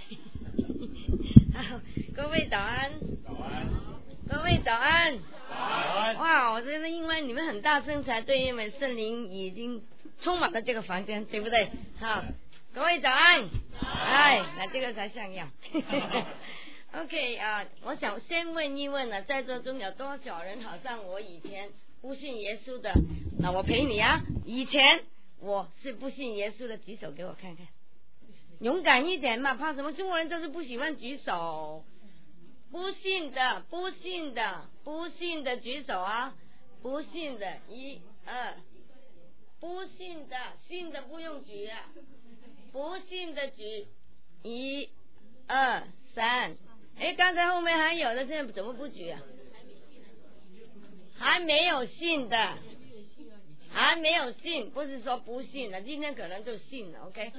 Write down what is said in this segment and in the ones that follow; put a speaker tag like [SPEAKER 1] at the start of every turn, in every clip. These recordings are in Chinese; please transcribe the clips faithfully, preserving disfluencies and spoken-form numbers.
[SPEAKER 1] 好，各位早安。
[SPEAKER 2] 早安。
[SPEAKER 1] 各位早安。
[SPEAKER 2] 早安。
[SPEAKER 1] 哇，我觉得因为你们很大声才对，因为圣灵已经充满了这个房间，对不对？好，各位早安。哎，那这个才像样。OK 啊，我想先问一问呢，在座中有多少人好像我以前不信耶稣的？那我陪你啊，以前我是不信耶稣的，举手给我看看。勇敢一点嘛，怕什么？中国人就是不喜欢举手。不信的，不信的，不信的举手啊！不信的，一二，不信的，信的不用举啊！不信的举，一二三。哎，刚才后面还有的，现在怎么不举啊？还没有信的，还没有信，不是说不信的，今天可能就信了。OK，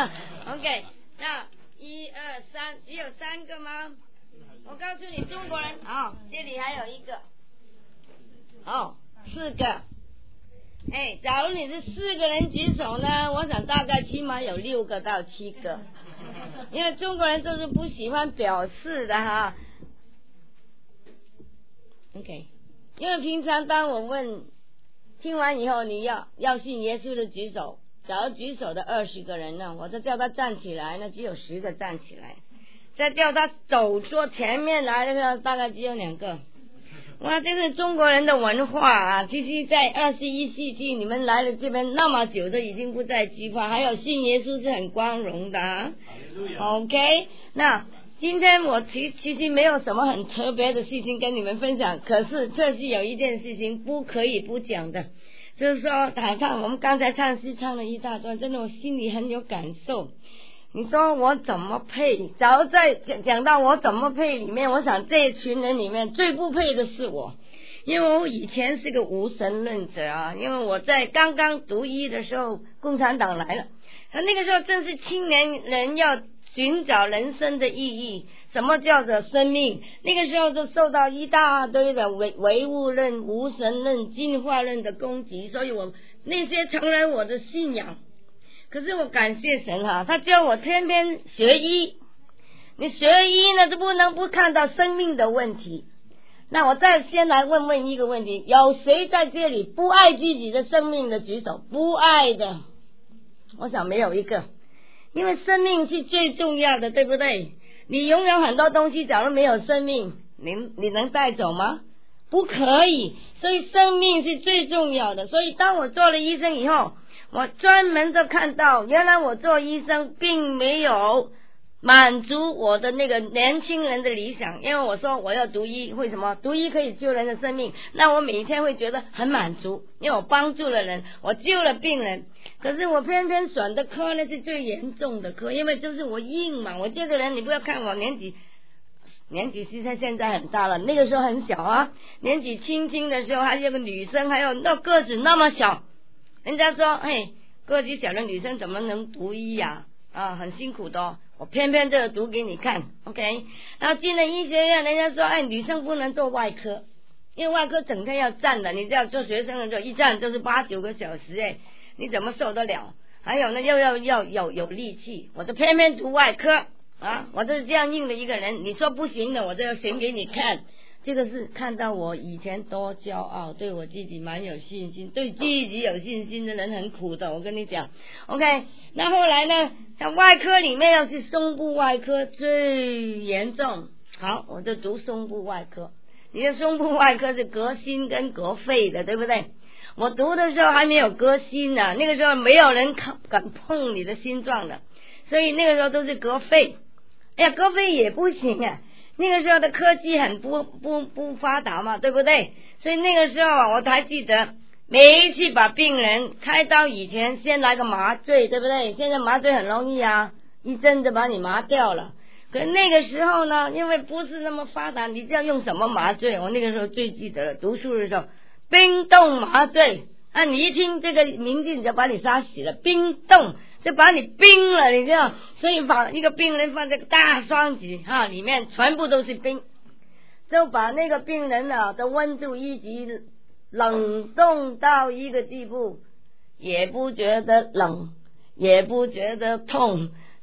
[SPEAKER 1] OK， 那一二三，只有三个吗？我告诉你，中国人哦，这里还有一个，哦，四个。哎，假如你是四个人举手呢，我想大概起码有六个到七个，因为中国人就是不喜欢表示的哈。OK， 因为平常当我问，听完以后你要要信耶稣的举手，假如举手的二十个人呢，我就叫他站起来，那只有十个站起来。再叫他走出前面来的时候，大概只有两个。哇，这是中国人的文化啊！其实，在二十一世纪，你们来了这边那么久，都已经不再惧怕，还有信耶稣是很光荣的、啊。OK， 那今天我其其实没有什么很特别的事情跟你们分享，可是确实有一件事情不可以不讲的，就是说，好像我们刚才唱诗唱了一大段，真的我心里很有感受。你说我怎么配？假如在讲讲到我怎么配里面，我想这一群人里面最不配的是我，因为我以前是个无神论者啊。因为我在刚刚读医的时候，共产党来了，那个时候正是青年人要寻找人生的意义，什么叫做生命？那个时候就受到一大堆的唯唯物论、无神论、进化论的攻击，所以我那些成为我的信仰。可是我感谢神哈、啊，他叫我天天学医。你学医呢，就不能不看到生命的问题。那我再先来问问一个问题：有谁在这里不爱自己的生命的举手？不爱的，我想没有一个。因为生命是最重要的，对不对？你拥有很多东西，假如没有生命，你你能带走吗？不可以。所以生命是最重要的。所以当我做了医生以后，我专门就看到，原来我做医生并没有满足我的那个年轻人的理想。因为我说我要读医，为什么？读医可以救人的生命，那我每天会觉得很满足，因为我帮助了人，我救了病人。可是我偏偏选的科呢是最严重的科，因为就是我硬嘛。我这个人，你不要看我年纪年纪其实现在很大了，那个时候很小啊，年纪轻轻的时候还有个女生，还有那个子那么小，人家说嘿，个子小的女生怎么能读医呀、啊？啊，很辛苦的、哦。我偏偏就读给你看 ，OK。然后进了医学院，人家说哎，女生不能做外科，因为外科整天要站的，你知道做学生的时候一站就是八九个小时，哎，你怎么受得了？还有呢，又要要有有力气，我就偏偏读外科啊，我就是这样硬的一个人。你说不行的，我就要行给你看。这个是看到我以前多骄傲，对我自己蛮有信心，对自己有信心的人很苦的，我跟你讲 OK。 那后来呢，像外科里面要是胸部外科最严重，好，我就读胸部外科。你的胸部外科是隔心跟隔肺的，对不对？我读的时候还没有隔心呢，那个时候没有人敢碰你的心脏的，所以那个时候都是隔肺。哎呀，隔肺也不行啊，那个时候的科技很不不不发达嘛，对不对？所以那个时候啊，我还记得每一次把病人开刀以前先来个麻醉，对不对？现在麻醉很容易啊，一针就把你麻掉了。可是那个时候呢，因为不是那么发达，你知道用什么麻醉？我那个时候最记得了，读书的时候冰冻麻醉啊，你一听这个名字你就把你杀死了，冰冻就把你冰了，你知道？所以把一个病人放在个大双子哈，里面全部都是冰，就把那个病人啊的温度一直冷冻到一个地步，也不觉得冷，也不觉得痛，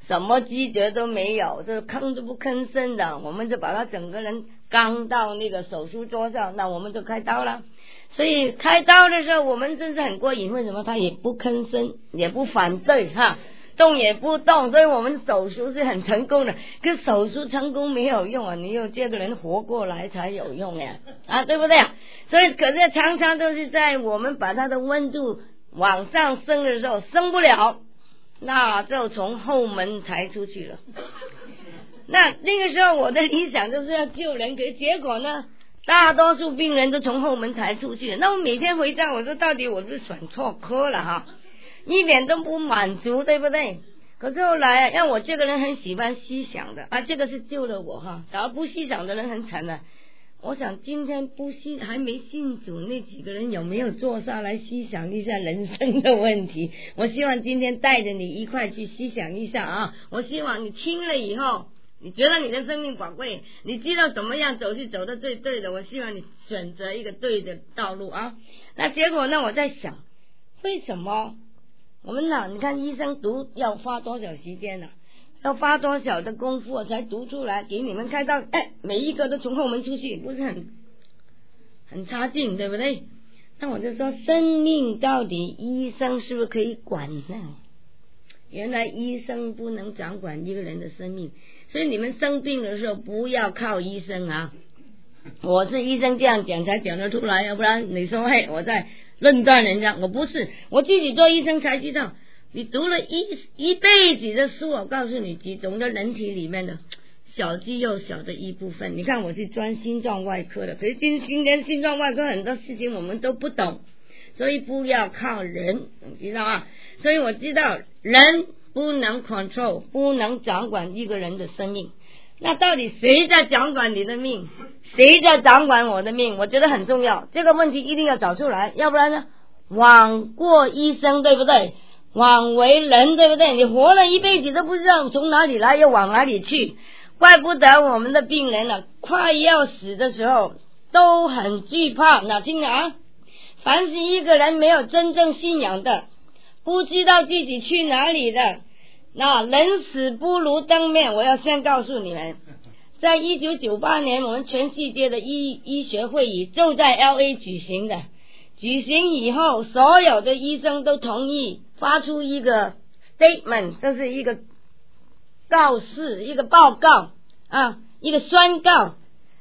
[SPEAKER 1] 什么知觉都没有，这吭都不吭声的，我们就把他整个人刚到那个手术桌上，那我们就开刀了。所以开刀的时候我们真是很过瘾，为什么？他也不吭声，也不反对哈，动也不动，所以我们手术是很成功的。可手术成功没有用啊，你有这个人活过来才有用呀，啊，对不对？所以可是常常都是在我们把它的温度往上升的时候升不了，那就从后门才出去了。那那个时候我的理想就是要救人，可是结果呢，大多数病人都从后门才出去。那我每天回家，我说到底我是选错科了哈，一点都不满足，对不对？可是后来让我这个人很喜欢思想的啊，这个是救了我哈。假如不思想的人很惨的。我想今天不信还没信主那几个人有没有坐下来思想一下人生的问题？我希望今天带着你一块去思想一下啊！我希望你听了以后，你觉得你的生命宝贵，你知道怎么样走是走的最对的，我希望你选择一个对的道路啊！那结果呢？我在想，为什么我们呢？你看医生读要花多少时间呢、啊？要花多少的功夫才读出来给你们开到，哎，每一个都从后门出去，不是很很差劲，对不对？那我就说，生命到底医生是不是可以管呢？原来医生不能掌管一个人的生命，所以你们生病的时候不要靠医生啊！我是医生这样讲才讲得出来，要不然你说嘿我在论断人家，我不是，我自己做医生才知道。你读了一一辈子的书，我告诉你，只懂得人体里面的小肌肉小的一部分。你看我是专心脏外科的，可是今今天心脏外科很多事情我们都不懂，所以不要靠人，你知道吗？所以我知道人不能 control， 不能掌管一个人的生命。那到底谁在掌管你的命？谁在掌管我的命？我觉得很重要，这个问题一定要找出来，要不然呢，枉过医生，对不对？枉为人，对不对？你活了一辈子都不知道从哪里来又往哪里去，怪不得我们的病人了、啊、快要死的时候都很惧怕。那听着啊，凡是一个人没有真正信仰的，不知道自己去哪里的，那人死不如灯灭。我要先告诉你们，在一九九八年我们全世界的医医学会议就在 L A 举行的，举行以后所有的医生都同意发出一个 statement， 这是一个告示，一个报告啊，一个宣告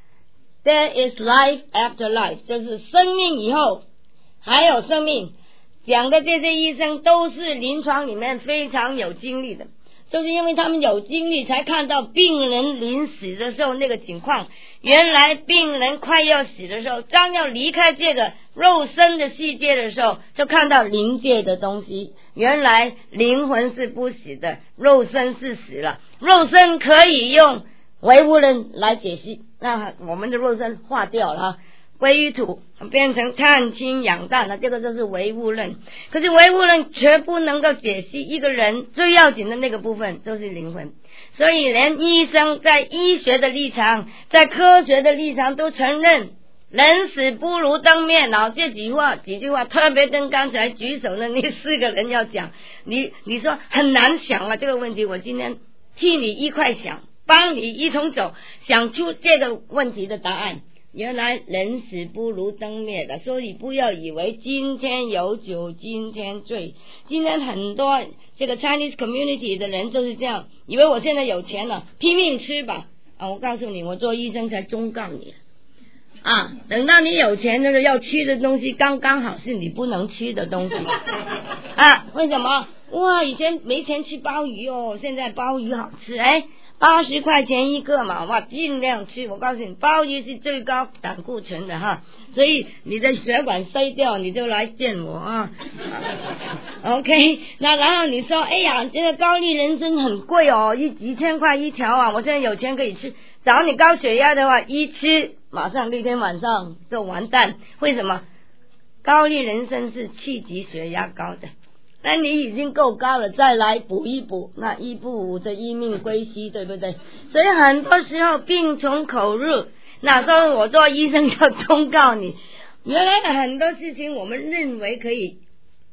[SPEAKER 1] There is life after life， 就是生命以后还有生命。讲的这些医生都是临床里面非常有经历的，就是因为他们有经历才看到病人临死的时候那个情况。原来病人快要死的时候，将要离开这个肉身的世界的时候，就看到灵界的东西。原来灵魂是不死的，肉身是死了。肉身可以用唯物论来解析，那我们的肉身化掉了，归于土，变成碳氢氧氮了，这个就是唯物论。可是唯物论绝不能够解析一个人最要紧的那个部分，就是灵魂。所以连医生在医学的立场，在科学的立场都承认人死不如灯灭。然后这几句话几句话特别跟刚才举手的那四个人要讲，你你说很难想啊这个问题，我今天替你一块想，帮你一同走，想出这个问题的答案。原来人死不如灯灭的，所以不要以为今天有酒今天醉。今天很多这个 Chinese community 的人就是这样，以为我现在有钱了，拼命吃吧啊！我告诉你，我做医生才忠告你啊！等到你有钱的时候，要吃的东西刚刚好是你不能吃的东西啊！为什么？哇，以前没钱吃鲍鱼哦，现在鲍鱼好吃哎。八十块钱一个嘛，哇，尽量吃。我告诉你，鲍鱼是最高胆固醇的哈，所以你的血管塞掉，你就来见我啊。OK， 那然后你说，哎呀，这个高丽人参很贵哦，一几千块一条啊，我现在有钱可以吃。假如你高血压的话，一吃马上那天晚上就完蛋。为什么？高丽人参是刺激血压高的。那你已经够高了，再来补一补，那一不五则一命归西，对不对？所以很多时候病从口入，那时候我做医生要忠告你，原来的很多事情我们认为可以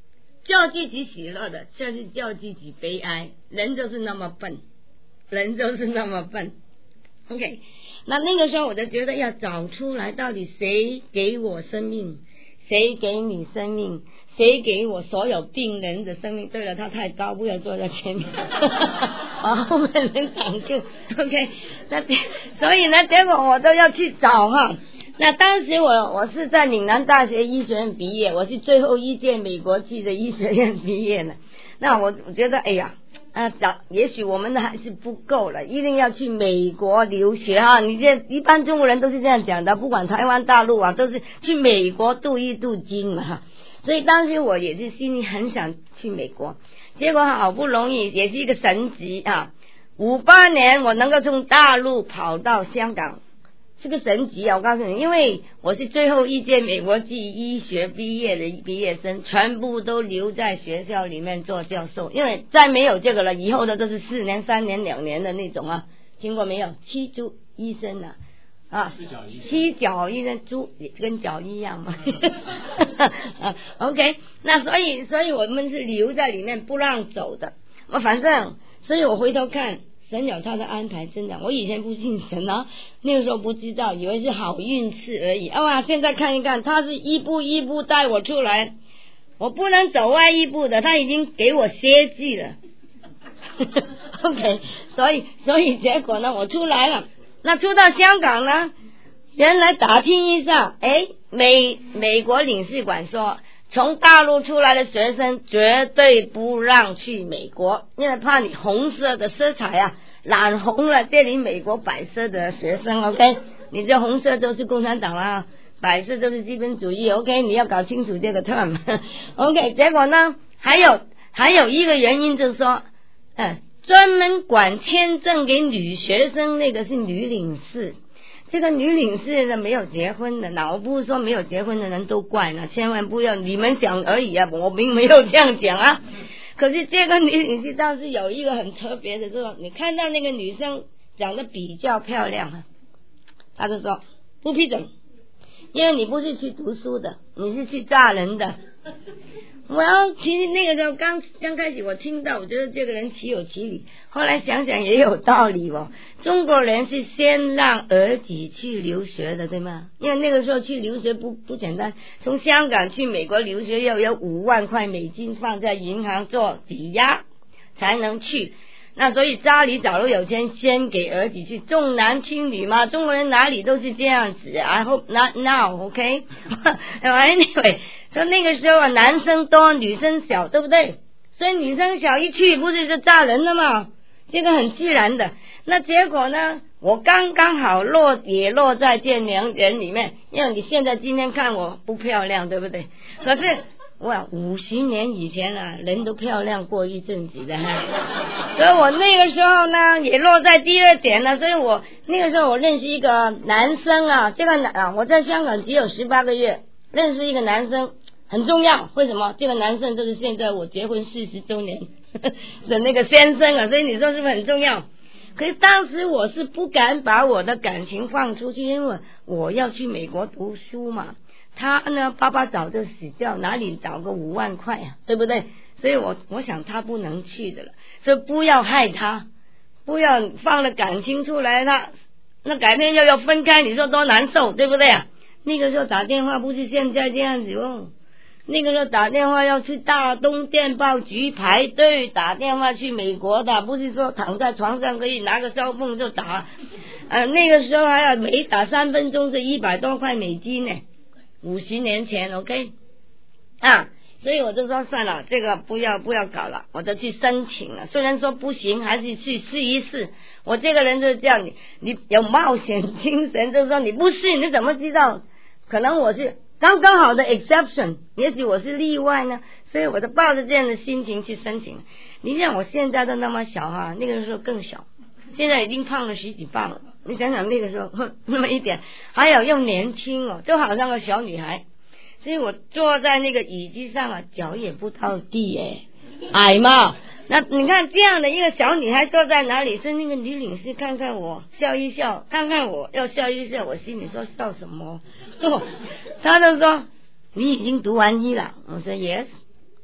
[SPEAKER 1] 叫自己喜乐的，却是叫自己悲哀。人就是那么笨，人就是那么笨。OK， 那那个时候我就觉得要找出来，到底谁给我生命，谁给你生命，谁给我所有病人的生命。对了，他太高，不要坐在前面，我后面能挡住。OK， 那所以呢，结果我都要去找哈。那当时我我是在岭南大学医学院毕业，我是最后一届美国去的医学院毕业的。那我我觉得，哎呀，啊，找也许我们的还是不够了，一定要去美国留学哈。你这一般中国人都是这样讲的，不管台湾大陆啊，都是去美国镀一镀金嘛哈。所以当时我也是心里很想去美国，结果好不容易也是一个神迹啊，五八年我能够从大陆跑到香港。是个神级啊！我告诉你，因为我是最后一届美国技医学毕业的毕业生，全部都留在学校里面做教授，因为再没有这个了，以后的都是四年、三年、两年的那种啊，听过没有？七猪医生啊，啊，七脚医生，猪跟脚一样嘛。OK， 那所以，所以我们是留在里面不让走的。我反正，所以我回头看。神有他的安排，真的。我以前不信神啊，那个时候不知道，以为是好运气而已。啊，现在看一看，他是一步一步带我出来，我不能走歪一步的，他已经给我歇计了。OK， 所以所以结果呢，我出来了。那出到香港呢，原来打听一下，哎，美美国领事馆说，从大陆出来的学生绝对不让去美国，因为怕你红色的色彩啊染红了这里美国白色的学生。 OK， 你这红色都是共产党啊，白色都是资本主义。 OK， 你要搞清楚这个 term。 OK， 结果呢还有还有一个原因就是说，嗯，专门管签证给女学生那个是女领事，这个女领事呢没有结婚的，那我不是说没有结婚的人都怪呢，千万不要你们想而已啊，我并没有这样讲啊。可是这个女领事倒是有一个很特别的，就是你看到那个女生长得比较漂亮啊，他就说不批准，因为你不是去读书的，你是去炸人的。我要其实那个时候刚刚开始我听到，我觉得这个人岂有其理，后来想想也有道理哦。中国人是先让儿子去留学的，对吗？因为那个时候去留学不不简单，从香港去美国留学要有五万块美金放在银行做抵押才能去。那所以家里假如有钱，先给儿子去，重男轻女嘛，中国人哪里都是这样子。I hope not now, OK？ Anyway， 说那个时候啊，男生多，女生小，对不对？所以女生小一去，不是就炸人了吗？这个很自然的。那结果呢？我刚刚好落也落在这两点里面，因为你现在今天看我不漂亮，对不对？可是哇，五十年以前啊，人都漂亮过一阵子的哈。所以我那个时候呢，也落在第二点了。所以我那个时候我认识一个男生啊，这个男啊，我在香港只有十八个月，认识一个男生很重要。为什么？这个男生就是现在我结婚四十周年的那个先生啊，所以你说是不是很重要？可是当时我是不敢把我的感情放出去，因为我要去美国读书嘛。他呢，爸爸早就死掉，哪里找个五万块啊，对不对？所以我我想他不能去的了，所以不要害他，不要放了感情出来，他那改天又要分开，你说多难受，对不对啊？那个时候打电话不是现在这样子哦，那个时候打电话要去大东电报局排队打电话去美国的，不是说躺在床上可以拿个烧泵就打，呃，那个时候还要每打三分钟是一百多块美金呢，五十年前 ，OK 啊。所以我就说算了，这个不要不要搞了，我就去申请了。虽然说不行，还是去试一试。我这个人就是这样，你你有冒险精神，就是说你不试，你怎么知道？可能我是刚刚好的 exception， 也许我是例外呢。所以我就抱着这样的心情去申请。你像我现在都那么小哈、啊，那个时候更小，现在已经胖了十几磅了。你想想那个时候那么一点，还有又年轻哦，就好像个小女孩。所以我坐在那个椅子上啊，脚也不到地耶，矮嘛。那你看这样的一个小女孩坐在哪里？是那个女领事看看我笑一笑，看看我要笑一笑，我心里说笑什么？哦，他就说你已经读完医了。我说 yes。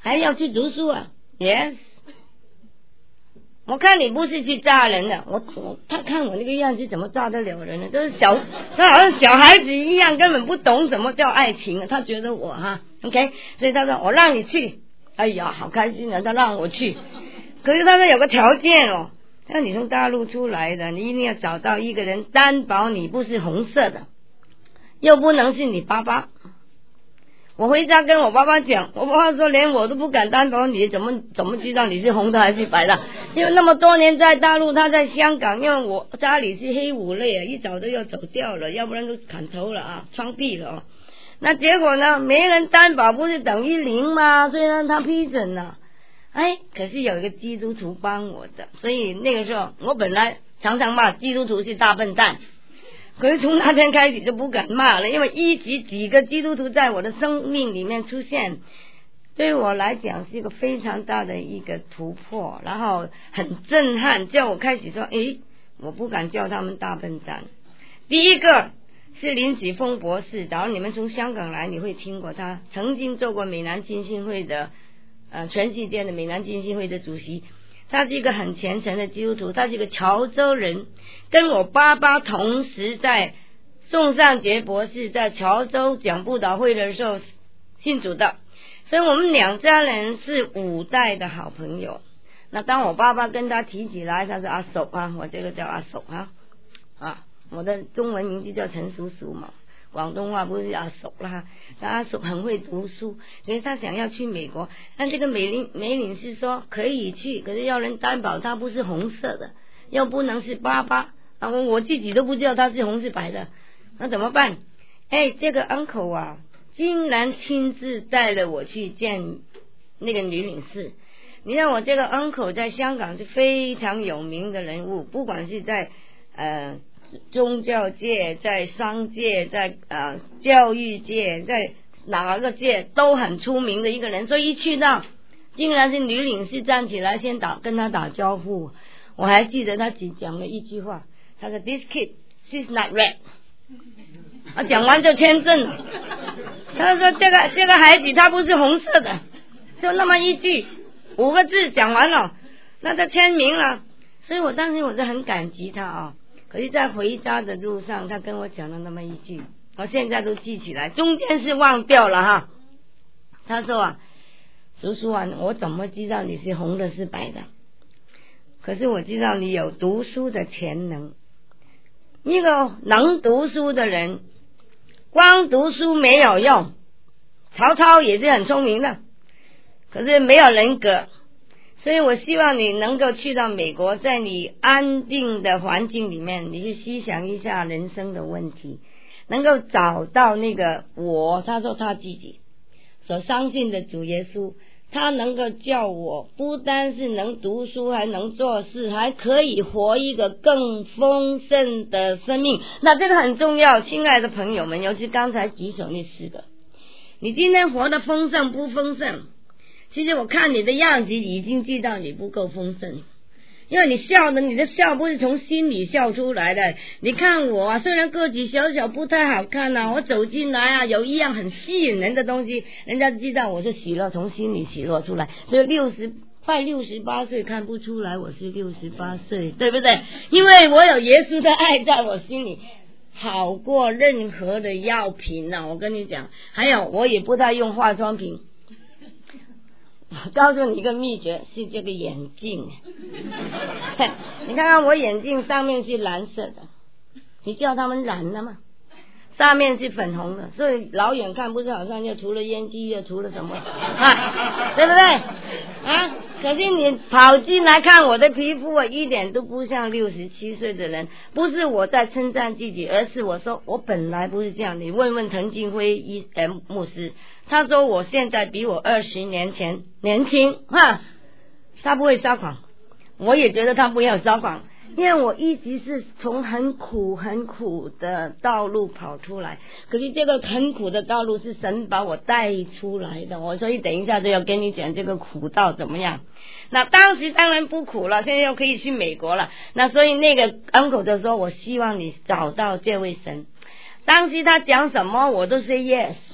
[SPEAKER 1] 还要去读书啊 ？Yes。我看你不是去炸人的，我我他看我那个样子怎么炸得了人呢？就是小，他好像小孩子一样，根本不懂什么叫爱情啊。他觉得我哈 ，OK， 所以他说我让你去，哎呀，好开心啊！他让我去，可是他说有个条件哦，那你从大陆出来的，你一定要找到一个人担保你不是红色的，又不能是你爸爸。我回家跟我爸爸讲，我爸爸说连我都不敢担保你，怎么怎么知道你是红的还是白的？因为那么多年在大陆，他在香港，因为我家里是黑五类啊，一早都要走掉了，要不然都砍头了啊，枪毙了啊。那结果呢，没人担保不是等于零吗？虽然他批准了，哎，可是有一个基督徒帮我的，所以那个时候我本来常常骂基督徒是大笨蛋。可是从那天开始就不敢骂了，因为一直几个基督徒在我的生命里面出现，对我来讲是一个非常大的一个突破，然后很震撼，叫我开始说，诶，我不敢叫他们大笨蛋。第一个是林子峰博士，假如你们从香港来，你会听过他，曾经做过美南浸信会的呃全世界的美南浸信会的主席。他是一个很虔诚的基督徒，他是一个潮州人，跟我爸爸同时在宋尚杰博士在潮州讲布道会的时候信主的，所以我们两家人是五代的好朋友。那当我爸爸跟他提起来，他说阿叔啊，我这个叫阿叔啊，啊，我的中文名字叫陈叔叔嘛，广东话不是阿叔啦，阿叔很会读书，可是他想要去美国，但这个美领美领是说可以去，可是要人担保他不是红色的，又不能是爸爸啊，我我自己都不知道他是红是白的，那怎么办？哎，这个 uncle 啊，竟然亲自带了我去见那个女领事。你看我这个 uncle 在香港是非常有名的人物，不管是在呃宗教界，在商界，在呃教育界，在哪个界都很出名的一个人，所以一去到竟然是女领事站起来先打跟他打招呼。我还记得他只讲了一句话，他说 This kid she's not red， 啊，讲完就签证。他说这个这个孩子他不是红色的，就那么一句五个字讲完了，那他签名了。所以我当时我是很感激他啊。可是在回家的路上，他跟我讲了那么一句，我现在都记起来，中间是忘掉了哈。他说啊，叔叔啊，我怎么知道你是红的是白的？可是我知道你有读书的潜能。一个能读书的人，光读书没有用。曹操也是很聪明的，可是没有人格。所以我希望你能够去到美国，在你安定的环境里面，你去细想一下人生的问题，能够找到那个我，他说他自己所相信的主耶稣，他能够叫我不单是能读书，还能做事，还可以活一个更丰盛的生命。那这个很重要，亲爱的朋友们，尤其刚才举手那四个，你今天活得丰盛不丰盛？其实我看你的样子已经知道你不够丰盛，因为你笑的，你的笑不是从心里笑出来的。你看我啊，虽然个子小小不太好看啊，我走进来啊，有一样很吸引人的东西，人家知道我是喜乐，从心里喜乐出来。所以六十快六十八岁看不出来我是六十八岁，对不对？因为我有耶稣的爱在我心里，好过任何的药品啊！我跟你讲，还有我也不太用化妆品。我告诉你一个秘诀，是这个眼镜。你看看我眼镜上面是蓝色的，你叫他们蓝了吗？上面是粉红的，所以老远看不是好像又涂了胭脂又涂了什么啊，对不对啊？可是你跑进来看我的皮肤，我一点都不像六十七岁的人。不是我在称赞自己，而是我说我本来不是这样。你问问滕金辉医呃牧师，他说我现在比我二十年前年轻哈，他不会撒谎，我也觉得他不要撒谎。因为我一直是从很苦很苦的道路跑出来，可是这个很苦的道路是神把我带出来的，我所以等一下就要跟你讲这个苦道怎么样。那当时当然不苦了，现在又可以去美国了。那所以那个 uncle 就说，我希望你找到这位神。当时他讲什么我都 say yes，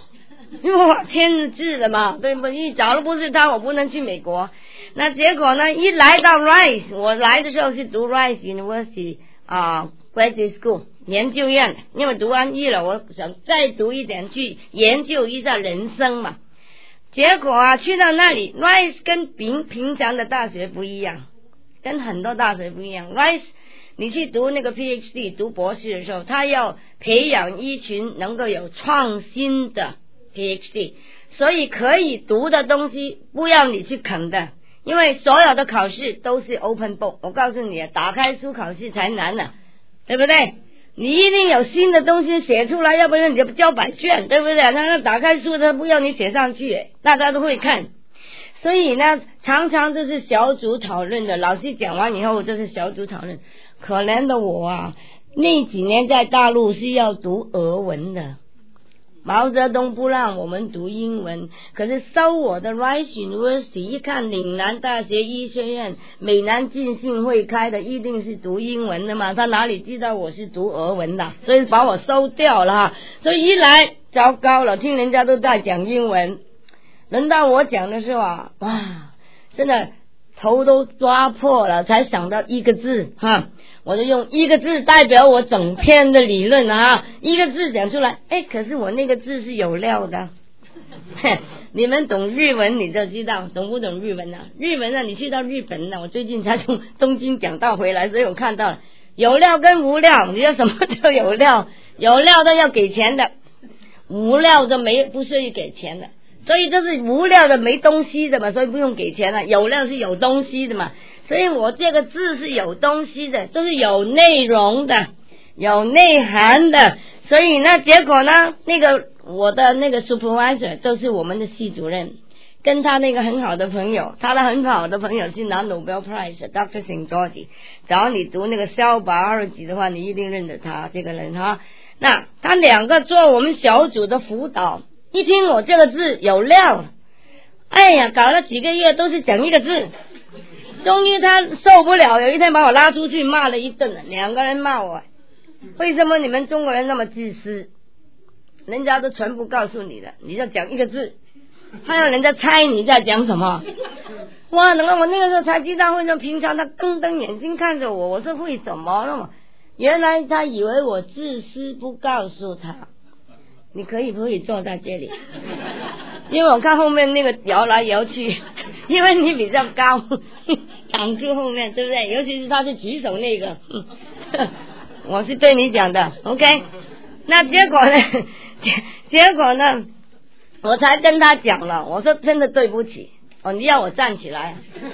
[SPEAKER 1] 因为我签字了嘛，对不对？假如不是他，我不能去美国。那结果呢，一来到 Rice， 我来的时候是读 Rice University 啊、uh, Graduate School 研究院，因为读完译了，我想再读一点，去研究一下人生嘛。结果啊，去到那里 Rice 跟平平常的大学不一样，跟很多大学不一样。 Rice 你去读那个 PhD 读博士的时候，他要培养一群能够有创新的 PhD， 所以可以读的东西不要你去啃的，因为所有的考试都是 open book， 我告诉你，打开书考试才难呢、啊，对不对？你一定有新的东西写出来，要不然你就交白卷，对不对？那那打开书他不要你写上去，大家都会看。所以呢，常常就是小组讨论的，老师讲完以后就是小组讨论。可怜的我啊，那几年在大陆是要读俄文的，毛泽东不让我们读英文，可是收我的 Rice University 一看岭南大学医学院美南浸信会开的，一定是读英文的嘛，他哪里知道我是读俄文的，所以把我收掉了。所以一来糟糕了，听人家都在讲英文，轮到我讲的时候啊，哇，真的头都抓破了，才想到一个字哈，我就用一个字代表我整篇的理论啊，一个字讲出来，哎，可是我那个字是有料的。你们懂日文你就知道，懂不懂日文啊？日文啊，你去到日本啊，我最近才从东京讲道回来，所以我看到了有料跟无料，你要什么都有料，有料的要给钱的，无料的没不需要给钱的。所以这是无料的没东西的嘛，所以不用给钱了。有料是有东西的嘛，所以我这个字是有东西的，都是有内容的，有内涵的。所以呢，结果呢，那个我的那个 supervisor 就是我们的系主任，跟他那个很好的朋友，他的很好的朋友是拿 Nobel Prize Doctor Saint George， 只要你读那个 Cell Biology 的话，你一定认得他这个人哈。那他两个做我们小组的辅导，一听我这个字有料，哎呀，搞了几个月都是讲一个字，终于他受不了，有一天把我拉出去骂了一顿，两个人骂我，为什么你们中国人那么自私？人家都全部告诉你了，你要讲一个字，还要人家猜你在讲什么。哇，等到我那个时候才知道，为什么平常他瞪瞪眼睛看着我，我说为什么呢？原来他以为我自私，不告诉他。你可以不可以坐在这里？因为我看后面那个摇来摇去，因为你比较高，挡住后面，对不对？尤其是他是举手那个，我是对你讲的 ，OK？ 那结果呢？结果呢？我才跟他讲了，我说真的对不起，哦，你要我站起来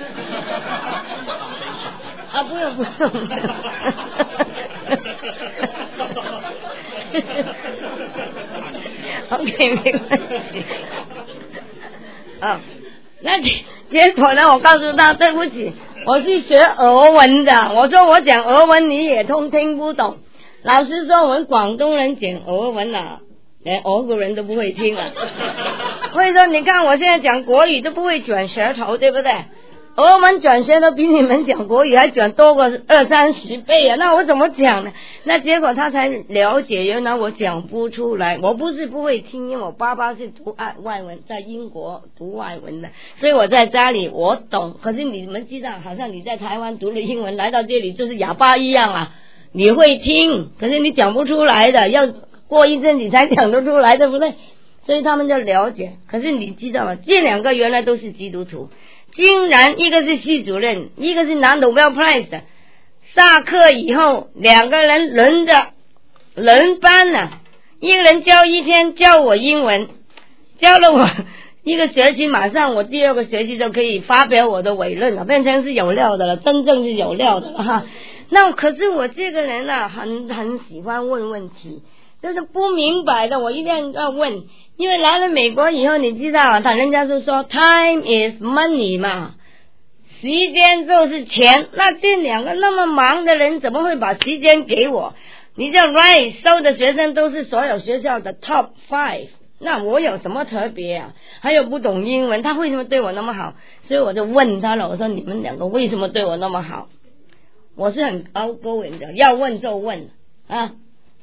[SPEAKER 1] 啊？不用不用。OK， 没关系。啊，那结果呢？我告诉他，对不起，我是学俄文的。我说我讲俄文你也通听不懂。老师说我们广东人讲俄文啊，连俄国人都不会听啊。所以说，你看我现在讲国语都不会卷舌头，对不对？俄文卷舌头比你们讲国语还卷多过二三十倍啊！那我怎么讲呢？那结果他才了解，原来我讲不出来。我不是不会听，因为我爸爸是读外文，在英国读外文的，所以我在家里我懂。可是你们知道，好像你在台湾读了英文，来到这里就是哑巴一样啊！你会听，可是你讲不出来的，要过一阵你才讲得出来，对不对？所以他们就了解。可是你知道吗？这两个原来都是基督徒。竟然一个是系主任，一个是拿 Nobel Prize 的，下课以后两个人轮着轮班了、啊，一个人教一天，教我英文，教了我一个学期，马上我第二个学期就可以发表我的伪论了，变成是有料的了，真正是有料的哈。那可是我这个人啊，很很喜欢问问题，就是不明白的我一定要问。因为来了美国以后，你知道啊，他人家就说 time is money 嘛，时间就是钱。那这两个那么忙的人，怎么会把时间给我？你叫 Rice 收的学生都是所有学校的 top five， 那我有什么特别啊？还有不懂英文，他为什么对我那么好？所以我就问他了，我说你们两个为什么对我那么好？我是很 outgoing的，要问就问啊。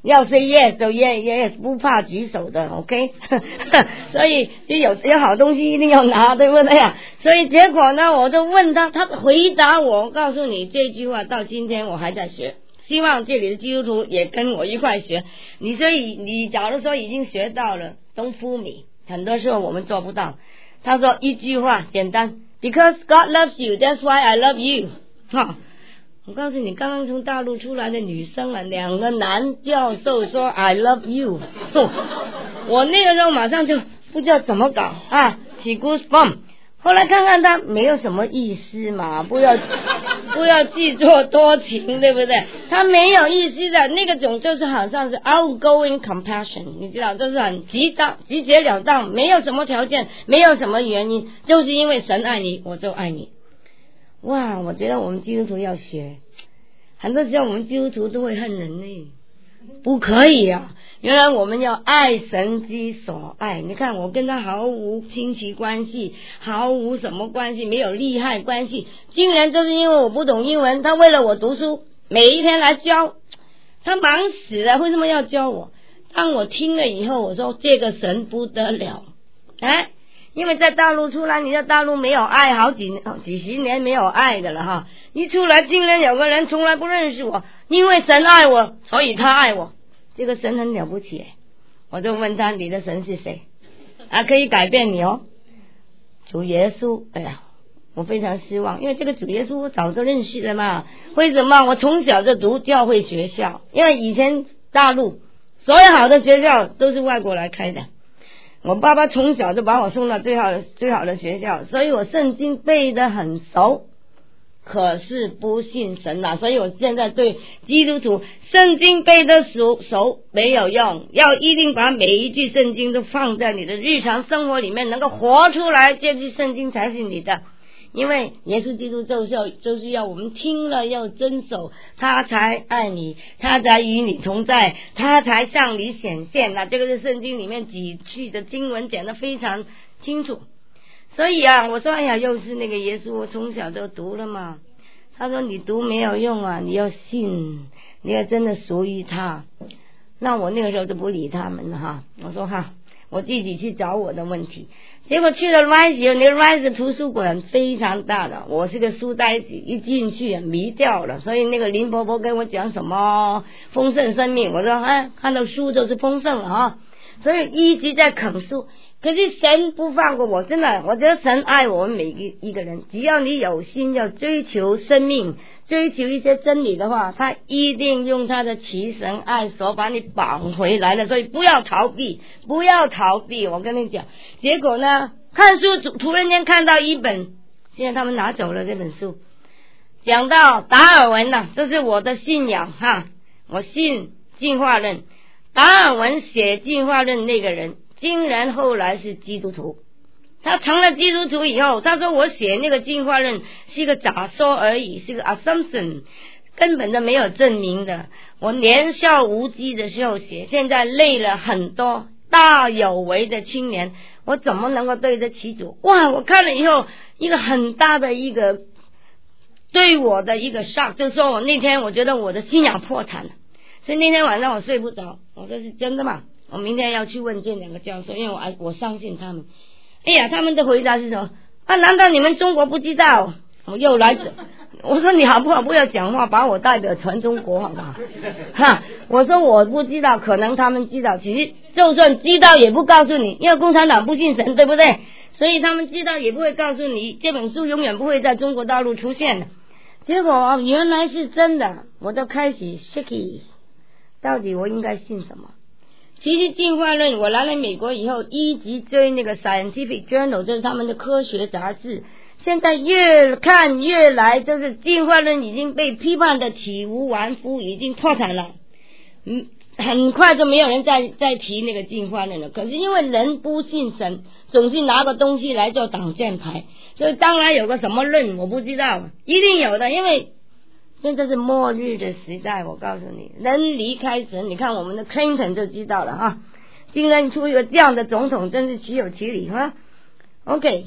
[SPEAKER 1] 要 say yes 就 yes yes， 不怕举手的 OK 所以就有有好东西一定要拿，对不对啊？所以结果呢，我就问他，他回答我，告诉你这句话到今天我还在学，希望这里的基督徒也跟我一块学。你所以你假如说已经学到了 Don't fool me， 很多时候我们做不到。他说一句话简单， Because God loves you, that's why I love you 哈，我告诉你，刚刚从大陆出来的女生啊，两个男教授说 I love you 我那个时候马上就不知道怎么搞啊，起 goosebumps。后来看看他没有什么意思嘛，不要不要自作多情，对不对？他没有意思的那个种就是好像是 outgoing compassion， 你知道，就是很直当直截了当，没有什么条件，没有什么原因，就是因为神爱你，我就爱你。哇，我觉得我们基督徒要学，很多时候我们基督徒都会恨人呢，不可以啊！原来我们要爱神之所爱。你看我跟他毫无亲戚关系，毫无什么关系，没有利害关系，竟然就是因为我不懂英文，他为了我读书，每一天来教，他忙死了，为什么要教我？当我听了以后，我说这个神不得了哎，因为在大陆出来，你在大陆没有爱，好几几十年没有爱的了哈。一出来竟然有个人从来不认识我，因为神爱我，所以他爱我。这个神很了不起，我就问他，你的神是谁啊？可以改变你哦，主耶稣。哎呀，我非常失望，因为这个主耶稣我早就认识了嘛。为什么？我从小就读教会学校，因为以前大陆所有好的学校都是外国来开的，我爸爸从小就把我送到最好的最好的学校，所以我圣经背得很熟。可是不信神啊，所以我现在对基督徒圣经背得熟熟没有用，要一定把每一句圣经都放在你的日常生活里面，能够活出来，这句圣经才是你的。因为耶稣基督就是要就是要我们听了要遵守，他才爱你，他才与你同在，他才向你显现。那这个是圣经里面几句的经文讲得非常清楚。所以啊，我说哎呀，又是那个耶稣，我从小都读了嘛。他说你读没有用啊，你要信，你要真的属于他。那我那个时候就不理他们了哈，我说哈，我自己去找我的问题。结果去了 Rice， 那个 Rice 图书馆非常大的，我是个书呆子，一进去迷掉了。所以那个林婆婆跟我讲什么丰盛生命，我说哎，看到书就是丰盛了哈。所以一直在啃书，可是神不放过我，真的，我觉得神爱我们每一一个人，只要你有心要追求生命，追求一些真理的话，他一定用他的奇神爱手把你绑回来了。所以不要逃避，不要逃避，我跟你讲。结果呢，看书突然间看到一本，现在他们拿走了这本书，讲到达尔文啊，这是我的信仰哈，我信进化论。达尔文写进化论那个人竟然后来是基督徒，他成了基督徒以后，他说我写那个进化论是一个假说而已，是一个 assumption， 根本都没有证明的。我年少无知的时候写，现在累了很多大有为的青年，我怎么能够对得起主？哇，我看了以后一个很大的一个对我的一个 shock， 就是说我那天我觉得我的信仰破产了。所以那天晚上我睡不着，我说是真的吗？我明天要去问这两个教授，因为我我相信他们。哎呀，他们的回答是什么？啊，难道你们中国不知道？我又来者，我说你好不好不要讲话，把我代表全中国好不好？哈，我说我不知道，可能他们知道，其实就算知道也不告诉你，因为共产党不信神，对不对？所以他们知道也不会告诉你，这本书永远不会在中国大陆出现的。结果原来是真的，我就开始 shaky。到底我应该信什么？其实进化论我来了美国以后一直追那个 Scientific Journal， 就是他们的科学杂志，现在越看越来就是进化论已经被批判的体无完肤，已经破产了。嗯，很快就没有人再再提那个进化论了。可是因为人不信神，总是拿个东西来做挡箭牌，所以当然有个什么论我不知道，一定有的，因为现在是末日的时代，我告诉你，人离开神，你看我们的 Clinton 就知道了哈，竟然出一个这样的总统，真是岂有其理哈。OK，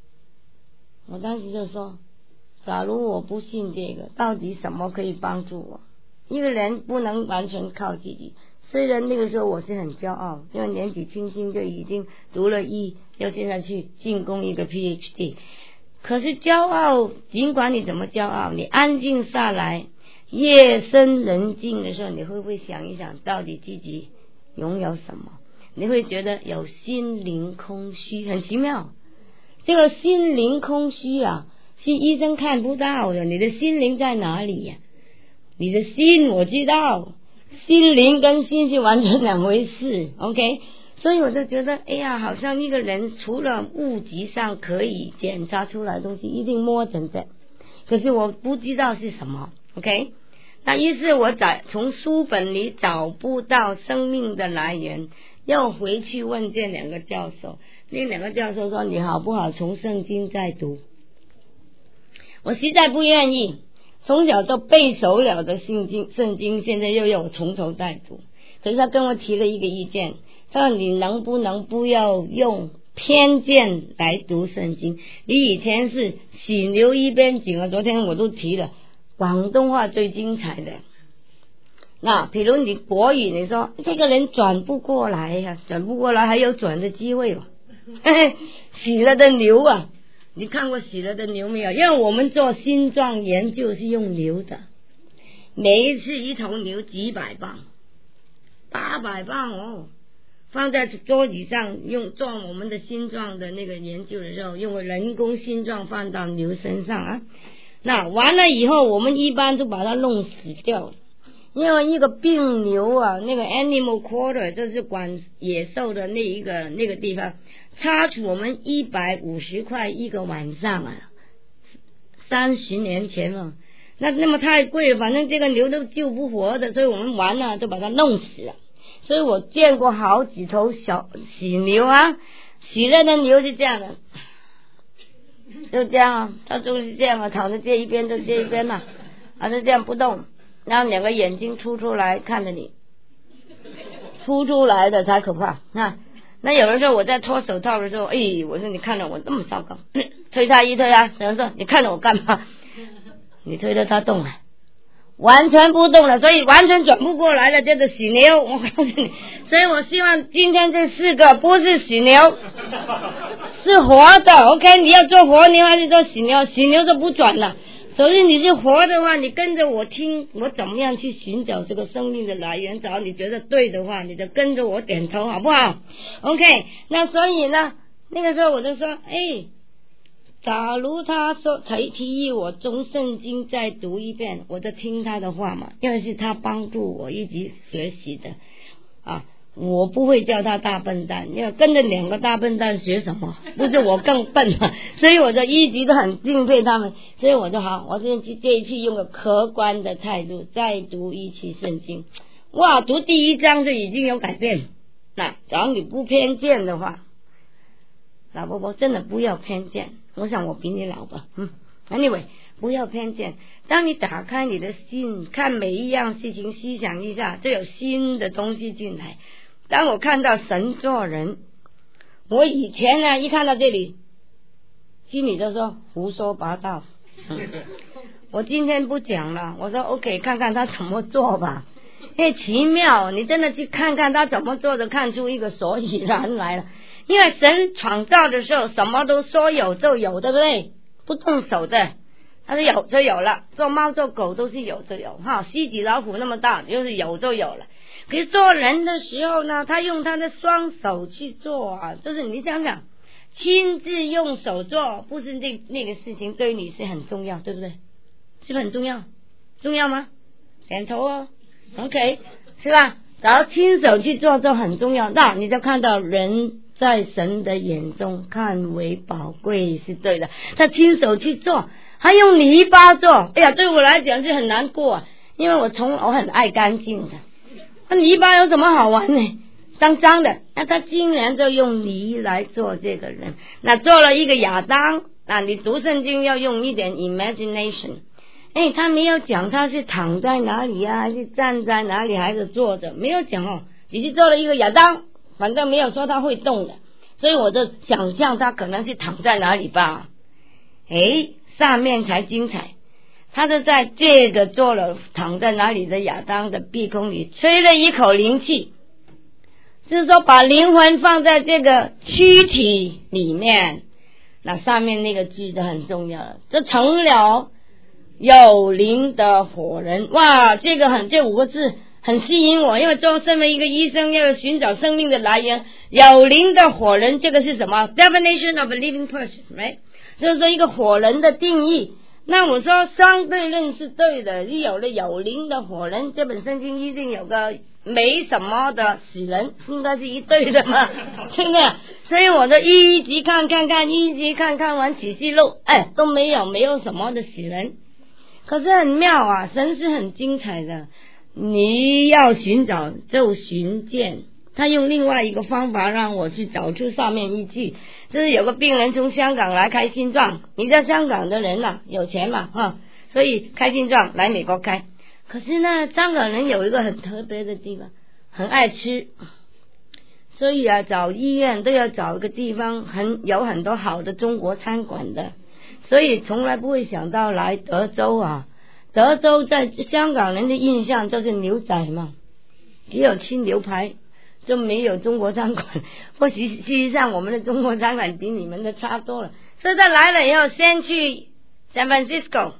[SPEAKER 1] 我当时就说，假如我不信这个，到底什么可以帮助我？ 一个人不能完全靠自己。虽然那个时候我是很骄傲，因为年纪轻轻就已经读了医，要现在去进攻一个 P H D， 可是骄傲，尽管你怎么骄傲，你安静下来，夜深人静的时候，你会不会想一想到底自己拥有什么？你会觉得有心灵空虚，很奇妙。这个心灵空虚啊，是医生看不到的。你的心灵在哪里呀、啊？你的心我知道，心灵跟心是完全两回事 OK， 所以我就觉得哎呀，好像一个人除了物质上可以检查出来的东西一定摸着的，可是我不知道是什么 OK。 那于是我找从书本里找不到生命的来源，又回去问这两个教授，那两个教授说你好不好从圣经再读，我实在不愿意，从小都背熟了的圣经，圣经现在又要我从头再读。可是他跟我提了一个意见，他说你能不能不要用偏见来读圣经？你以前是洗牛一边井啊，昨天我都提了，广东话最精彩的。那比如你国语，你说这个人转不过来呀、啊，转不过来还有转的机会哦。洗了的牛啊，你看过洗了的牛没有？因为我们做心脏研究是用牛的，每一次一头牛几百磅，八百磅哦，放在桌子上用做我们的心脏的那个研究的时候，用人工心脏放到牛身上啊。那完了以后，我们一般都把它弄死掉了。因为一个病牛啊，那个 animal quarter 就是管野兽的那一个那个地方，差出我们一百五十块一个晚上啊，三十年前了，那那么太贵了，反正这个牛都救不活的，所以我们完了就把它弄死了。所以我见过好几头小洗牛啊，洗了的牛是这样的，就这样啊，它就是这样啊，躺在这一边就这一边嘛，啊就这样不动。然后两个眼睛凸出来看着你，凸出来的才可怕啊！那有的时候我在脱手套的时候，哎，我说你看着我这么糟糕，推他一推啊，然后说你看着我干嘛？你推着他动了，完全不动了，所以完全转不过来了，叫做洗牛。我告诉你，所以我希望今天这四个不是洗牛，是活的。OK， 你要做活牛还是做洗牛？洗牛就不转了。所以你是活的话，你跟着我听我怎么样去寻找这个生命的来源，只要你觉得对的话，你就跟着我点头好不好 OK。 那所以呢，那个时候我就说哎，假如他说才提议我从圣经再读一遍，我就听他的话嘛，因为是他帮助我一直学习的啊，我不会叫他大笨蛋，因为跟着两个大笨蛋学什么？不是我更笨嘛？所以我就一直都很敬佩他们，所以我就好，我这这一次用个客观的态度再读一次圣经，哇，读第一章就已经有改变。那只要你不偏见的话，老伯伯真的不要偏见，我想我比你老吧，嗯 ，anyway， 不要偏见。当你打开你的心，看每一样事情，思想一下，就有新的东西进来。当我看到神做人，我以前呢一看到这里，心里就说胡说八道。嗯、我今天不讲了，我说 OK， 看看他怎么做吧。哎，奇妙，你真的去看看他怎么做的，看出一个所以然来了。因为神创造的时候什么都说有就有，对不对？不动手的，他说有就有了。做猫做狗都是有就有哈，狮子老虎那么大，就是有就有了。可是做人的时候呢，他用他的双手去做啊，就是你想想，亲自用手做，不是那那个事情对你是很重要，对不对？是不是很重要？重要吗？点头哦 ，OK， 是吧？然后亲手去做就很重要，那你就看到人在神的眼中看为宝贵是对的。他亲手去做，还用泥巴做，哎呀，对我来讲是很难过啊，因为我从我很爱干净的。那泥巴有什么好玩呢？脏脏的。那他竟然就用泥来做这个人，那做了一个亚当。那你读圣经要用一点 imagination。哎，他没有讲他是躺在哪里啊，还是站在哪里，还是坐着，没有讲哦，只是做了一个亚当，反正没有说他会动的，所以我就想象他可能是躺在哪里吧。哎，上面才精彩。 他就在这个做了躺在哪里的亚当的鼻孔里吹了一口灵气，就是说把灵魂放在这个躯体里面，那上面那个句子很重要了，这成了有灵的火人。哇，这个很这五个字很吸引我，因为做身为一个医生要寻找生命的来源，有灵的火人，这个是什么 definition of a living person， right？ 就是说一个火人的定义。那我说相对论是对的，有了有灵的火人，这本圣经一定有个没什么的死人，应该是一对的嘛，对不对？所以我就一集看看看，一集看看完启示录，哎，都没有没有什么的死人。可是很妙啊，神是很精彩的，你要寻找就寻见。他用另外一个方法让我去找出上面一句，就是有个病人从香港来开心脏，你在香港的人啊有钱嘛哈，所以开心脏来美国开。可是呢，香港人有一个很特别的地方，很爱吃，所以啊找医院都要找一个地方很有很多好的中国餐馆的，所以从来不会想到来德州啊。德州在香港人的印象就是牛仔嘛，只有吃牛排，就没有中国餐馆。或许事实上我们的中国餐馆比你们的差多了。所以他来了以后先去 San Francisco，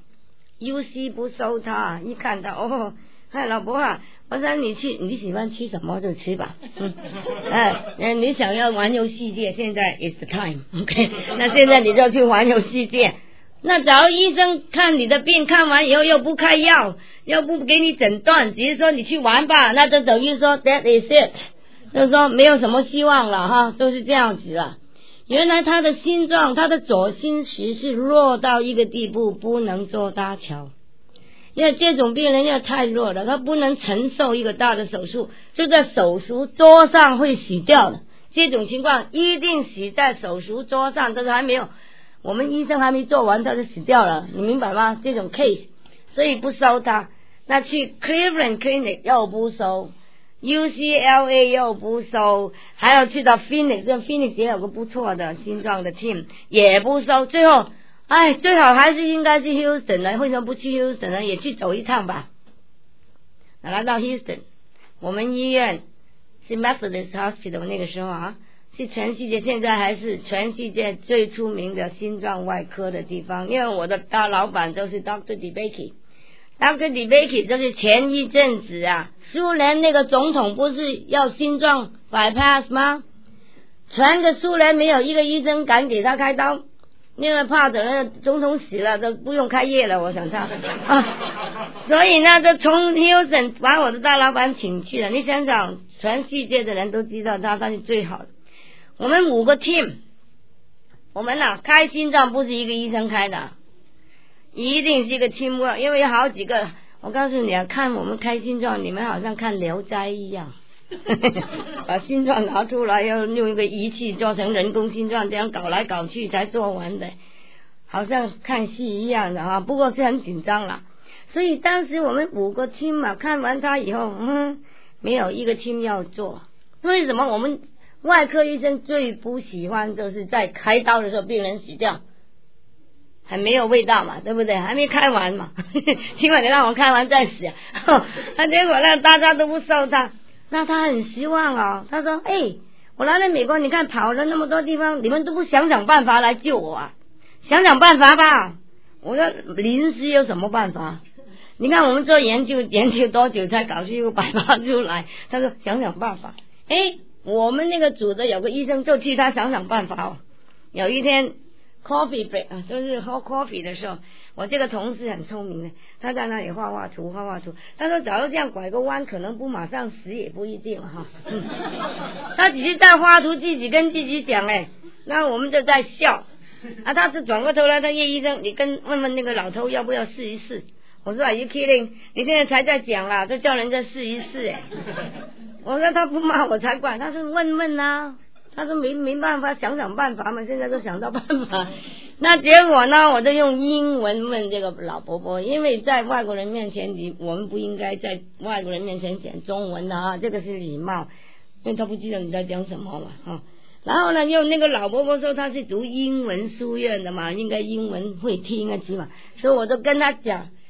[SPEAKER 1] U C 不收他，一看到哦，嗨老婆啊，我说你去你喜欢吃什么就吃吧，嗯，哎，你想要环游世界，现在 is the time， OK， 那现在你就去环游世界。那假如医生看你的病，看完以后又不开药，又不给你诊断，只是说你去玩吧，那就等于说 that is it， 就是说没有什么希望了哈，就是这样子了。原来他的心脏，他的左心室是弱到一个地步，不能做搭桥。因为这种病人要太弱了，他不能承受一个大的手术，就在手术桌上会死掉了。这种情况一定死在手术桌上，这个还没有，我们医生还没做完他就死掉了，你明白吗？这种 case， 所以不收他。那去 Cleveland Clinic 又不收， U C L A 又不收，还要去到 Phoenix， 这 Phoenix 也有个不错的心脏的 team 也不收。最后哎，最好还是应该去 Houston 呢，为什么不去 Houston 呢？也去走一趟吧。来到 Houston， 我们医院是 Methodist Hospital， 那个时候啊是全世界现在还是全世界最出名的心脏外科的地方，因为我的大老板就是 Doctor DeBakey。Doctor DeBakey 就是前一阵子啊，苏联那个总统不是要心脏 bypass 吗？全个苏联没有一个医生敢给他开刀，因为怕等那总统死了都不用开业了，我想他啊，所以呢就从 Houston 把我的大老板请去了。你想想，全世界的人都知道他，他是最好的。我们五个 team， 我们啊开心脏不是一个医生开的，一定是一个 teamwork， 因为有好几个，我告诉你啊，看我们开心脏，你们好像看聊斋一样，把心脏拿出来，要用一个仪器做成人工心脏，这样搞来搞去才做完的，好像看戏一样的啊。不过是很紧张了，所以当时我们五个 team 嘛，看完他以后，嗯，没有一个 team 要做。为什么？我们外科医生最不喜欢就是在开刀的时候病人死掉，还没有味道嘛，对不对？还没开完嘛，今晚你让我开完再死啊！他结果呢，大家都不收他，那他很失望哦。他说：“哎，我来了美国，你看跑了那么多地方，你们都不想想办法来救我啊？想想办法吧。”我说：“临时有什么办法？你看我们做研究，研究多久才搞出一个办法出来？”他说：“想想办法。”哎，我们那个组的有个医生就替他想想办法哦。有一天 coffee break 啊，就是喝 coffee 的时候，我这个同事很聪明的，他在那里画画图画画图。他说假如这样拐个弯，可能不马上死也不一定哈。嗯、他只是在画图，自己跟自己讲哎，那我们就在笑。啊，他是转过头来，他叶医生，你跟问问那个老头要不要试一试？我说 Are you kidding？ 你现在才在讲啦，就叫人家试一试哎。我说他不骂我才怪，他说问问啊，他说没没办法，想想办法嘛，现在都想到办法。那结果呢，我就用英文问这个老伯伯，因为在外国人面前，你我们不应该在外国人面前讲中文的啊，这个是礼貌，因为他不知道你在讲什么嘛啊。然后呢，用那个老伯伯说他是读英文书院的嘛，应该英文会听啊起码，所以我都跟他讲。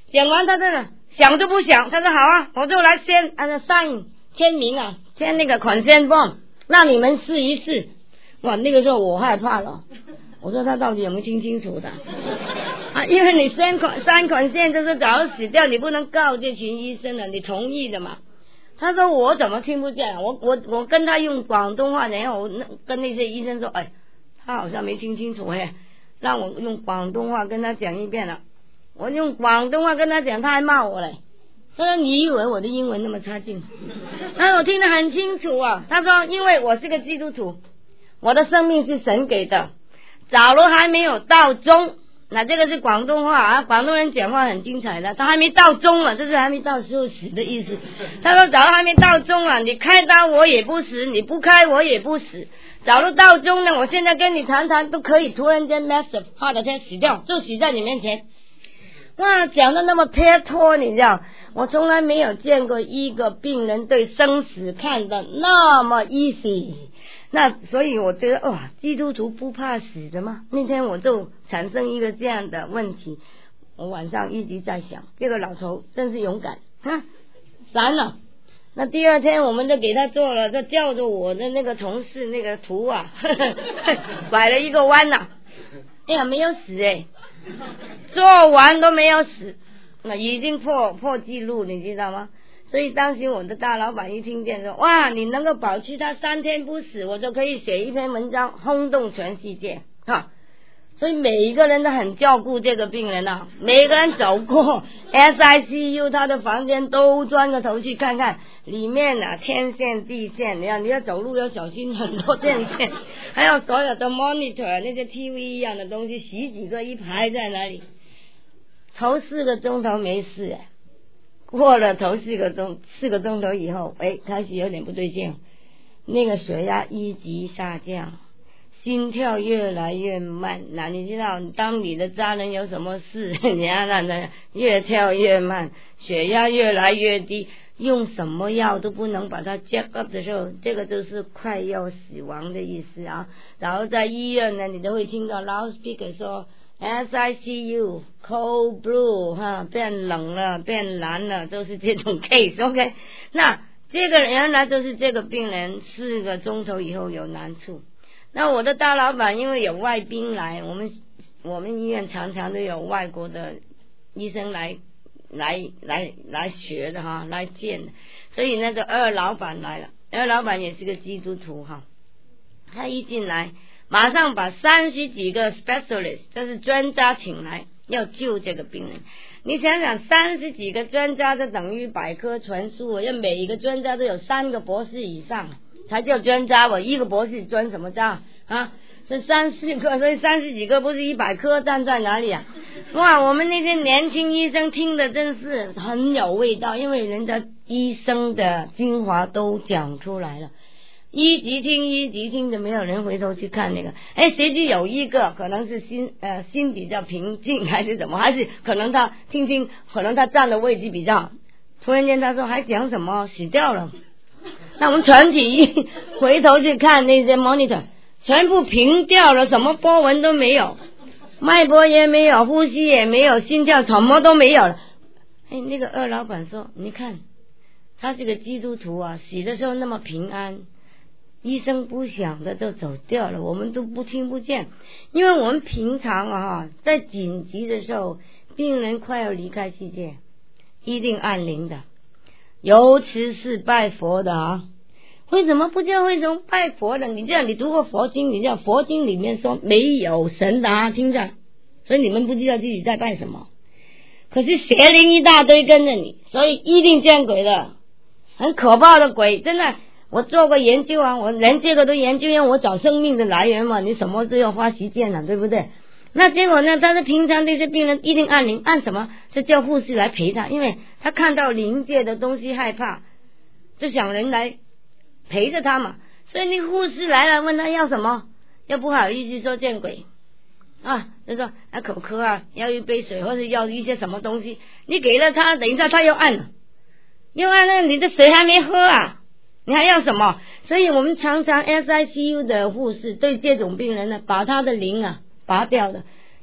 [SPEAKER 1] 讲完他真的想都不想，他说好啊，我就来签按照 sign 签名啊，签那个 consent form， 让你们试一试。哇，那个时候我害怕了，我说他到底有没有听清楚的啊？因为你 sign consent 就是早死掉，你不能告这群医生了，你同意的嘛。他说我怎么听不见？我我我跟他用广东话，然后我跟那些医生说，哎，他好像没听清楚哎，让我用广东话跟他讲一遍了。我用广东话跟他讲，他还骂我嘞。他说你以为我的英文那么差劲？他说我听得很清楚啊。他说因为我是个基督徒，我的生命是神给的，假如还没有到终，那这个是广东话啊，广东人讲话很精彩的，他还没到终啊，这是还没到时候死的意思。他说假如还没到终啊，你开刀我也不死，你不开我也不死。假如到终呢，我现在跟你谈谈都可以突然间 massive heart attack 死掉，就死在你面前。哇，讲的那么撇脱，你知道，我从来没有见过一个病人对生死看得那么 easy。那所以我觉得哇，基督徒不怕死的吗？那天我就产生一个这样的问题，我晚上一直在想，这个老头真是勇敢哈，闪了。那第二天我们就给他做了，就叫着我的那个同事那个图啊，呵呵拐了一个弯呐、啊，哎呀没有死哎，做完都没有死，那已经破破纪录，你知道吗？所以当时我的大老板一听见说，哇，你能够保持他三天不死，我就可以写一篇文章轰动全世界哈。所以每一个人都很照顾这个病人啊，每个人走过 S I C U 他的房间都钻个头去看看，里面啊天线地线，你要你要走路要小心，很多电线，还有所有的 monitor 那些 T V 一样的东西，十几个一排在那里，头四个钟头没事哎。过了头四个钟四个钟头以后，哎，开始有点不对劲，那个血压一级下降，心跳越来越慢。那你知道，当你的家人有什么事，你要让他越跳越慢，血压越来越低，用什么药都不能把它 check up 的时候，这个就是快要死亡的意思啊。然后在医院呢，你都会听到 loudspeaker 说S I C U cold blue 哈，变冷了变蓝了，都是这种 case OK。 那这个原来就是这个病人四个钟头以后有难处。那我的大老板因为有外宾来，我们我们医院常常都有外国的医生来来来来学的哈，来见的，所以那个二老板来了，二老板也是个基督徒哈，他一进来马上把三十几个 specialist 就是专家请来要救这个病人。你想想，三十几个专家就等于百科全书，要每一个专家都有三个博士以上才叫专家，我一个博士专什么家啊？这三四个，所以三十几个不是一百科站在哪里啊？哇，我们那些年轻医生听的真是很有味道，因为人家医生的精华都讲出来了。一集听一集听的，没有人回头去看那个。哎，谁知有一个可能是心呃心比较平静，还是怎么？还是可能他听听，可能他站的位置比较。突然间他说还讲什么死掉了？那我们全体一回头去看那些 monitor， 全部平掉了，什么波纹都没有，脉搏也没有，呼吸也没有，心跳什么都没有了。哎，那个二老板说，你看他这个基督徒啊，死的时候那么平安。医生不想的就走掉了，我们都不听不见，因为我们平常啊，在紧急的时候，病人快要离开世界，一定按铃的，尤其是拜佛的啊。为什么不知道为什么拜佛的？你这样，你读过佛经，你知道佛经里面说没有神的啊，听着，所以你们不知道自己在拜什么。可是邪灵一大堆跟着你，所以一定见鬼的，很可怕的鬼，真的。我做过研究啊，我连这个都研究，因为我找生命的来源嘛，你什么都要花时间了，对不对？那结果呢，但是平常这些病人一定按铃，按什么？就叫护士来陪他，因为他看到灵界的东西害怕，就想人来陪着他嘛。所以那护士来了，问他要什么，要不好意思说见鬼啊，就说啊口渴啊，要一杯水或者要一些什么东西，你给了他，等一下他又按了，又按了，你的水还没喝啊。你还要什么？所以我们常常 S I C U 的护士对这种病人呢，把他的铃啊拔掉的，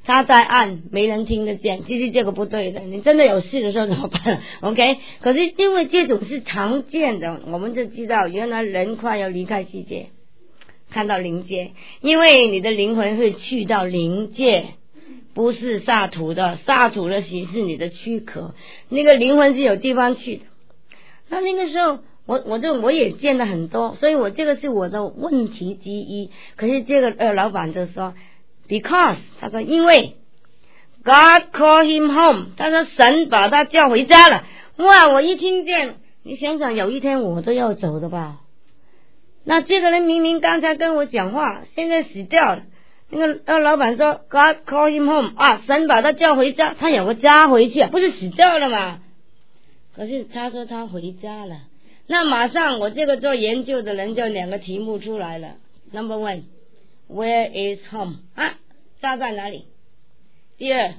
[SPEAKER 1] 他在按没人听得见，其实这个不对的，你真的有事的时候怎么办 OK， 可是因为这种是常见的，我们就知道原来人快要离开世界，看到灵界，因为你的灵魂会去到灵界，不是萨土的，萨土的形是你的躯壳，那个灵魂是有地方去的。那那个时候我我就我也见了很多，所以我这个是我的问题之一。可是这个呃老板就说 because 他说因为 God call him home， 他说神把他叫回家了。哇，我一听见，你想想有一天我都要走的吧，那这个人明明刚才跟我讲话，现在死掉了。那个呃老板说 God call him home， 啊神把他叫回家，他有个家回去，不是死掉了吗？可是他说他回家了，那马上我这个做研究的人就两个题目出来了。 Number one Where is home， 啊家在哪里？第二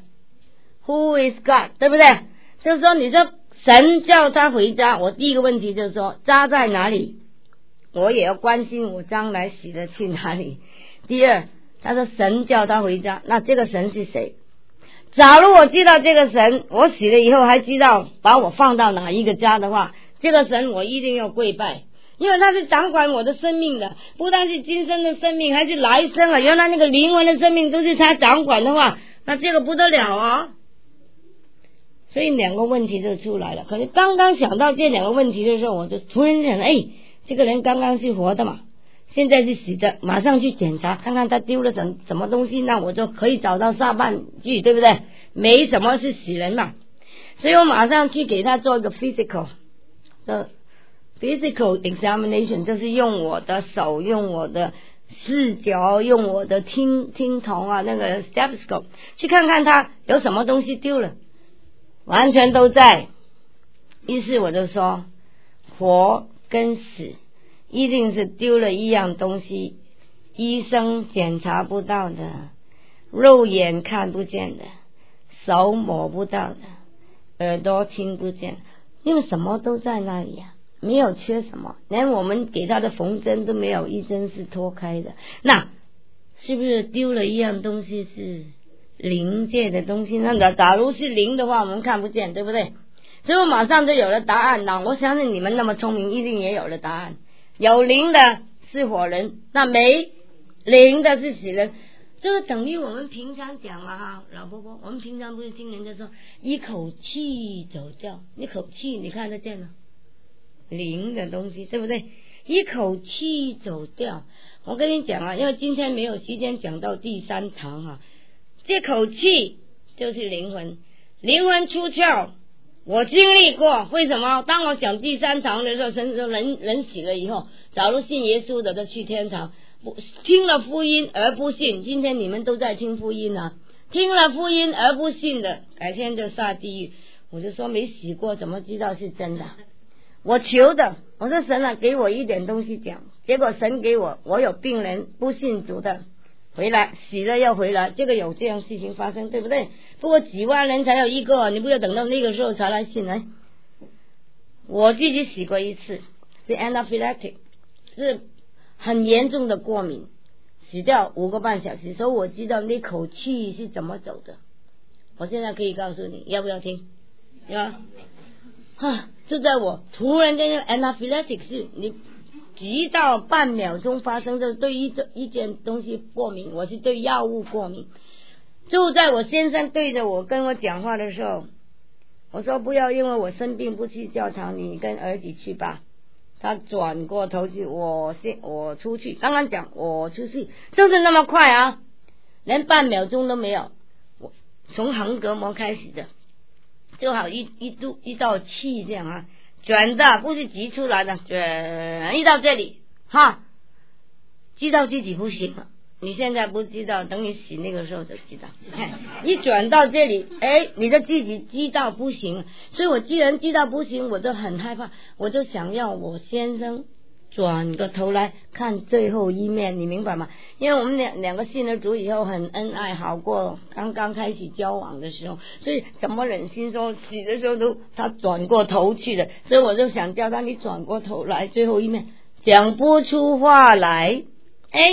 [SPEAKER 1] Who is God， 对不对？就是说你说神叫他回家，我第一个问题就是说家在哪里，我也要关心我将来死的去哪里。第二他说神叫他回家，那这个神是谁？假如我知道这个神，我死了以后还知道把我放到哪一个家的话，这个神我一定要跪拜，因为他是掌管我的生命的，不但是今生的生命，还是来生啊！原来那个灵魂的生命都是他掌管的话，那这个不得了啊！所以两个问题就出来了。可是刚刚想到这两个问题的时候，我就突然想，哎，这个人刚刚是活的嘛，现在是死的，马上去检查看看他丢了什什么东西，那我就可以找到下半句，对不对？没什么是死人嘛，所以我马上去给他做一个 physical 的 physical examination， 就是用我的手，用我的视觉，用我的听听筒啊，那个 stethoscope 去看看他有什么东西丢了，完全都在。于是我就说，活跟死一定是丢了一样东西，医生检查不到的，肉眼看不见的，手摸不到的，耳朵听不见，因为什么都在那里啊，没有缺什么，连我们给他的缝针都没有一针是脱开的。那是不是丢了一样东西是灵界的东西？那假如是灵的话，我们看不见，对不对？所以我马上就有了答案。那我相信你们那么聪明，一定也有了答案。有灵的是活人，那没灵的是死人。这个等于我们平常讲嘛哈，老婆婆，我们平常不是听人家说一口气走掉，一口气你看得见吗？灵的东西，对不对？一口气走掉。我跟你讲啊，因为今天没有时间讲到第三堂啊，这口气就是灵魂，灵魂出窍。我经历过，为什么？当我讲第三堂的时候，甚至人人死了以后，假如信耶稣的都去天堂，不听了福音而不信，今天你们都在听福音啊，听了福音而不信的，改天就下地狱。我就说没死过，怎么知道是真的？我求的，我说神啊，给我一点东西讲，结果神给我，我有病人不信主的回来，死了要回来，这个有这样事情发生，对不对？不过几万人才有一个，你不要等到那个时候才来信来。我自己死过一次，是 anaphylactic， 是很严重的过敏，死掉五个半小时，所以我知道那口气是怎么走的。我现在可以告诉你，要不要听？要啊！就在我突然间 anaphylactic 是你急到半秒钟发生的，对一一件东西过敏，我是对药物过敏。就在我先生对着我跟我讲话的时候，我说不要因为我生病不去教堂，你跟儿子去吧。他转过头去，我先我出去，刚刚讲我出去就是那么快啊，连半秒钟都没有。我从横膈膜开始的，就好一一度一道气这样啊，转的不是急出来的，转一到这里哈，知道自己不行了。你现在不知道，等你死那个时候就知道。一转到这里，哎，你就自己知道不行。所以我既然知道不行，我就很害怕，我就想要我先生转个头来看最后一面，你明白吗？因为我们两两个信了主以后很恩爱，好过刚刚开始交往的时候，所以怎么忍心说死的时候都他转过头去了，所以我就想叫他你转过头来最后一面，讲不出话来，哎。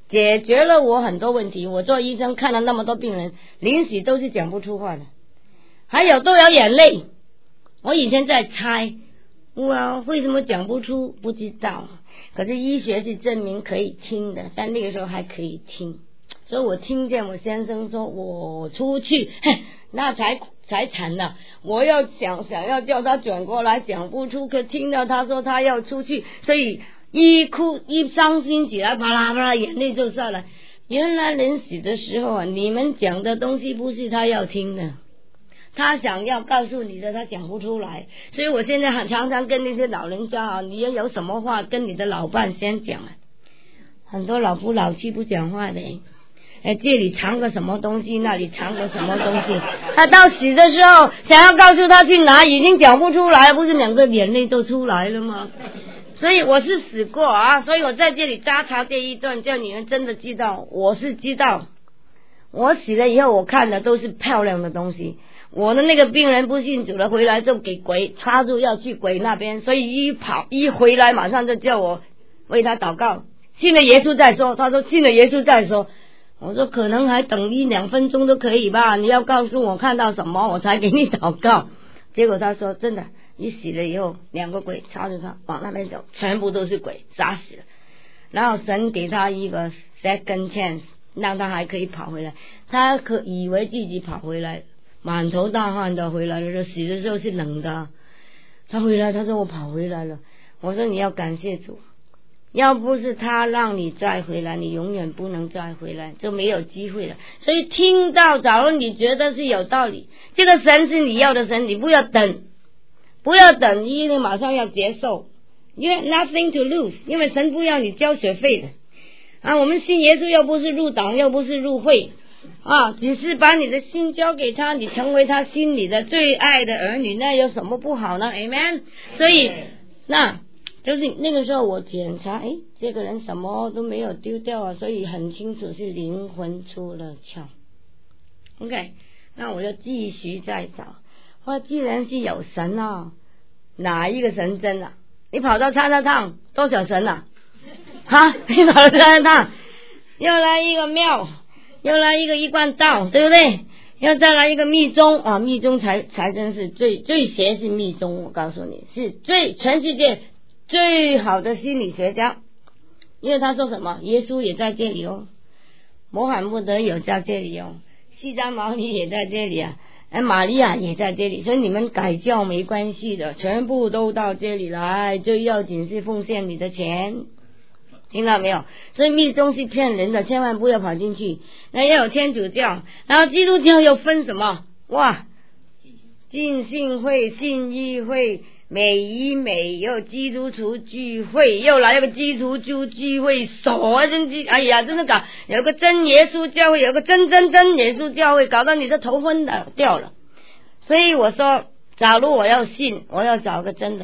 [SPEAKER 1] 解决了我很多问题。我做医生看了那么多病人，临死都是讲不出话的，还有都有眼泪。我以前在猜，哇，为什么讲不出？不知道。可是医学是证明可以听的，但那个时候还可以听，所以我听见我先生说我出去，那才才惨了。我要想想要叫他转过来，讲不出，可听到他说他要出去，所以一哭一伤心起来，啪啦啪啦眼泪就下来。原来人死的时候啊，你们讲的东西不是他要听的，他想要告诉你的他讲不出来。所以我现在很常常跟那些老人家啊，你要有什么话跟你的老伴先讲啊。很多老夫老妻不讲话的，哎，这里藏个什么东西，那里藏个什么东西，他到死的时候想要告诉他去拿，已经讲不出来，不是两个眼泪都出来了吗？所以我是死过啊，所以我在这里扎插这一段，叫你们真的知道，我是知道，我死了以后我看的都是漂亮的东西。我的那个病人不信主了，回来就给鬼插住要去鬼那边，所以一跑一回来马上就叫我为他祷告，信了耶稣再说。他说信了耶稣再说，我说可能还等一两分钟都可以吧，你要告诉我看到什么我才给你祷告。结果他说真的，一死了以后两个鬼插着他往那边走，全部都是鬼，杀死了。然后神给他一个 second chance， 让他还可以跑回来。他可以为自己跑回来，满头大汗的回来了，死的时候是冷的。他回来他说我跑回来了，我说你要感谢主，要不是他让你再回来，你永远不能再回来，就没有机会了。所以听到假如你觉得是有道理，这个神是你要的神，你不要等，不要等，因为马上要接受，因为 nothing to lose， 因为神不要你交学费的啊。我们信耶稣又不是入党又不是入会啊，只是把你的心交给他，你成为他心里的最爱的儿女，那有什么不好呢？ Amen。 所以那就是那个时候我检查，诶，这个人什么都没有丢掉啊，所以很清楚是灵魂出了窍。 OK， 那我就继续再找。哇，既然是有神啊，哪一个神真啊？你跑到叉叉烫多少神啊？哈，你跑到叉叉烫又来一个庙，又来一个一贯道，对不对？要再来一个密宗啊，密宗才才真是最最邪是密宗，我告诉你是最全世界最好的心理学家。因为他说什么耶稣也在这里哦，穆罕默德有在这里哦，释迦牟尼也在这里啊，玛利亚也在这里，所以你们改教没关系的，全部都到这里来，最要紧是奉献你的钱，听到没有？所以密宗是骗人的，千万不要跑进去。那要有天主教，然后基督教又分什么？哇，浸信会、信义会、美仪美，又基督徒聚会，又来一个基督徒聚会所，真是哎呀，真的搞有个真耶稣教会，有个真真真耶稣教会，搞到你的头昏的掉了。所以我说，假如我要信，我要找个真的。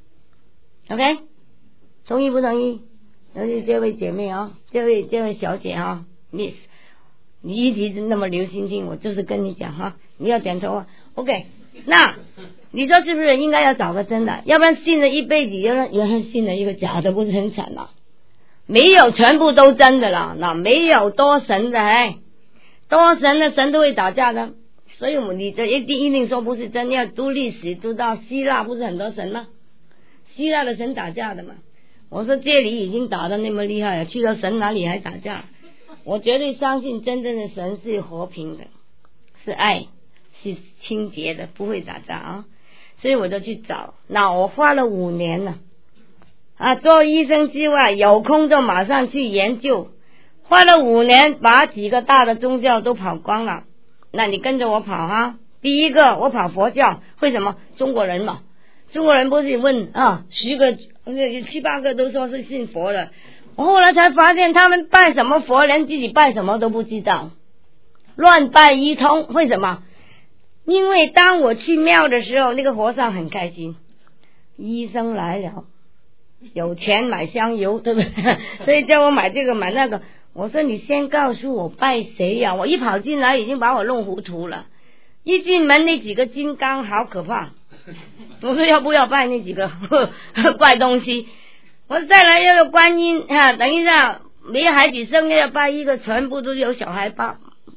[SPEAKER 1] OK， 同意不同意？尤其这位姐妹啊、哦，这位这位小姐啊、哦、，Miss， 你一直那么留心听，我就是跟你讲哈，你要点头啊。OK， 那你说是不是应该要找个真的？要不然信了一辈子，原来原来信了一个假的，不是很惨吗？没有全部都真的啦，那没有多神的，哎，多神的神都会打架的，所以我们你这一定一定说不是真。要读历史，读到希腊不是很多神吗？希腊的神打架的嘛。我说这里已经打得那么厉害了，去到神哪里还打架？我绝对相信真正的神是和平的，是爱，是清洁的，不会打架啊。所以我就去找，那我花了五年了啊，做医生之外有空就马上去研究，花了五年把几个大的宗教都跑光了。那你跟着我跑哈。第一个我跑佛教，为什么？中国人嘛，中国人不是问啊，十个七八个都说是信佛的，我后来才发现他们拜什么佛连自己拜什么都不知道，乱拜一通。为什么？因为当我去庙的时候，那个和尚很开心，医生来了，有钱买香油，对不对？所以叫我买这个买那个。我说你先告诉我拜谁呀、啊？我一跑进来已经把我弄糊涂了，一进门那几个金刚好可怕，我说要不要拜那几个怪东西？我说再来要有观音啊，等一下没孩子生要拜一个，全部都是有小孩拜，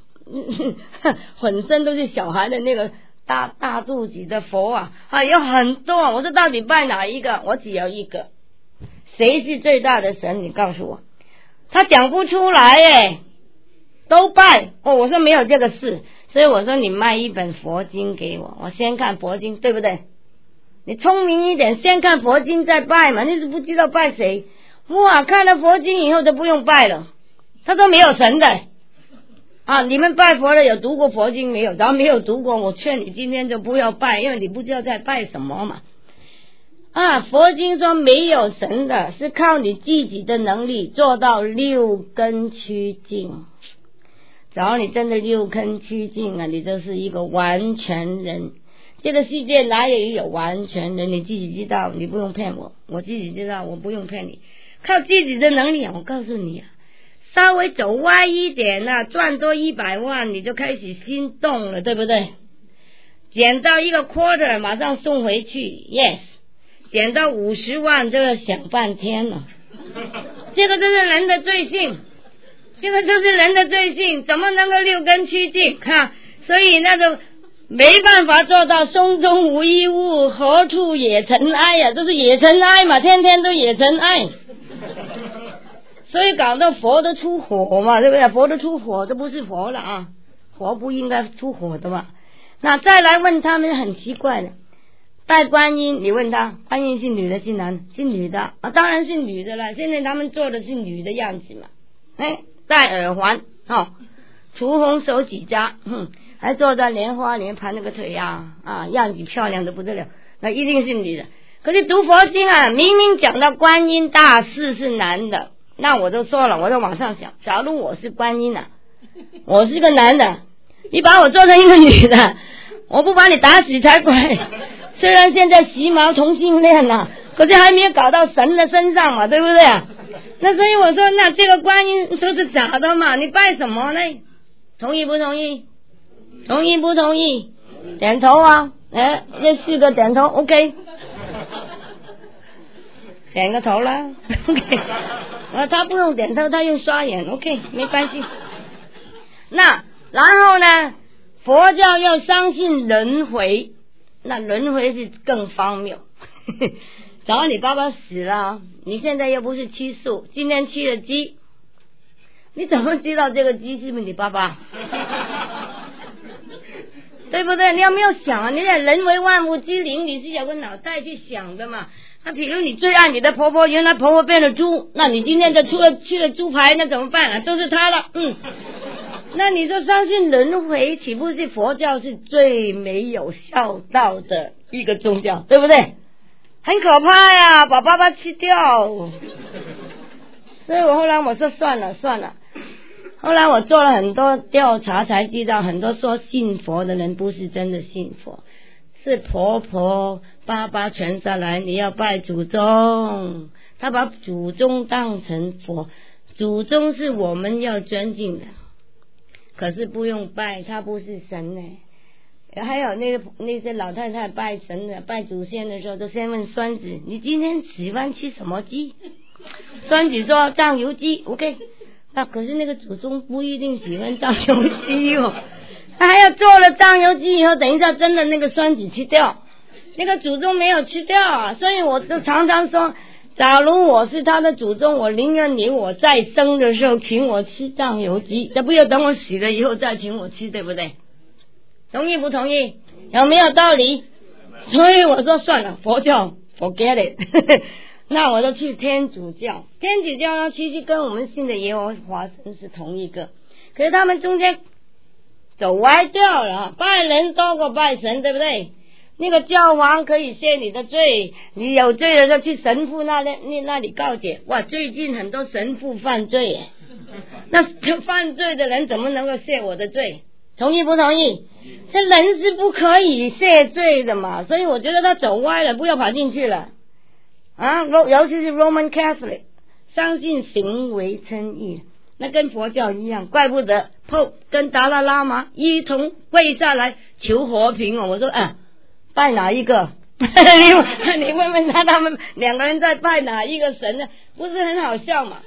[SPEAKER 1] 浑身都是小孩的那个大大肚子的佛啊，啊有很多。我说到底拜哪一个？我只有一个，谁是最大的神？你告诉我。他讲不出来耶，都拜哦。我说没有这个事，所以我说你卖一本佛经给我，我先看佛经，对不对？你聪明一点，先看佛经再拜嘛。你是不知道拜谁？哇，看了佛经以后就不用拜了。他说没有神的啊，你们拜佛的有读过佛经没有？只要没有读过，我劝你今天就不要拜，因为你不知道在拜什么嘛。啊，佛经说没有神的，是靠你自己的能力做到六根清净。只要你真的六根清净啊，你就是一个完全人。这个世界哪里有完全人？你自己知道，你不用骗我，我自己知道，我不用骗你。靠自己的能力啊，我告诉你啊，稍微走歪一点啊，赚多一百万你就开始心动了，对不对？捡到一个 quarter 马上送回去 ，yes。捡到五十万就要想半天了，这个就是人的罪性，这个就是人的罪性，怎么能够六根清净？哈，所以那就没办法做到松中无一物，何处也尘埃呀、啊？就是也尘埃嘛，天天都也尘埃，所以搞到佛都出火嘛，对不对？佛都出火，这不是佛了啊，佛不应该出火的嘛。那再来问他们很奇怪的。拜观音，你问他，观音是女的是男的？是女的啊，当然是女的了。现在他们做的是女的样子嘛，哎，戴耳环，哦，涂红手指甲，哼，还坐在莲花里面盘那个腿呀、啊，啊，样子漂亮的不得了，那一定是女的。可是读佛经啊，明明讲到观音大士是男的，那我就说了，我在网上想，假如我是观音啊，我是个男的，你把我做成一个女的，我不把你打死才怪。虽然现在时髦同性恋啊，可是还没有搞到神的身上嘛，对不对啊？那所以我说，那这个观音都是假的嘛，你拜什么呢？同意不同意？同意不同意？点头啊！哎，这四个点头 ，OK， 点个头啦 ，OK。啊，他不用点头，他用刷眼 ，OK， 没关系。那然后呢？佛教要相信轮回。那轮回是更荒谬。然后你爸爸死了，你现在又不是吃素，今天吃了鸡，你怎么知道这个鸡是不是你爸爸？对不对？你有没有想啊？你在人为万物之灵，你是有个脑袋去想的嘛。那比如你最爱你的婆婆，原来婆婆变了猪，那你今天就出了吃了猪排，那怎么办啊？就是她了，嗯。那你说相信轮回，岂不是佛教是最没有孝道的一个宗教，对不对？很可怕呀，把爸爸吃掉。所以我后来我说算了算了。后来我做了很多调查，才知道很多说信佛的人不是真的信佛，是婆婆爸爸传下来，你要拜祖宗，他把祖宗当成佛，祖宗是我们要尊敬的。可是不用拜，他不是神呢。还有那个那些老太太拜神的、拜祖先的时候，都先问孙子：“你今天喜欢吃什么鸡？”孙子说：“酱油鸡。” OK， 那可是那个祖宗不一定喜欢酱油鸡哦。他还要做了酱油鸡以后，等一下真的那个孙子吃掉，那个祖宗没有吃掉啊。所以我就常常说。假如我是他的祖宗，我宁愿你我再生的时候请我吃酱油鸡，这不要等我死了以后再请我吃，对不对？同意不同意？有没有道理？所以我说算了，佛教 forget it 那我就去天主教。天主教呢，其实跟我们信的耶和华神是同一个，可是他们中间走歪掉了，拜人多过拜神，对不对？那个教皇可以赦你的罪，你有罪的时候去神父那里那那里告解。哇，最近很多神父犯罪耶，那犯罪的人怎么能够赦我的罪？同意不同意？这人是不可以赦罪的嘛，所以我觉得他走歪了，不要跑进去了啊！尤其是 Roman Catholic 相信行为称义，那跟佛教一样，怪不得 Pope 跟达赖喇嘛一同跪下来求和平哦。我说啊。拜哪一个？你你问问他，他们两个人在拜哪一个神呢？不是很好笑嘛？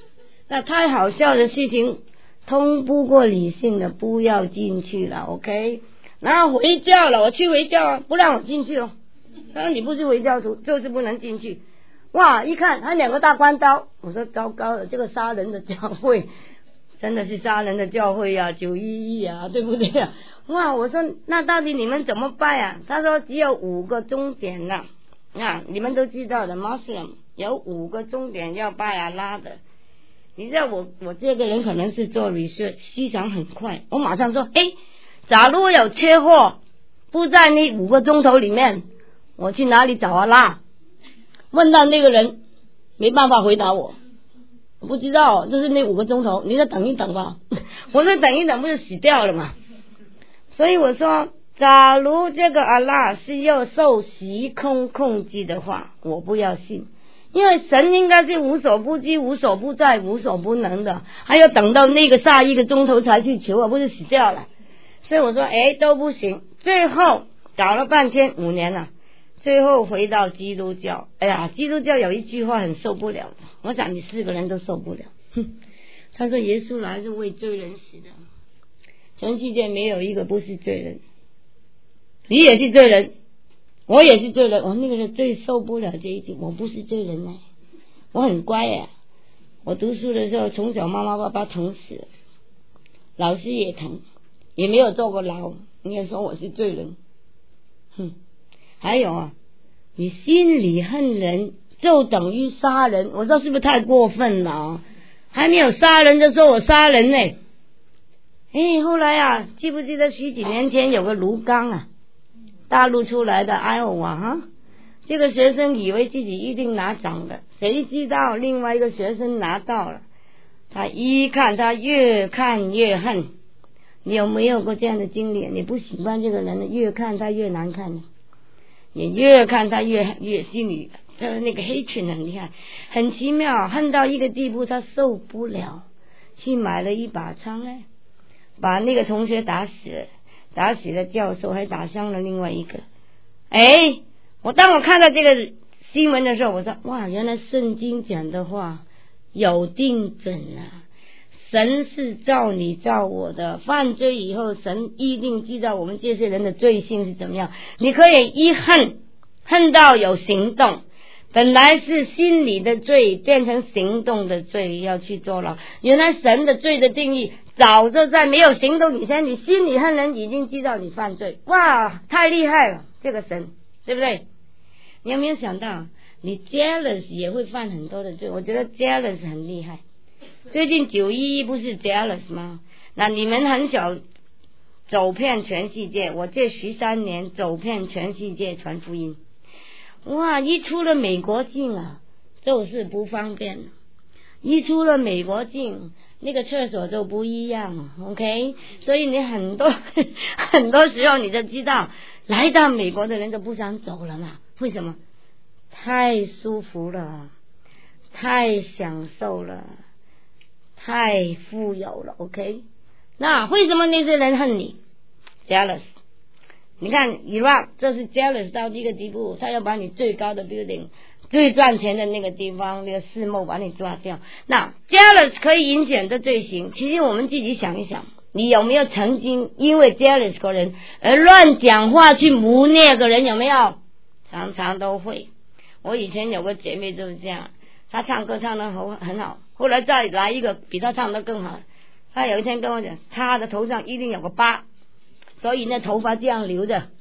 [SPEAKER 1] 那太好笑的事情，通不过理性的不要进去了 ，OK？ 然后回教了，我去回教啊，不让我进去哦。他说你不是回教徒，就是不能进去。哇，一看他两个大关刀，我说糟糕了，这个杀人的教会真的是杀人的教会啊，九一一啊，对不对啊？哇，我说那到底你们怎么拜啊？他说只有五个钟点呐、啊，啊，你们都知道的 ，Muslim 有五个钟点要拜阿拉的。你知道我我这个人可能是做 research 思想很快，我马上说，诶，假如有车祸不在那五个钟头里面，我去哪里找阿拉？问到那个人没办法回答我，我不知道，就是那五个钟头，你再等一等吧。我说等一等不是死掉了吗？所以我说，假如这个阿拉是要受时空控制的话，我不要信。因为神应该是无所不知、无所不在、无所不能的，还要等到那个下一个钟头才去求，我不是死掉了。所以我说，哎，都不行。最后搞了半天，五年了，最后回到基督教。哎呀，基督教有一句话很受不了的，我想你四个人都受不了。哼，他说耶稣来是为罪人死的，全世界没有一个不是罪人，你也是罪人。我也是罪人，我那个人最受不了这一句，我不是罪人呢、欸，我很乖呀、啊。我读书的时候，从小妈妈爸爸疼死了，老师也疼，也没有坐过牢。你也说我是罪人，哼。还有啊，你心里恨人就等于杀人，我说是不是太过分了啊？还没有杀人就说我杀人呢、欸？哎，后来啊，记不记得十几年前有个卢刚啊？大陆出来的艾欧啊哈，这个学生以为自己一定拿奖的，谁知道另外一个学生拿到了，他一看他越看越恨。你有没有过这样的经历？你不喜欢这个人，越看他越难看，你越看他越越心里就是那个黑群很厉害，很奇妙，恨到一个地步他受不了，去买了一把枪哎，把那个同学打死了。打死了教授，还打伤了另外一个。哎，我当我看到这个新闻的时候，我说哇，原来圣经讲的话有定准啊！神是照你照我的，犯罪以后，神一定知道我们这些人的罪性是怎么样。你可以一恨恨到有行动，本来是心里的罪变成行动的罪，要去坐牢。原来神的罪的定义早就在没有行动以前，你心里恨人已经知道你犯罪。哇，太厉害了，这个神，对不对？你有没有想到你 jealous 也会犯很多的罪？我觉得 jealous 很厉害。最近九一一不是 jealous 吗？那你们很小走遍全世界，我这十三年走遍全世界传福音。哇，一出了美国境啊，就是不方便。一出了美国境，那个厕所就不一样 ，OK？ 所以你很多很多时候你就知道，来到美国的人都不想走了嘛？为什么？太舒服了，太享受了，太富有了 ，OK？ 那为什么那些人恨你 ？jealous。你看 Iraq 这是 jealous 到这个地步，他要把你最高的 building 最赚钱的那个地方那个世贸把你抓掉。那 jealous 可以引起很多罪行，其实我们自己想一想，你有没有曾经因为 jealous 个人而乱讲话去污蔑个人？有没有？常常都会。我以前有个姐妹就是这样，她唱歌唱得很很好，后来再来一个比她唱得更好，她有一天跟我讲，她的头上一定有个疤，所以那头发这样留着。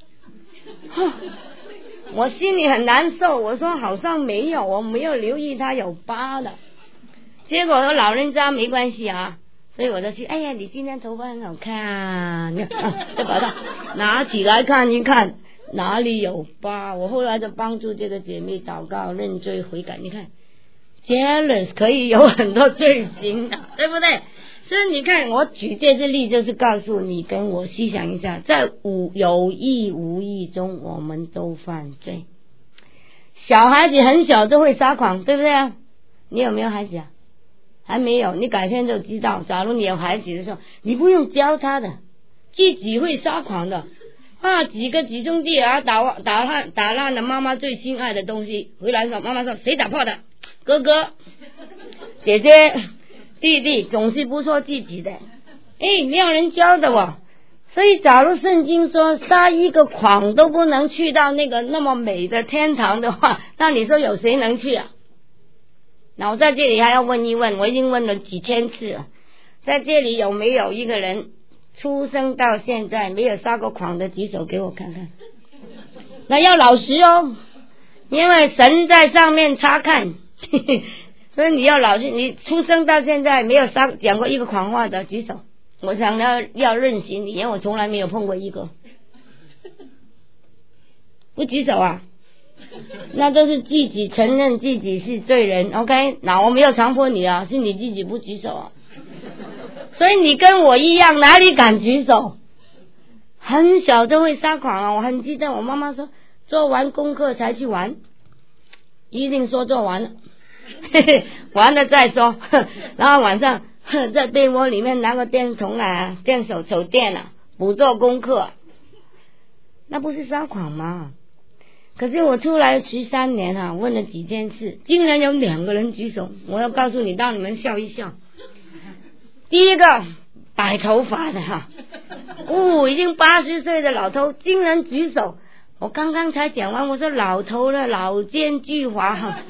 [SPEAKER 1] 我心里很难受，我说好像没有，我没有留意他有疤的。结果我老人家没关系啊，所以我就去，哎呀，你今天头发很好看啊，就把它拿起来看一看，哪里有疤。我后来就帮助这个姐妹祷告认罪悔改。你看 jealous 可以有很多罪行的，对不对？所以你看，我举这些例就是告诉你跟我细想一下，在无有意无意中我们都犯罪。小孩子很小都会撒谎，对不对啊？你有没有孩子啊？还没有，你改天就知道。假如你有孩子的时候，你不用教他的，自己会撒谎的啊！几个几兄弟啊，打打烂打烂了妈妈最心爱的东西，回来说妈妈说谁打破的？哥哥姐姐。 弟弟总是不说自己的，诶，没有人教的哦。所以假如圣经说杀一个狂都不能去到那个那么美的天堂的话，那你说有谁能去啊？那我在这里还要问一问，我已经问了几千次了，在这里有没有一个人出生到现在没有杀过狂的，举手给我看看。那要老实哦，因为神在上面查看所以你要老实，你出生到现在没有杀讲过一个狂话的，举手。我想要要认识你，因为我从来没有碰过一个。不举手啊？那都是自己承认自己是罪人 OK， 那我没有强迫你啊，是你自己不举手啊。所以你跟我一样，哪里敢举手？很小就会撒谎啊！我很记得我妈妈说做完功课才去玩，一定说做完了完了再说然后晚上在被窝里面拿个电筒啊电手手电啊不做功课，那不是撒谎吗？可是我出来十三年啊，问了几件事，竟然有两个人举手，我要告诉你，让你们笑一笑。第一个白头发的哈，哦，已经八十岁的老头竟然举手。我刚刚才讲完，我说老头了，老奸巨猾哈。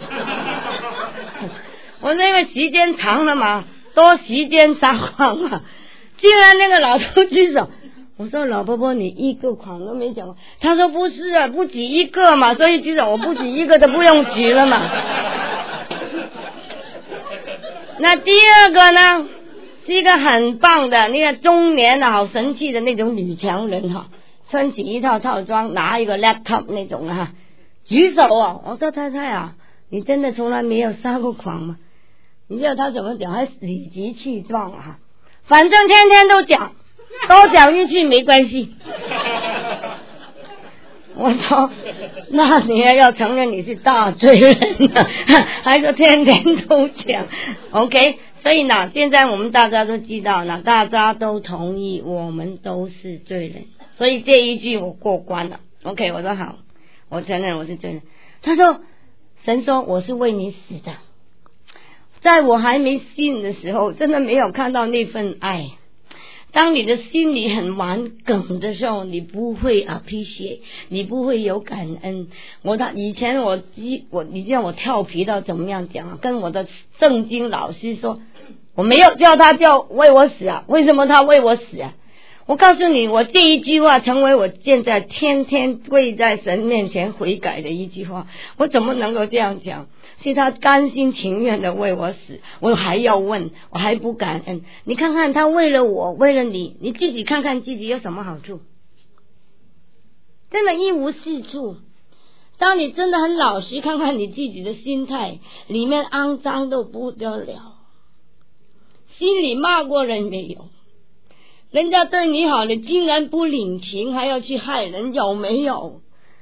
[SPEAKER 1] 我说因为时间长了嘛，多时间撒谎嘛，竟然那个老头举手。我说老婆婆，你一个谎都没讲过。他说不是啊，不止一个嘛，所以举手，我不止一个都不用举了嘛。那第二个呢，是一个很棒的那个中年的好神气的那种女强人哈，穿起一套套装，拿一个 laptop 那种啊，举手啊！我说太太啊，你真的从来没有撒过谎吗？你知道他怎么讲？还理直气壮啊！反正天天都讲，多讲一句没关系。我说，那你也要承认你是大罪人啊，还说天天都讲 ，OK。所以呢，现在我们大家都知道了，大家都同意我们都是罪人，所以这一句我过关了。OK， 我说好，我承认我是罪人。他说，神说我是为你死的，在我还没信的时候，真的没有看到那份爱。当你的心里很顽梗的时候，你不会 appreciate， 你不会有感恩。我他以前我我你知道我跳皮到怎么样讲啊？跟我的圣经老师说，我没有叫他叫为我死啊，为什么他为我死啊？我告诉你，我这一句话成为我现在天天跪在神面前悔改的一句话。我怎么能够这样讲？是他甘心情愿的为我死，我还要问，我还不感恩。你看看他为了我，为了你，你自己看看自己有什么好处？真的一无是处。当你真的很老实看看你自己的心态，里面肮脏都不得了。心里骂过人没有？人家对你好，你竟然不领情，还要去害人，有没有？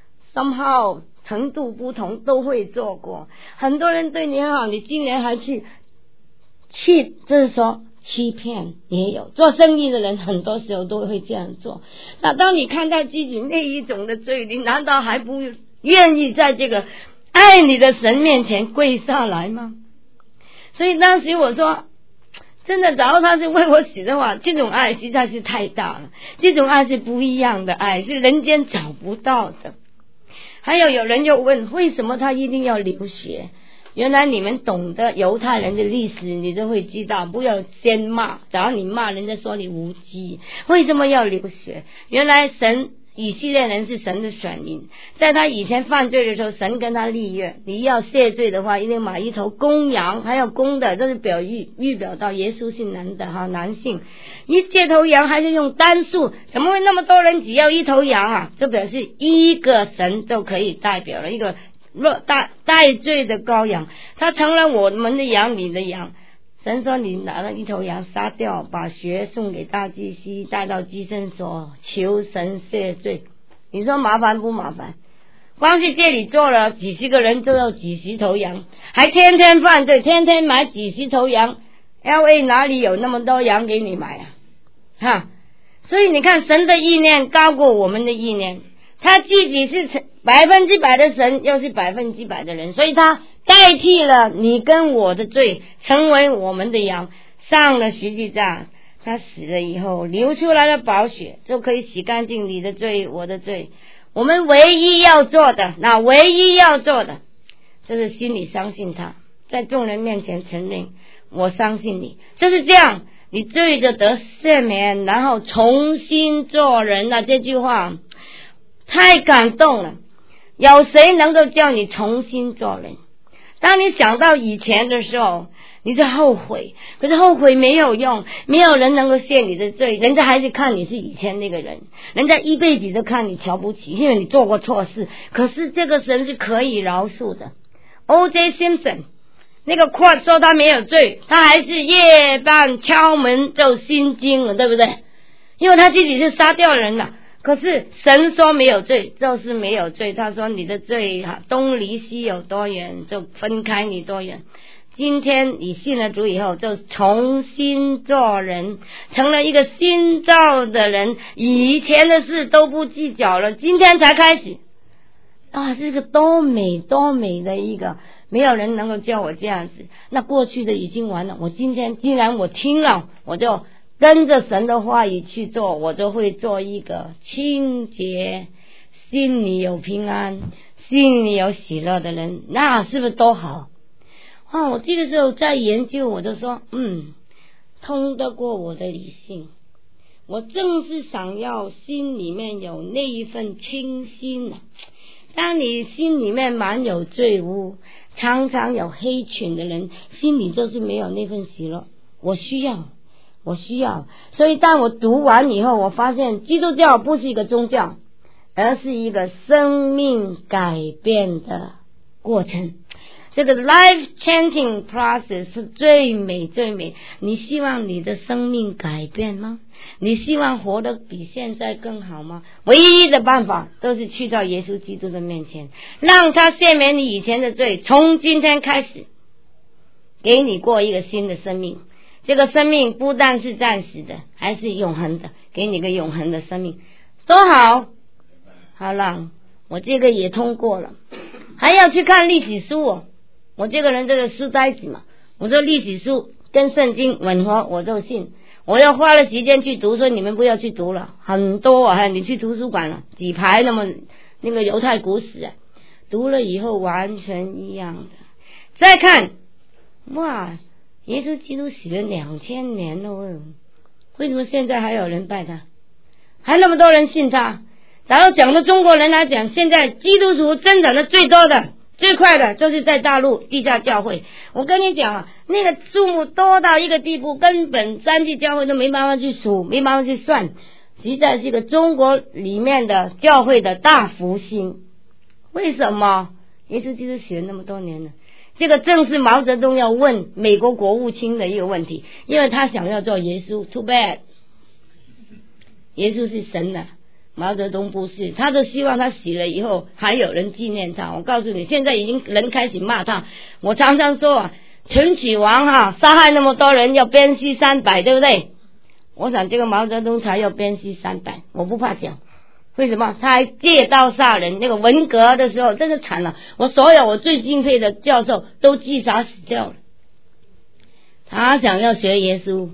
[SPEAKER 1] somehow 程度不同都会做过。很多人对你好，你竟然还去去就是说欺骗，也有。做生意的人很多时候都会这样做。那当你看到自己那一种的罪，你难道还不愿意在这个爱你的神面前跪下来吗？所以当时我说，真的，假如他是为我死的话，这种爱实在是太大了。这种爱是不一样的爱，是人间找不到的。还有有人又问，为什么他一定要流血？原来你们懂得犹太人的历史，你都会知道，不要先骂，假如你骂人家说你无知，为什么要流血？原来神以色列人是神的选民，在他以前犯罪的时候，神跟他立约，你要谢罪的话，一定买一头公羊，还有公的，这是表喻预表到耶稣是男的哈，男性。一这头羊还是用单数，怎么会那么多人只要一头羊啊？这表示一个神就可以代表了一个若带带罪的羔羊，他成了我们的羊，你的羊。神说你拿了一头羊杀掉，把血送给大祭司，带到祭牲所求神赦罪。你说麻烦不麻烦？光是这里做了几十个人都有几十头羊，还天天犯罪，天天买几十头羊。L A 哪里有那么多羊给你买啊？哈，所以你看神的意念高过我们的意念，他自己是百分之百的神，又是百分之百的人，所以他代替了你跟我的罪，成为我们的羊， 上了十字架，他死了以后流出来的宝血就可以洗干净你的罪，我的罪。我们唯一要做的，那唯一要做的就是心里相信他，在众人面前承认我相信你，就是这样，你罪就得赦免，然后重新做人了。这句话太感动了，有谁能够叫你重新做人？当你想到以前的时候，你就后悔，可是后悔没有用，没有人能够赦你的罪，人家还是看你是以前那个人，人家一辈子都看你瞧不起，因为你做过错事。可是这个神是可以饶恕的。 O J Simpson 那个 court 说他没有罪，他还是夜半敲门就心惊了，对不对？因为他自己是杀掉人了，可是神说没有罪就是没有罪，他说你的罪东离西有多远，就分开你多远。今天你信了主以后，就重新做人，成了一个新造的人，以前的事都不计较了，今天才开始啊！这个多美多美的一个，没有人能够叫我这样子。那过去的已经完了，我今天既然我听了，我就跟着神的话语去做，我就会做一个清洁、心里有平安、心里有喜乐的人，那是不是多好啊？我这个时候在研究，我就说嗯，通得过我的理性，我正是想要心里面有那一份清心啊。当你心里面满有罪污，常常有黑群的人，心里就是没有那份喜乐。我需要我需要所以当我读完以后，我发现基督教不是一个宗教，而是一个生命改变的过程。这个 life changing process 是最美最美。你希望你的生命改变吗？你希望活得比现在更好吗？唯一的办法都是去到耶稣基督的面前，让他赦免你以前的罪，从今天开始给你过一个新的生命。这个生命不但是暂时的，还是永恒的，给你个永恒的生命，多好。好了，我这个也通过了，还要去看历史书哦。我这个人这个书呆子嘛，我说历史书跟圣经吻合我就信。我要花了时间去读，说你们不要去读了，很多啊，你去图书馆了几排那么那个犹太古史啊，读了以后完全一样的。再看，哇，耶稣基督死了两千年了，为什么现在还有人拜他，还那么多人信他？然后讲的中国人来讲，现在基督徒增长的最多的最快的就是在大陆地下教会。我跟你讲啊，那个数目多到一个地步，根本三级教会都没办法去数，没办法去算。实在是一个中国里面的教会的大复兴。为什么？耶稣基督死了那么多年了，这个正是毛泽东要问美国国务卿的一个问题，因为他想要做耶稣。 Too bad， 耶稣是神的，毛泽东不是，他就希望他死了以后还有人纪念他。我告诉你，现在已经人开始骂他。我常常说啊，陈启王哈杀害那么多人要鞭尸三百，对不对？我想这个毛泽东才要鞭尸三百，我不怕讲。为什么？他还借刀杀人。那个文革的时候真的惨了，我所有我最敬佩的教授都自杀死掉了。他想要学耶稣，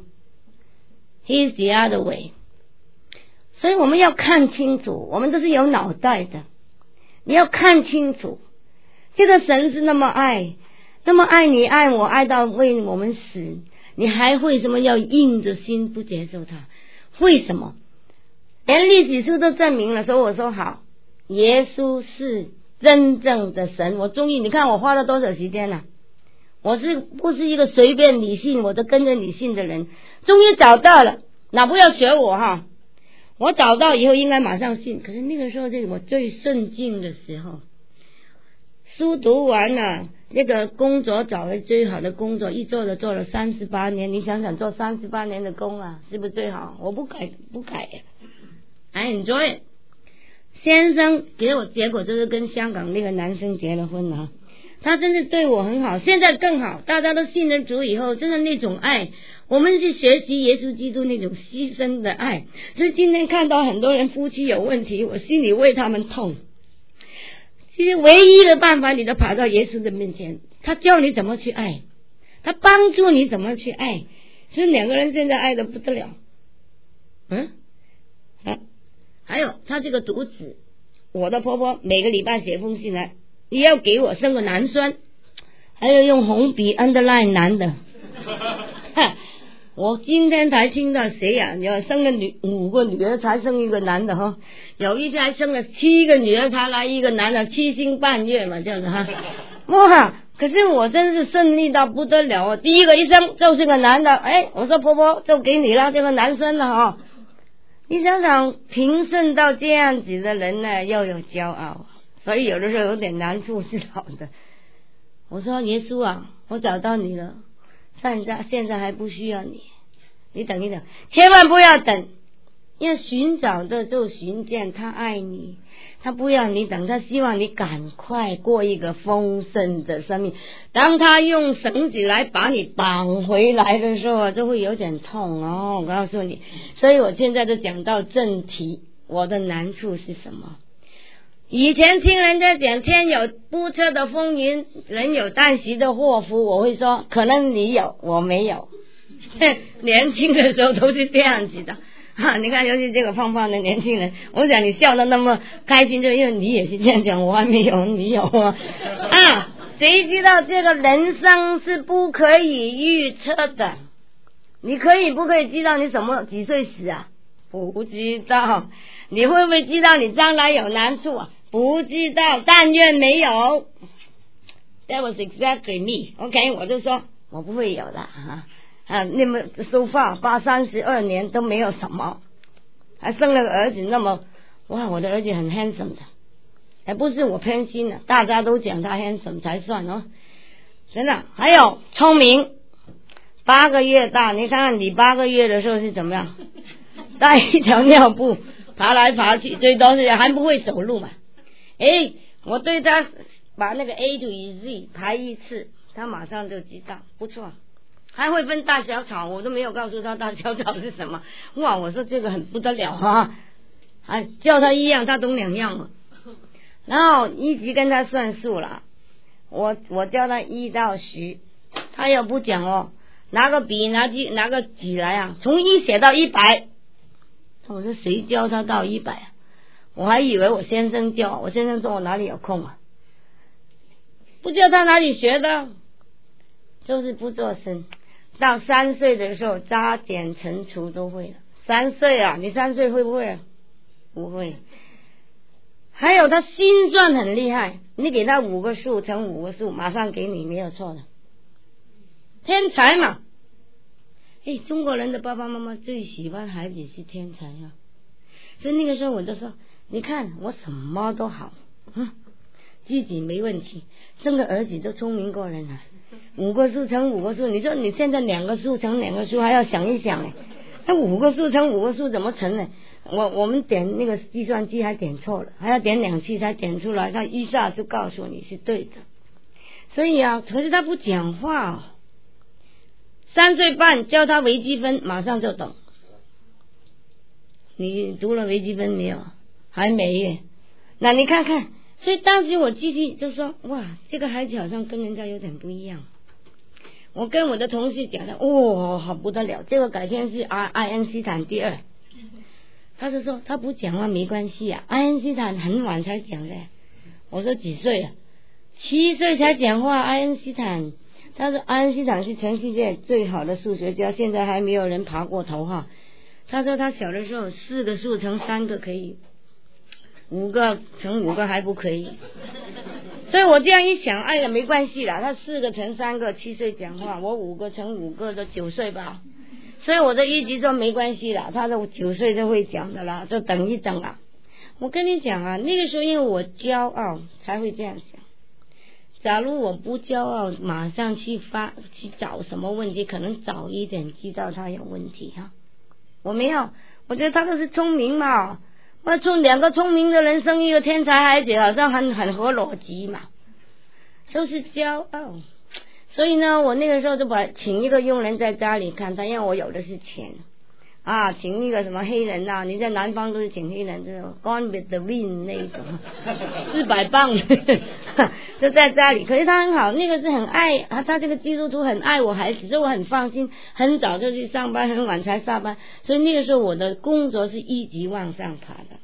[SPEAKER 1] He's the other way。所以我们要看清楚，我们都是有脑袋的，你要看清楚，这个神是那么爱，那么爱你爱我，爱到为我们死，你还为什么要硬着心不接受他？为什么？连历史书都证明了。所以我说好，耶稣是真正的神。我终于，你看我花了多少时间啊？我是不是一个随便你信我都跟着你信的人？终于找到了，那不要学我哈。我找到以后应该马上信，可是那个时候是我最顺境的时候，书读完了，那个工作找了最好的工作，一做了做了三十八年。你想想做三十八年的工啊，是不是最好？我不改不改呀 I enjoy it。 先生给我结果就是跟香港那个男生结了婚了，他真的对我很好，现在更好。大家都信了主以后，真的那种爱，我们是学习耶稣基督那种牺牲的爱。所以今天看到很多人夫妻有问题，我心里为他们痛。其实唯一的办法，你都跑到耶稣的面前，他教你怎么去爱，他帮助你怎么去爱。 所以两个人现在爱得不得了。嗯，啊，还有他这个独子，我的婆婆每个礼拜写封信来，也要给我生个男孙，还要用红笔 underline 男的。我今天才听到谁呀、啊？要生了女五个女儿才生一个男的哈，有一次还生了七个女儿才来一个男的，七星半月嘛，这样子哈。哇！可是我真是顺利到不得了，第一个一生就是个男的，哎，我说婆婆就给你了这个男生了哈。你想想，平顺到这样子的人呢，要有骄傲，所以有的时候有点难处是好的。我说耶稣啊，我找到你了。现在现在还不需要你，你等一等，千万不要等，因为寻找的就寻见，他爱你，他不要你等，他希望你赶快过一个丰盛的生命。当他用绳子来把你绑回来的时候，就会有点痛哦。我告诉你，所以我现在都讲到正题，我的难处是什么？以前听人家讲天有不测的风云，人有旦夕的祸福，我会说可能你有我没有。年轻的时候都是这样子的啊！你看尤其这个胖胖的年轻人，我想你笑得那么开心，就因为你也是这样讲，我还没有，你有啊啊！谁知道这个人生是不可以预测的？你可以不可以知道你什么几岁死啊？不知道。你会不会知道你将来有难处啊？不知道，但愿没有。That was exactly me. OK， 我就说我不会有的啊啊！那么so far八三十二年都没有什么，还生了个儿子，那么哇，我的儿子很 handsome 的，也不是我偏心的，大家都讲他 handsome 才算哦。真的，还有聪明，八个月大，你看看你八个月的时候是怎么样？带一条尿布爬来爬去，最多是还不会走路嘛。诶，我对他把那个 A to Z 排一次，他马上就知道，不错。还会分大小草，我都没有告诉他大小草是什么。哇，我说这个很不得了哈，还叫他一样，他懂两样了。然后一直跟他算数了，我我教他一到十，他要不讲哦，拿个笔拿几拿个几来啊，从一写到一百。我说谁教他到一百啊？我还以为我先生教，我先生说我哪里有空啊？不知道他哪里学的，就是不做声。到三岁的时候，加减乘除都会了。三岁啊，你三岁会不会啊？不会。还有他心算很厉害，你给他五个数乘五个数，马上给你，没有错的。天才嘛！哎，中国人的爸爸妈妈最喜欢孩子是天才啊，所以那个时候我就说，你看我什么都好，嗯，自己没问题，生个儿子都聪明过人了。五个数乘五个数，你说你现在两个数乘两个数还要想一想呢，那五个数乘五个数怎么乘呢？我我们点那个计算机还点错了，还要点两次才点出来，他一下就告诉你是对的。所以啊，可是他不讲话哦。三岁半教他微积分，马上就懂。你读了微积分没有？还没耶。那你看看，所以当时我记忆就说，哇，这个孩子好像跟人家有点不一样。我跟我的同事讲的，哦，好不得了，这个改天是爱爱因斯坦第二。他就说他不讲话没关系啊，爱因斯坦很晚才讲的。我说几岁啊？七岁才讲话，爱因斯坦。他说爱因斯坦是全世界最好的数学家，现在还没有人爬过头哈。他说他小的时候四个数乘三个可以，五个乘五个还不可以。所以我这样一想，哎呀没关系啦，他四个乘三个七岁讲话，我五个乘五个都九岁吧。所以我就一直说没关系啦，他都九岁就会讲的啦，就等一等啦。我跟你讲啊，那个时候因为我骄傲才会这样想。假如我不骄傲，马上去发去找什么问题，可能早一点知道他有问题哈。我没有，我觉得他都是聪明嘛。我从两个聪明的人生一个天才孩子，好像很很合逻辑嘛，都是骄傲。所以呢，我那个时候就把请一个佣人在家里看他，因为我有的是钱， 啊，请那个什么黑人啊，你在南方都是请黑人，这种 Gone with the Wind 那一种，四百磅就在家里。可是他很好，那个是很爱啊，他这个基督徒很爱我孩子，所以我很放心，很早就去上班，很晚才下班。所以那个时候我的工作是一级往上爬的，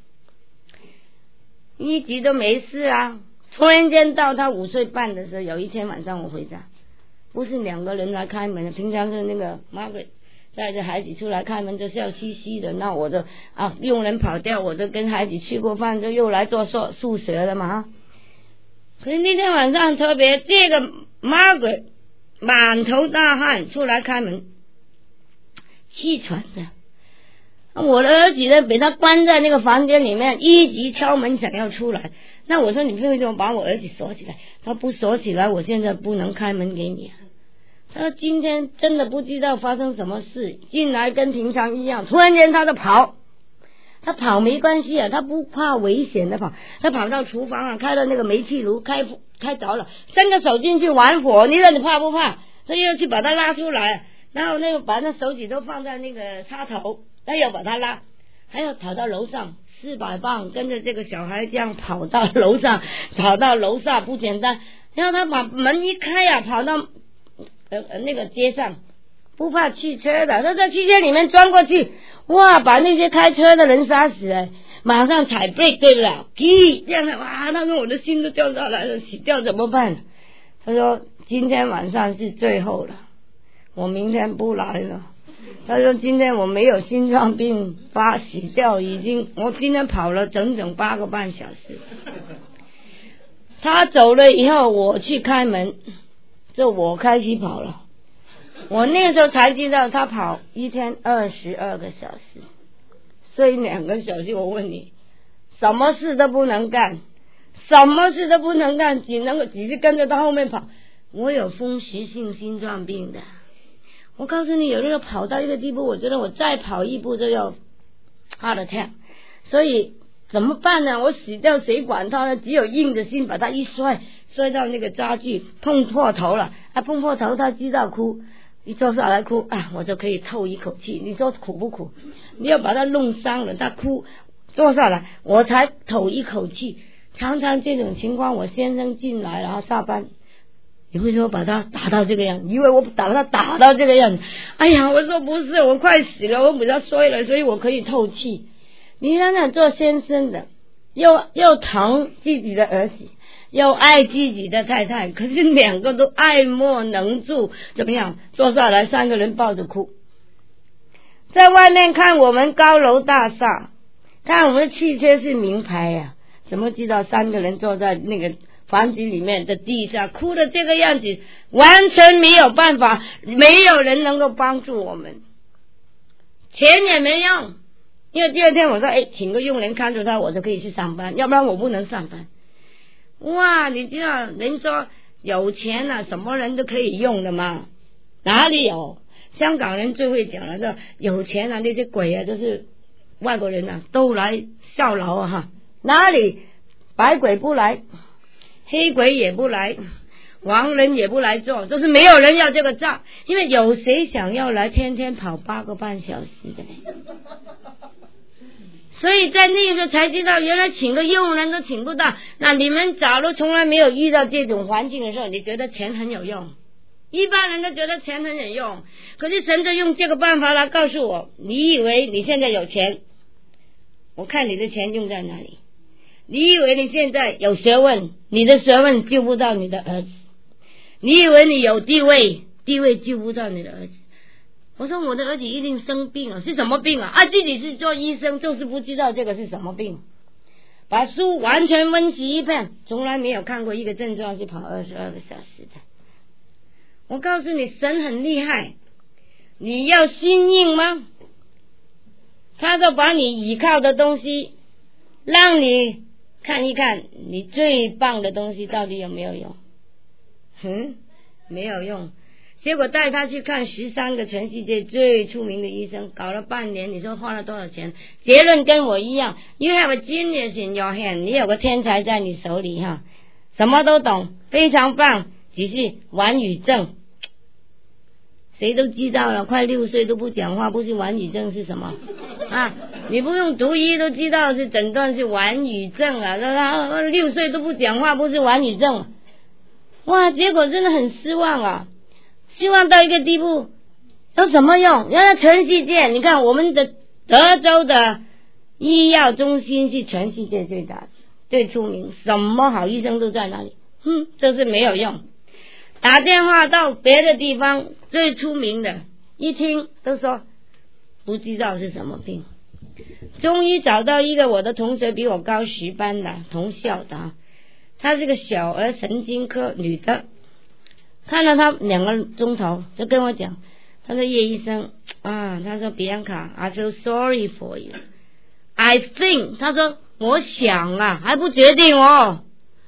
[SPEAKER 1] 一级都没事啊。突然间到他五岁半的时候，有一天晚上我回家，不是两个人来开门的，平常是那个 Margaret带着孩子出来开门就笑嘻嘻的，那我就啊佣人跑掉，我就跟孩子吃过饭，就又来做宿宿舍了嘛。可是那天晚上特别，这个 Margaret 满头大汗出来开门，气喘的。我的儿子呢被他关在那个房间里面，一直敲门想要出来。那我说你为什么把我儿子锁起来？他不锁起来，我现在不能开门给你啊。他说今天真的不知道发生什么事，进来跟平常一样，突然间他就跑，他跑没关系啊，他不怕危险的跑，他跑到厨房啊，开了那个煤气炉，开开着了，伸着手进去玩火，你说你怕不怕？所以要去把他拉出来，然后那个把那手指都放在那个插头，他要把他拉，还要跑到楼上，四百磅跟着这个小孩这样跑到楼上，跑到楼下不简单，然后他把门一开啊，跑到呃那个街上，不怕汽车的，他在汽车里面钻过去，哇，把那些开车的人杀死了，马上踩 brake 对不了，滴这样的，哇，他说我的心都掉下来了，死掉怎么办？他说今天晚上是最后了，我明天不来了。他说今天我没有心脏病发死掉，已经我今天跑了整整八个半小时。他走了以后我去开门，就我开始跑了。我那个时候才知道他跑一天二十二个小时，睡两个小时。我问你，什么事都不能干，什么事都不能干，只能够只是跟着他后面跑。我有风湿性心脏病的，我告诉你，有的时候跑到一个地步，我觉得我再跑一步就要 heart attack， 所以怎么办呢？我死掉谁管他呢？只有硬着心把他一摔，摔到那个家具碰破头了啊！碰破头他知道哭，一坐下来哭啊，我就可以透一口气。你说苦不苦？你要把他弄伤了，他哭坐下来我才透一口气。常常这种情况，我先生进来然后下班，你会说把他打到这个样子，因为我把他打到这个样子，哎呀，我说不是，我快死了，我比他衰了，所以我可以透气。你想想做先生的，又又疼自己的儿子，又爱自己的太太，可是两个都爱莫能助，怎么样？坐下来三个人抱着哭，在外面看我们高楼大厦，看我们的汽车是名牌呀、啊，怎么知道三个人坐在那个房子里面的地下哭的这个样子，完全没有办法，没有人能够帮助我们，钱也没用，因为第二天我说哎，请个佣人看着他，我就可以去上班，要不然我不能上班。哇，你知道人说有钱啊，什么人都可以用的吗？哪里有？香港人最会讲了，说有钱啊，那些鬼啊，就是外国人啊，都来效劳啊哈。哪里白鬼不来，黑鬼也不来，亡人也不来做，就是没有人要这个账，因为有谁想要来天天跑八个半小时的呢？所以在那个时候才知道，原来请个佣人都请不到。那你们假如从来没有遇到这种环境的时候，你觉得钱很有用？一般人都觉得钱很有用，可是神就用这个办法来告诉我，你以为你现在有钱，我看你的钱用在哪里。你以为你现在有学问，你的学问救不到你的儿子。你以为你有地位，地位救不到你的儿子。我说我的儿子一定生病了，是什么病啊？啊，自己是做医生，就是不知道这个是什么病。把书完全温习一遍，从来没有看过一个症状是跑二十二个小时的。我告诉你，神很厉害，你要心硬吗？他就把你依靠的东西，让你看一看，你最棒的东西到底有没有用？嗯，没有用。结果带他去看十三个全世界最出名的医生，搞了半年，你说花了多少钱？结论跟我一样 ，You have a genius in your hand， 你有个天才在你手里哈，什么都懂，非常棒，只是顽语症。 谁都知道了，快六岁都不讲话，不是顽语症是什么啊？你不用读医都知道是诊断是顽语症啊，他六岁都不讲话，不是顽语症。哇，结果真的很失望啊，失望到一个地步，有什么用？原来全世界，你看我们的德州的医药中心是全世界最大的，最出名，什么好医生都在那里。哼，这是没有用。打电话到别的地方最出名的，一听都说不知道是什么病。终于找到一个我的同学，比我高十班的同校的，她是个小儿神经科女的，看了她两个钟头就跟我讲，她说叶医生啊，她说 Bianca I feel sorry for you I think 她说我想啊还不决定哦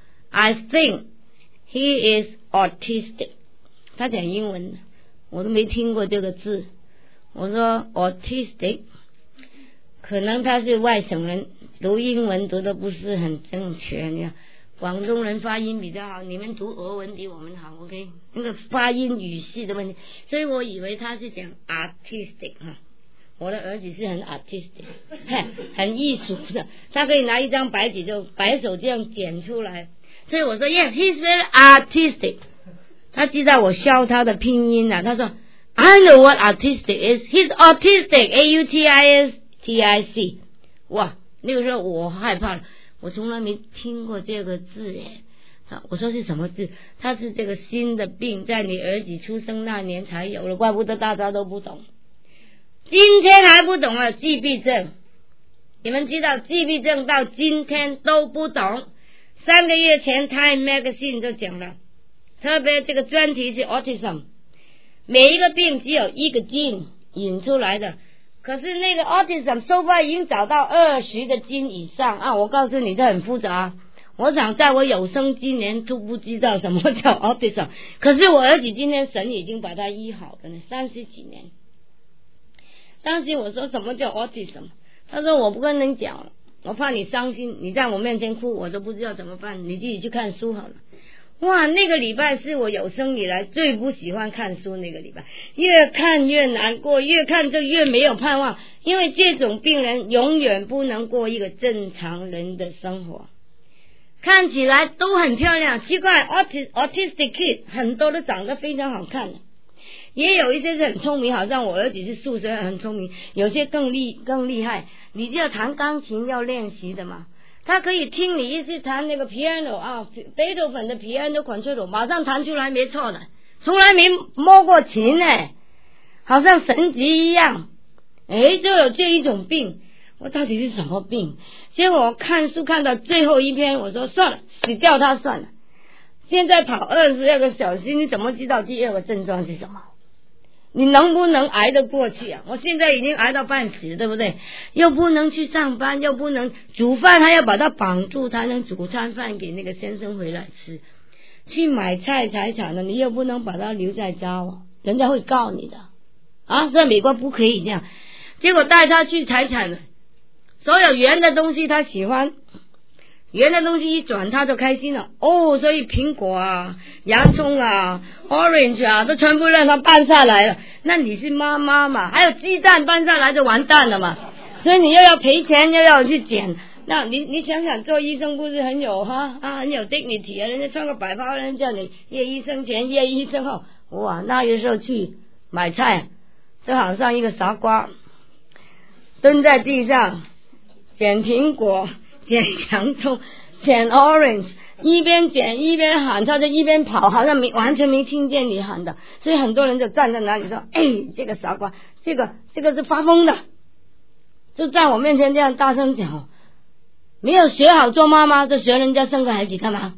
[SPEAKER 1] I think he is autistic， 他讲英文我都没听过这个字，我说 autistic 可能他是外省人，读英文读的不是很正确，你看广东人发音比较好，你们读俄文比我们好 OK， 那个发音语系的问题，所以我以为他是讲 artistic 哈，我的儿子是很 artistic 很艺术的，他可以拿一张白纸就白手这样剪出来，所以我说 yes he's very artistic， 他知道我笑他的拼音啊，他说 I know what artistic is he's autistic A U T I S T I C， 哇那个时候我害怕了，我从来没听过这个字耶，我说是什么字？他是这个新的病，在你儿子出生那年才有了，怪不得大家都不懂，今天还不懂啊，自闭症，你们知道自闭症到今天都不懂。三个月前 Time Magazine 就讲了，特别这个专题是 Autism， 每一个病只有一个 gene 引出来的，可是那个 Autism so far 已经找到二十个 gene 以上啊！我告诉你这很复杂，我想在我有生之年都不知道什么叫 Autism， 可是我儿子今天神已经把他医好了呢，三十几年。当时我说什么叫 Autism， 他说我不跟人讲了，我怕你伤心，你在我面前哭我都不知道怎么办，你自己去看书好了。哇，那个礼拜是我有生以来最不喜欢看书，那个礼拜越看越难过，越看就越没有盼望，因为这种病人永远不能过一个正常人的生活。看起来都很漂亮，奇怪 autistic, autistic kid 很多都长得非常好看的，也有一些是很聪明，好像我儿子是数学很聪明，有些更厉更厉害。你知道弹钢琴要练习的嘛，他可以听你一直弹那个 piano 啊，贝多芬的 piano concerto 马上弹出来没错的，从来没摸过琴诶，好像神级一样。诶，就有这一种病，我到底是什么病？结果我看书看到最后一篇，我说算了，死掉他算了。现在跑二十二个小时，你怎么知道第二个症状是什么？你能不能挨得过去啊？我现在已经挨到半死，对不对？又不能去上班，又不能煮饭，还要把他绑住才能煮餐饭给那个先生回来吃。去买菜财产的，你又不能把他留在家哦，人家会告你的啊！在美国不可以这样。结果带他去财产了，所有圆的东西他喜欢，圆的东西一转他就开心了哦，所以苹果啊、洋葱啊、orange 啊都全部让他搬下来了。那你是妈妈嘛，还有鸡蛋搬下来就完蛋了嘛，所以你又要赔钱又要去捡。那你你想想做医生不是很有哈啊很有 dignity 啊，人家穿个白袍，人家叫你叶医生前叶医生后，哇，那有时候去买菜就好像一个傻瓜蹲在地上捡苹果捡洋葱捡 orange， 一边捡一边喊，他就一边跑，好像没完全没听见你喊的，所以很多人就站在那里说哎，这个傻瓜，这个这个是发疯的，就在我面前这样大声讲，没有学好做妈妈就学人家生个孩子干嘛？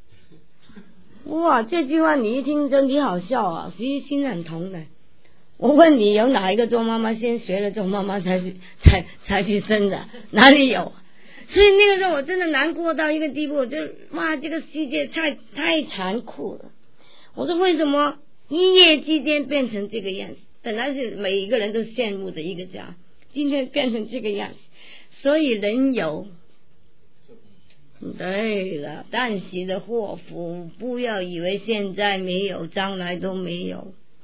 [SPEAKER 1] 哇，这句话你一听真挺好笑啊，其实心很痛的。我问你，有哪一个做妈妈先学了做妈妈才去才才去生的？哪里有？所以那个时候我真的难过到一个地步，我就哇，这个世界太太残酷了。我说为什么一夜之间变成这个样子？本来是每一个人都羡慕的一个家，今天变成这个样子。所以人有，对了，旦夕的祸福，不要以为现在没有，将来都没有。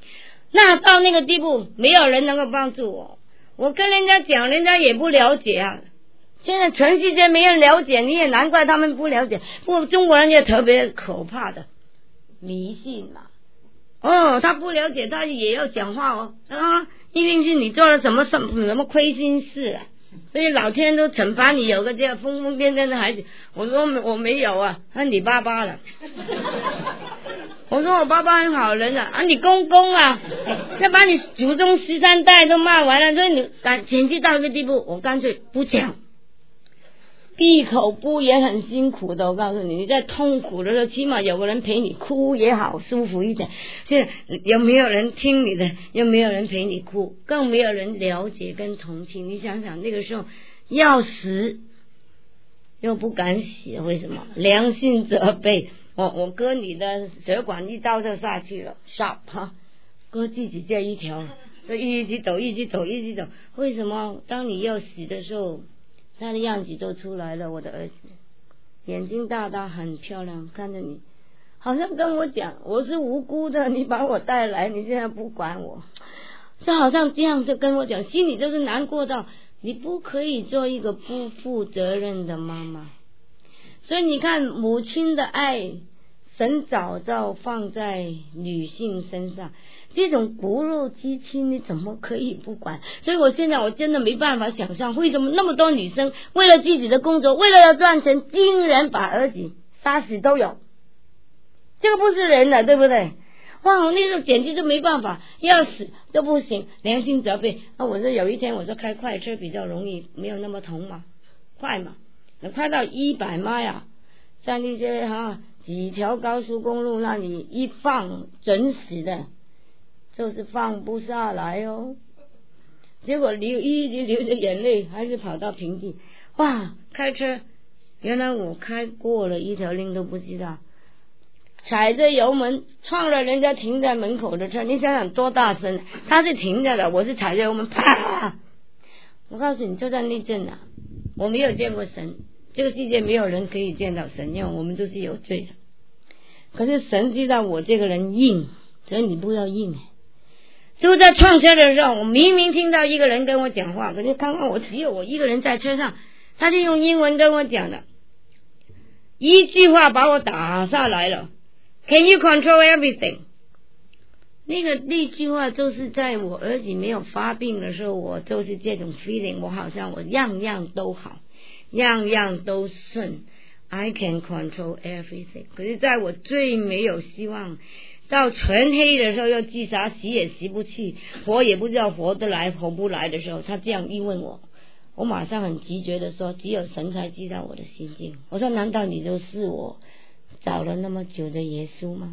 [SPEAKER 1] 那到那个地步，没有人能够帮助我。我跟人家讲，人家也不了解啊。现在全世界没人了解，你也难怪他们不了解。不，中国人也特别可怕的迷信嘛。哦，他不了解，他也要讲话哦。啊，一定是你做了什么什么什么亏心事啊，所以老天都惩罚你有个这样疯疯癫癫的孩子。我说我没有啊，那你爸爸了。我说我爸爸很好人啊，啊你公公啊，要把你祖宗十三代都骂完了，所以你感情绪到一个地步，我干脆不讲。闭口不言很辛苦的，我告诉你，你在痛苦的时候，起码有个人陪你哭也好，舒服一点。现在有没有人听你的？又没有人陪你哭，更没有人了解跟同情。你想想那个时候要死又不敢死，为什么？良心责备。我我割你的血管一刀就下去了，杀哈，割自己这一条，就一直走，一直走，一直走。为什么？当你要死的时候，他的样子都出来了。我的儿子眼睛大大，很漂亮，看着你，好像跟我讲，我是无辜的，你把我带来，你现在不管我，就好像这样就跟我讲，心里就是难过到你不可以做一个不负责任的妈妈。所以你看，母亲的爱，神早早放在女性身上，这种骨肉之亲你怎么可以不管？所以我现在我真的没办法想象，为什么那么多女生为了自己的工作，为了要赚钱，竟然把儿子杀死都有。这个不是人的，对不对？哇，那个简直就没办法，要死都不行，良心责备。啊，我说有一天我说开快车比较容易，没有那么痛嘛，快嘛，快到一百迈啊，像那些哈、啊、几条高速公路，那你一放准死的，就是放不下来哦。结果流一直流着眼泪，还是跑到平地。哇，开车，原来我开过了一条令都不知道，踩着油门撞了人家停在门口的车，你想想多大声！他是停着的，我是踩着油门，啪！我告诉你，就在那阵啊，我没有见过神，这个世界没有人可以见到神，因为我们都是有罪的。可是神知道我这个人硬，所以你不要硬。就在撞车的时候，我明明听到一个人跟我讲话，可是刚刚我只有我一个人在车上，他就用英文跟我讲的，一句话把我打下来了。Can you control everything？ 那个那句话就是在我儿子没有发病的时候，我就是这种 feeling， 我好像我样样都好，样样都顺， I can control everything。 可是在我最没有希望，到全黑的时候，要自杀，死也死不去，活也不知道活得来活不来的时候，他这样一问我，我马上很直觉的说，只有神才知道我的心境。我说，难道你就是我找了那么久的耶稣吗？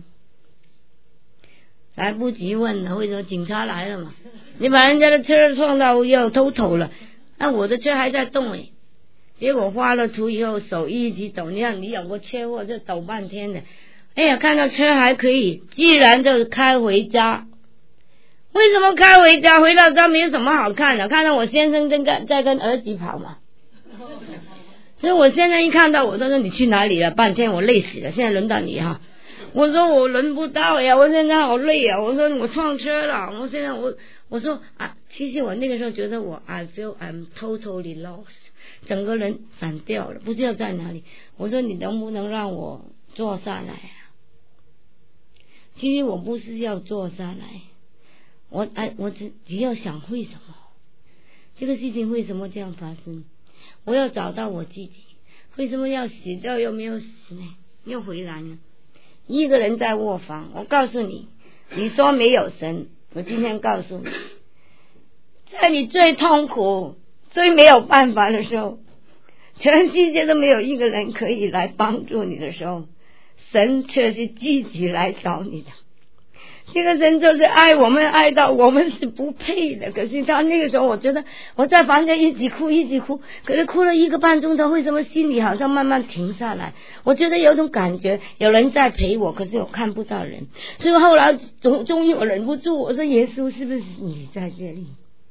[SPEAKER 1] 来不及问了，为什么？警察来了嘛，你把人家的车撞到要偷走了，那我的车还在动诶。结果花了图以后，手一直抖，你看你有个车祸就抖半天的。哎呀，看到车还可以，既然就开回家。为什么开回家？回到家没有什么好看的，看到我先生正跟在跟儿子跑嘛。所以我现在一看到我都说你去哪里了？半天我累死了，现在轮到你哈。我说我轮不到呀，我现在好累啊。我说我撞车了，我现在我我说啊，其实我那个时候觉得我 I feel I'm totally lost， 整个人散掉了，不知道在哪里。我说你能不能让我坐下来啊？其实我不是要坐下来，我哎，我只只要想为什么这个事情为什么这样发生？我要找到我自己，为什么要死掉又没有死呢？又回来了，一个人在卧房。我告诉你，你说没有神，我今天告诉你，在你最痛苦、最没有办法的时候，全世界都没有一个人可以来帮助你的时候，神却是自己来找你的。这个人就是爱我们，爱到我们是不配的。可是他那个时候，我觉得我在房间一直哭一直哭，可是哭了一个半钟头，为什么心里好像慢慢停下来？我觉得有种感觉，有人在陪我，可是我看不到人。所以后来终终于我忍不住，我说耶稣，是不是你在这里？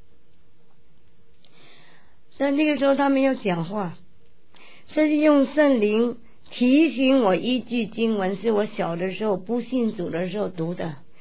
[SPEAKER 1] 但那个时候他没有讲话，所以用圣灵提醒我一句经文，是我小的时候不信主的时候读的。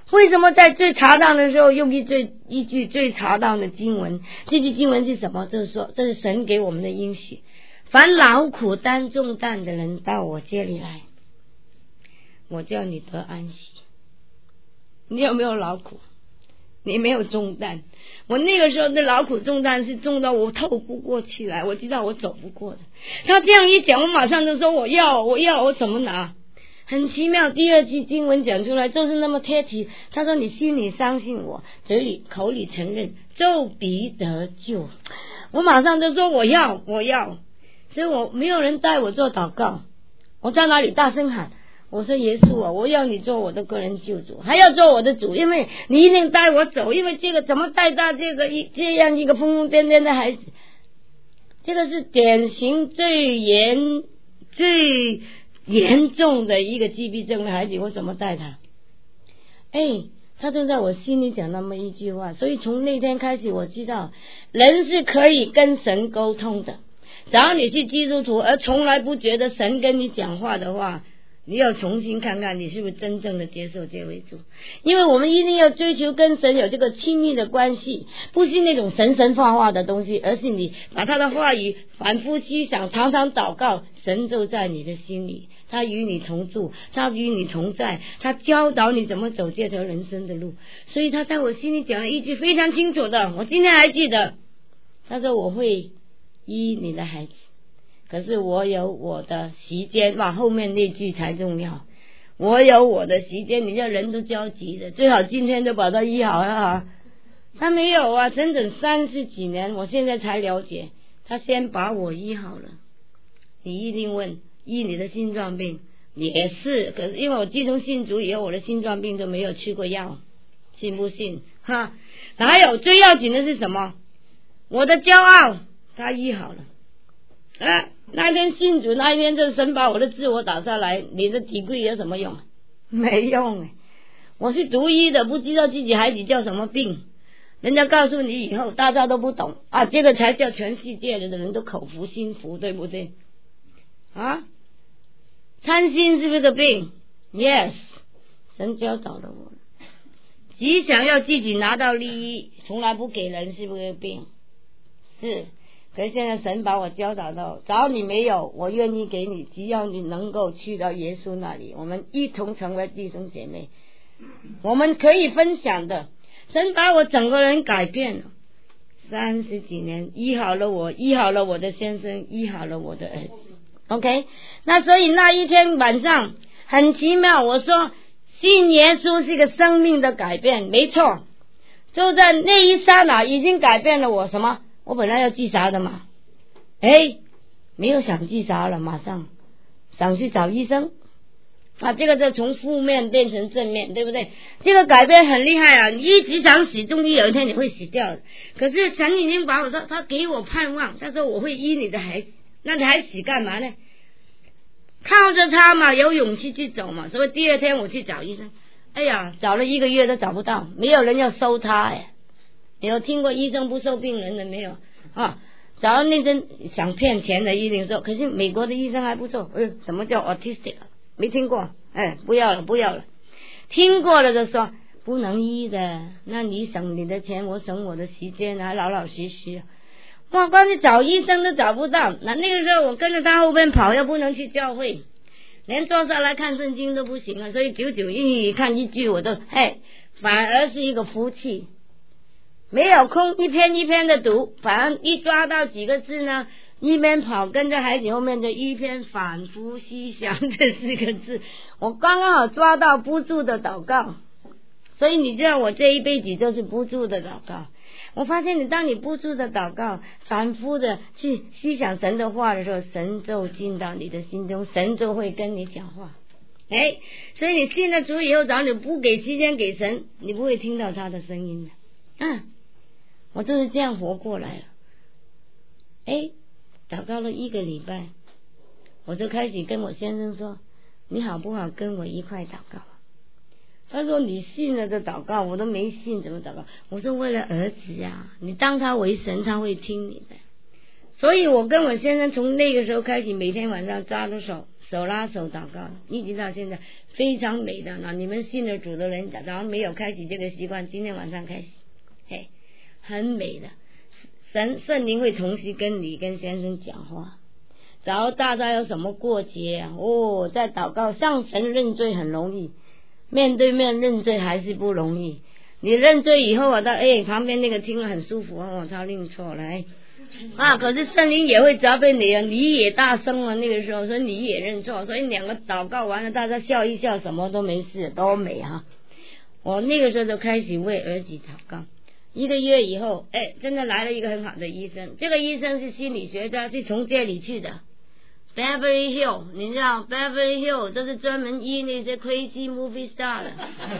[SPEAKER 1] 为什么在最恰当的时候用一最一句最恰当的经文？这句经文是什么？就是说，这是神给我们的应许：凡劳苦担重担的人到我这里来，我叫你得安息。你有没有劳苦？你没有重担。我那个时候的劳苦重担是重到我透不过气来，我知道我走不过的。他这样一讲，我马上就说我要我要我怎么拿？很奇妙，第二句经文讲出来就是那么贴题。他说你心里相信我，嘴里口里承认，就必得救。我马上就说我要我要。所以我没有人带我做祷告，我在哪里大声喊，我说耶稣啊，我要你做我的个人救主，还要做我的主，因为你一定带我走。因为这个怎么带大这个一这样一个疯疯癫癫的孩子，这个是典型最严最严重的一个自闭症的孩子，我怎么带他？哎，他就在我心里讲那么一句话。所以从那天开始我知道人是可以跟神沟通的。只要你是基督徒而从来不觉得神跟你讲话的话，你要重新看看你是不是真正的接受这位主。因为我们一定要追求跟神有这个亲密的关系，不是那种神神话话的东西，而是你把他的话语反复思想，常常祷告，神就在你的心里，他与你同住，他与你同在，他教导你怎么走这条人生的路。所以他在我心里讲了一句非常清楚的，我今天还记得，他说我会医你的孩子，可是我有我的时间。哇，后面那句才重要，我有我的时间。你叫人都焦急的，最好今天就把他医好了啊。他没有啊，整整三十几年，我现在才了解，他先把我医好了。你一定问医你的心脏病，也是，可是因为我自从信主以后，我的心脏病都没有吃过药，信不信？哈，还有最要紧的是什么？我的骄傲他医好了啊！那天信主那一天，就神把我的自我打下来，你的体柜有什么用？没用哎！我是独一的，不知道自己孩子叫什么病，人家告诉你以后，大家都不懂啊，这个才叫全世界的人都口服心服，对不对？啊，贪心是不是个病？ Yes， 神教导了我，只想要自己拿到利益，从来不给人，是不是个病？是。可是现在神把我教导到，只要你没有，我愿意给你，只要你能够去到耶稣那里，我们一同成为弟兄姐妹，我们可以分享的。神把我整个人改变了，三十几年，医好了我，医好了我的先生，医好了我的儿子。 OK， 那所以那一天晚上很奇妙，我说信耶稣是一个生命的改变，没错，就在那一刹那已经改变了我。什么？我本来要自杀的嘛，哎，没有想自杀了，马上想去找医生啊，这个就从负面变成正面，对不对？这个改变很厉害啊！你一直想死，终于有一天你会死掉的。可是神已经把我说，他给我盼望，他说我会医你的孩子，那你还死干嘛呢？靠着他嘛，有勇气去走嘛。所以第二天我去找医生，哎呀，找了一个月都找不到，没有人要收他哎。你有听过医生不收病人的没有啊？找到那针想骗钱的一定收，可是美国的医生还不错。哎，什么叫 autistic？ 没听过？哎，不要了，不要了。听过了就说不能医的，那你省你的钱，我省我的时间，还老老实实。哇，光是找医生都找不到。那那个时候我跟着他后边跑，又不能去教会，连坐下来看圣经都不行啊。所以久久一看一句我都嘿，反而是一个福气。没有空一篇一篇的读，反而一抓到几个字呢，一边跑跟着孩子后面就一篇反复思想这四个字，我刚刚好抓到不住的祷告。所以你知道我这一辈子就是不住的祷告。我发现你当你不住的祷告，反复的去思想神的话的时候，神就进到你的心中，神就会跟你讲话。哎，所以你信了主以后，只要你不给时间给神，你不会听到他的声音的。嗯，我就是这样活过来了。哎，祷告了一个礼拜，我就开始跟我先生说，你好不好跟我一块祷告？他说你信了的祷告，我都没信怎么祷告？我说为了儿子啊，你当他为神，他会听你的。所以我跟我先生从那个时候开始，每天晚上抓着手手拉手祷告，一直到现在非常美的。那你们信了主的人，假如没有开启这个习惯，今天晚上开始，嘿，很美的。神圣灵会重新跟你跟先生讲话。假如大家有什么过节啊，哦，在祷告向神认罪很容易，面对面认罪还是不容易。你认罪以后啊，到哎旁边那个听了很舒服啊，我操认错了哎啊，可是圣灵也会责备你啊，你也大声了那个时候，所以你也认错，所以两个祷告完了，大家笑一笑，什么都没事，都美哈、啊。我那个时候就开始为儿子祷告。一个月以后，哎，真的来了一个很好的医生，这个医生是心理学家，是从这里去的 Beverly Hill， 你知道 Beverly Hill 都是专门医那些 crazy movie star 的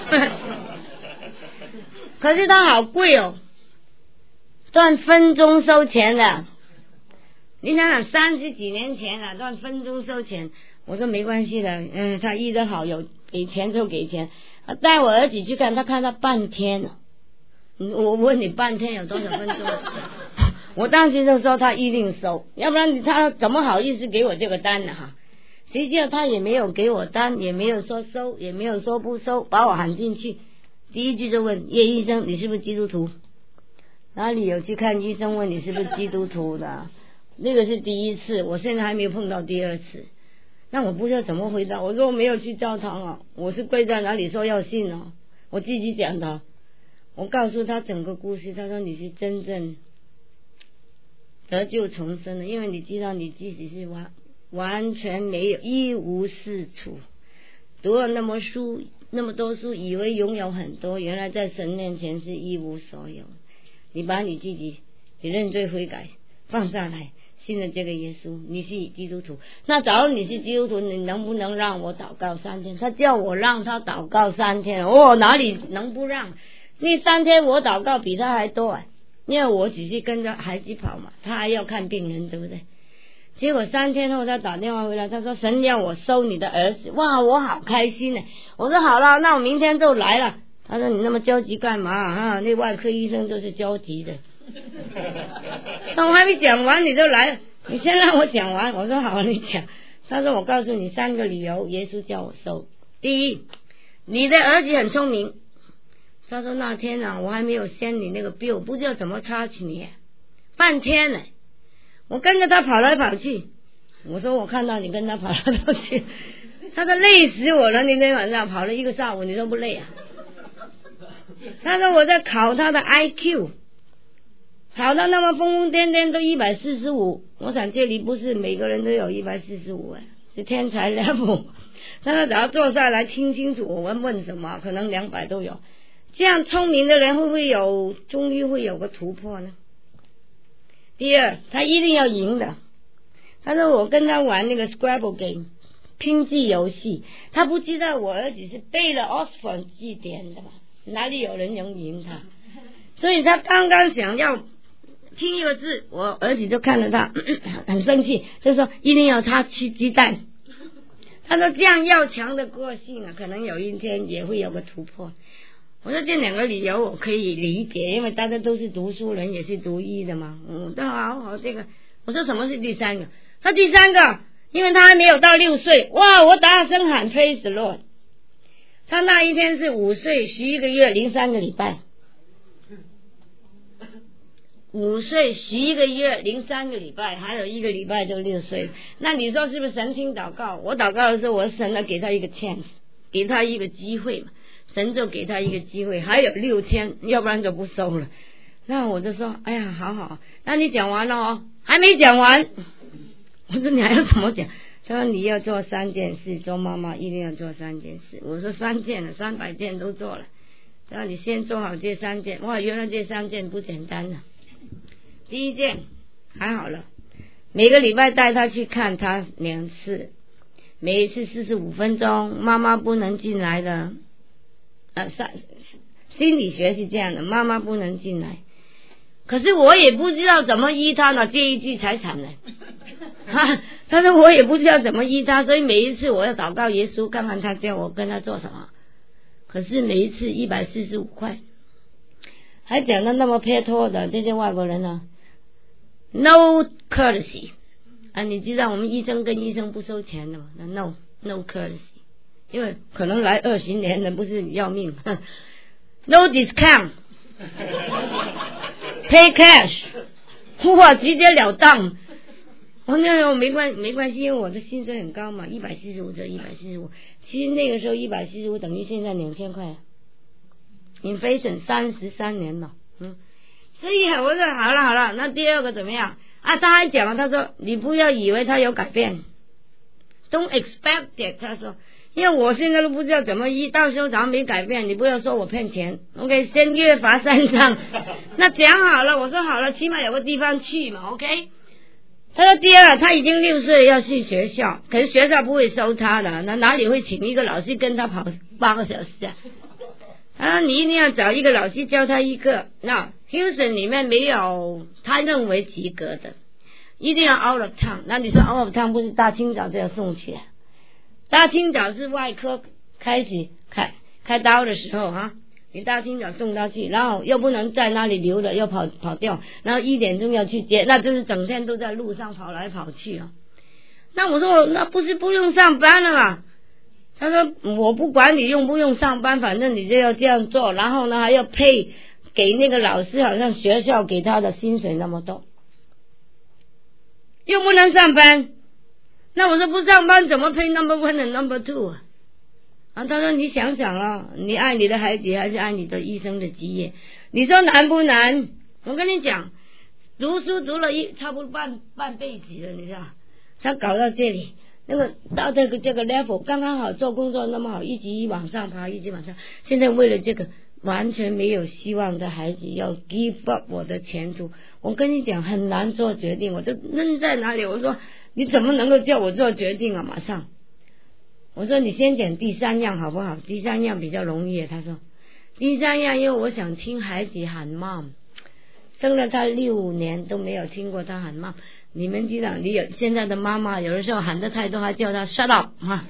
[SPEAKER 1] 可是他好贵哦，赚分钟收钱的。你想想三十几年前了，赚分钟收钱。我说没关系的，嗯，他医得好，有给钱就给钱。带我儿子去看，他看他半天了。我问你半天有多少分钟？我当时就说他一定收，要不然他怎么好意思给我这个单呢？哈，实际上他也没有给我单，也没有说收，也没有说不收，把我喊进去。第一句就问叶医生，你是不是基督徒？哪里有去看医生问你是不是基督徒的？那个是第一次，我现在还没有碰到第二次。那我不知道怎么回答。我说我没有去教堂啊，我是跪在哪里说要信啊，我自己讲的。我告诉他整个故事，他说你是真正得救重生的，因为你知道你自己是完完全没有一无是处，读了那么书那么多书，以为拥有很多，原来在神面前是一无所有。你把你自己你认罪悔改放下来，信了这个耶稣，你是基督徒。那假如你是基督徒，你能不能让我祷告三天？他叫我让他祷告三天，哦，哪里能不让？那三天我祷告比他还多啊，因为我只是跟着孩子跑嘛，他还要看病人，对不对？结果三天后他打电话回来，他说神让我收你的儿子。哇，我好开心呢！我说好了，那我明天就来了。他说你那么焦急干嘛啊？那外科医生就是焦急的。那我还没讲完你就来了，你先让我讲完。我说好，你讲。他说我告诉你三个理由，耶稣叫我收。第一，你的儿子很聪明。他说那天啊，我还没有掀你那个 bill， 不知道怎么插起你，半天呢，我跟着他跑来跑去。我说我看到你跟他跑来跑去，他说累死我了，那天晚上跑了一个下午，你说不累啊？他说我在考他的 I Q， 考到那么疯疯癫癫都一百四十五，我想这里不是每个人都有一百四十五，是天才 level。他说只要坐下来听清楚我们问什么，可能两百都有。这样聪明的人会不会有终于会有个突破呢？第二，他一定要赢的。他说我跟他玩那个 Scrabble game 拼字游戏，他不知道我儿子是背了 Oxford 字典的嘛，哪里有人能赢他？所以他刚刚想要拼一个字，我儿子就看着他咳咳很生气，就说一定要他吃鸡蛋。他说这样要强的个性啊，可能有一天也会有个突破。我说这两个理由我可以理解，因为大家都是读书人，也是读医的嘛。嗯，都好好这个。我说什么是第三个？他第三个，因为他还没有到六岁。哇！我大声喊 Praise the Lord。他那一天是五岁十一个月零三个礼拜。五岁十一个月零三个礼拜，还有一个礼拜就六岁。那你说是不是神听祷告？我祷告的时候，我神了给他一个 chance， 给他一个机会嘛。神就给他一个机会，还有六天，要不然就不收了。那我就说，哎呀，好好，那你讲完了哦，还没讲完。我说你还要怎么讲？他说你要做三件事，做妈妈一定要做三件事。我说三件了，三百件都做了。然后你先做好这三件。哇，原来这三件不简单啊。第一件还好了，每个礼拜带他去看他两次，每一次四十五分钟，妈妈不能进来的。呃，心理学是这样的，妈妈不能进来。可是我也不知道怎么医他呢，这一句才惨呢。哈，他说我也不知道怎么医他，所以每一次我要祷告耶稣，看看他叫我跟他做什么。可是每一次一百四十五块，还讲的那么撇脱的这些外国人呢 ，no courtesy， 啊，你知道我们医生跟医生不收钱的嘛？那 no no courtesy， 因为可能来二十年的不是要命，no discount， pay cash， 哇，直截了当。我那时候没关没关系，因为我的薪水很高嘛，一百四十五折一百四十五，其实那个时候一百四十五等于现在两千块 ，inflation 三十三年了，嗯，所以我说好了好了，那第二个怎么样啊？他还讲，他说你不要以为他有改变 ，don't expect it， 他说，因为我现在都不知道怎么医，到时候咱们没改变，你不要说我骗钱 ，OK， 先约法三章，那讲好了，我说好了，起码有个地方去嘛 ，OK。他说第二，他已经六岁要去学校，可是学校不会收他的，那哪里会请一个老师跟他跑八个小时啊？他说你一定要找一个老师教他一个，那 Houston 里面没有他认为及格的，一定要 out of town。那你说 out of town 不是大清早就要送去？大清早是外科开始开开刀的时候哈。你大清早送他去，然后又不能在那里留着，要跑跑掉，然后一点钟要去接，那就是整天都在路上跑来跑去啊。那我说那不是不用上班了吗？他说我不管你用不用上班，反正你就要这样做，然后呢还要配给那个老师，好像学校给他的薪水那么多，又不能上班。那我说不上班怎么配 number one and number two 啊？啊，他说你想想了，你爱你的孩子还是爱你的医生的职业？你说难不难？我跟你讲，读书读了一差不多半半辈子了，你知道，他搞到这里，那个到这个这个 level 刚刚好，做工作那么好，一直往上爬，一直往上。现在为了这个完全没有希望的孩子，要 give up 我的前途。我跟你讲，很难做决定，我就扔在哪里？我说你怎么能够叫我做决定啊？马上。我说你先讲第三样好不好？第三样比较容易。他说第三样，因为我想听孩子喊 mom， 生了他六年都没有听过他喊 mom。你们知道，你有现在的妈妈有的时候喊的太多，还叫他 shut up 哈，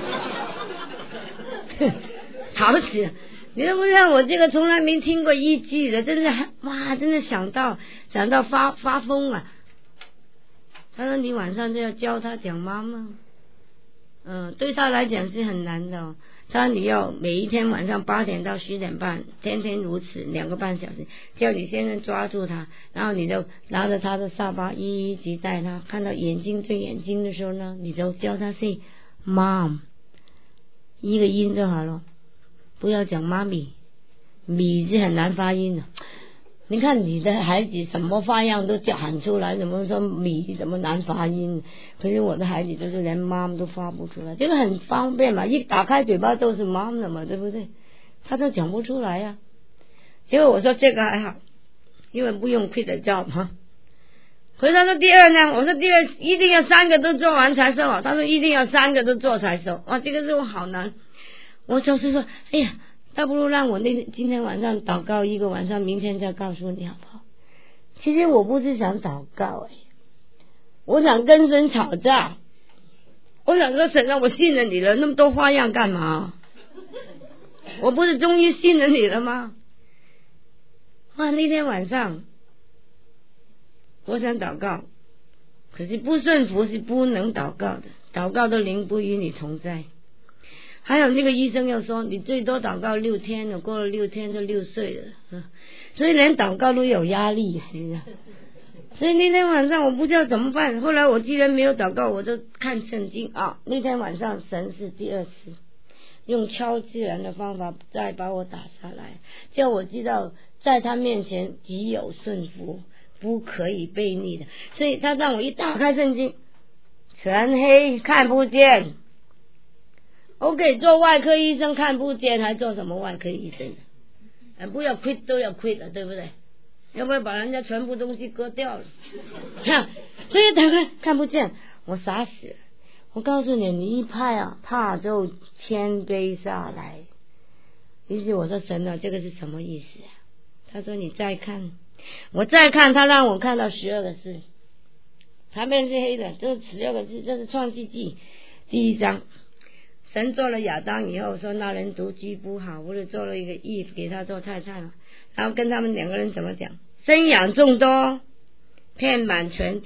[SPEAKER 1] 吵死了！你都不知道我这个从来没听过一句的，真的哇，真的想到想到发发疯啊！他说你晚上就要教他讲妈妈。嗯，对他来讲是很难的哦。他你要每一天晚上八点到十点半，天天如此，两个半小时，叫你先生抓住他，然后你就拿着他的沙发一直带他，看到眼睛对眼睛的时候呢，你就叫他 say mom， 一个音就好了，不要讲妈咪，米是很难发音的。你看你的孩子什么花样都叫喊出来，怎么说米怎么难发音？可是我的孩子就是连 mom 都发不出来，这个很方便嘛，一打开嘴巴都是 mom 的嘛，对不对？他都讲不出来呀、啊。结果我说这个还好，因为不用 quit the job 哈。可是他说第二呢，我说第二一定要三个都做完才收好，他说一定要三个都做才收，哇，这个任务好难。我就是说，哎呀。倒不如让我那今天晚上祷告一个晚上，明天再告诉你好不好？其实我不是想祷告哎，我想跟神吵架，我想说神啊，我信了你了，那么多花样干嘛？我不是终于信了你了吗？哇，那天晚上我想祷告，可是不顺服是不能祷告的，祷告的灵不与你同在。还有那个医生又说你最多祷告六天了，过了六天就六岁了、嗯、所以连祷告都有压力，你知道。所以那天晚上我不知道怎么办，后来我既然没有祷告，我就看圣经啊。那天晚上神是第二次用超自然的方法再把我打下来，叫我知道在他面前只有顺服，不可以悖逆的。所以他让我一打开圣经，全黑看不见。OK， 做外科医生看不见，还做什么外科医生？啊、不要 quit 都要 quit 了，对不对？要不然把人家全部东西割掉了。所以打开看不见，我傻死了。我告诉你，你一怕啊，怕就谦卑下来。于是我说神啊，这个是什么意思啊？他说你再看，我再看，他让我看到十二个字，旁边是黑的，这是十二个字，这是创世纪第一章。神做了亚当以后说那人独居不好，不是做了一个 Eve 给他做太太嘛，然后跟他们两个人怎么讲？生养众多，遍满全地，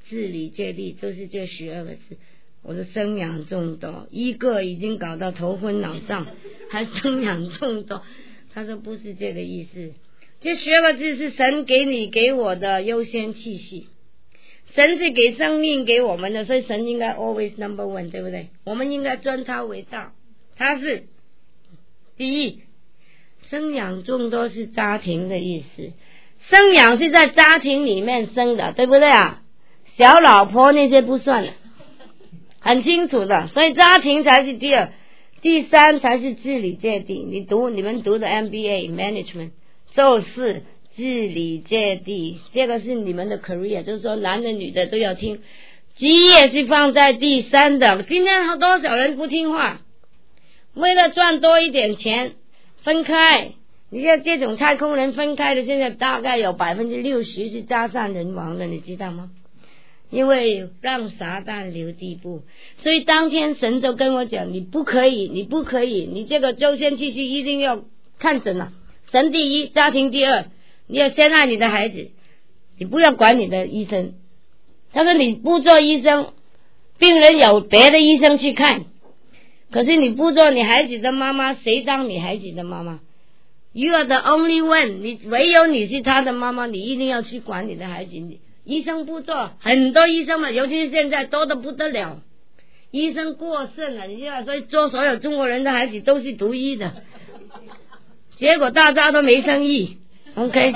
[SPEAKER 1] 治理戒律，就是这十二个字。我的生养众多，一个已经搞到头昏脑胀，还生养众多。他说不是这个意思，这十二个字是神给你给我的优先次序。神是给生命给我们的，所以神应该 always number one， 对不对？我们应该尊他为大。他是第一，生养众多是家庭的意思，生养是在家庭里面生的，对不对啊？小老婆那些不算了，很清楚的，所以家庭才是第二，第三才是治理戒律。你读你们读的 M B A Management 就是治理戒律，这个是你们的 career， 就是说男的女的都要听。基业是放在第三的，今天多少人不听话，为了赚多一点钱分开。你看这种太空人分开的，现在大概有百分之六十是家散人亡的，你知道吗？因为让撒旦留地步，所以当天神就跟我讲，你不可以，你不可以，你这个优先次序一定要看准了。神第一，家庭第二，你要先爱你的孩子，你不要管你的医生。他说你不做医生，病人有别的医生去看，可是你不做你孩子的妈妈，谁当你孩子的妈妈？ You are the only one， 你唯有你是他的妈妈，你一定要去管你的孩子。医生不做，很多医生嘛，尤其是现在多得不得了，医生过剩了，你知道，所以做所有中国人的孩子都是读医的，结果大家都没生意。 OK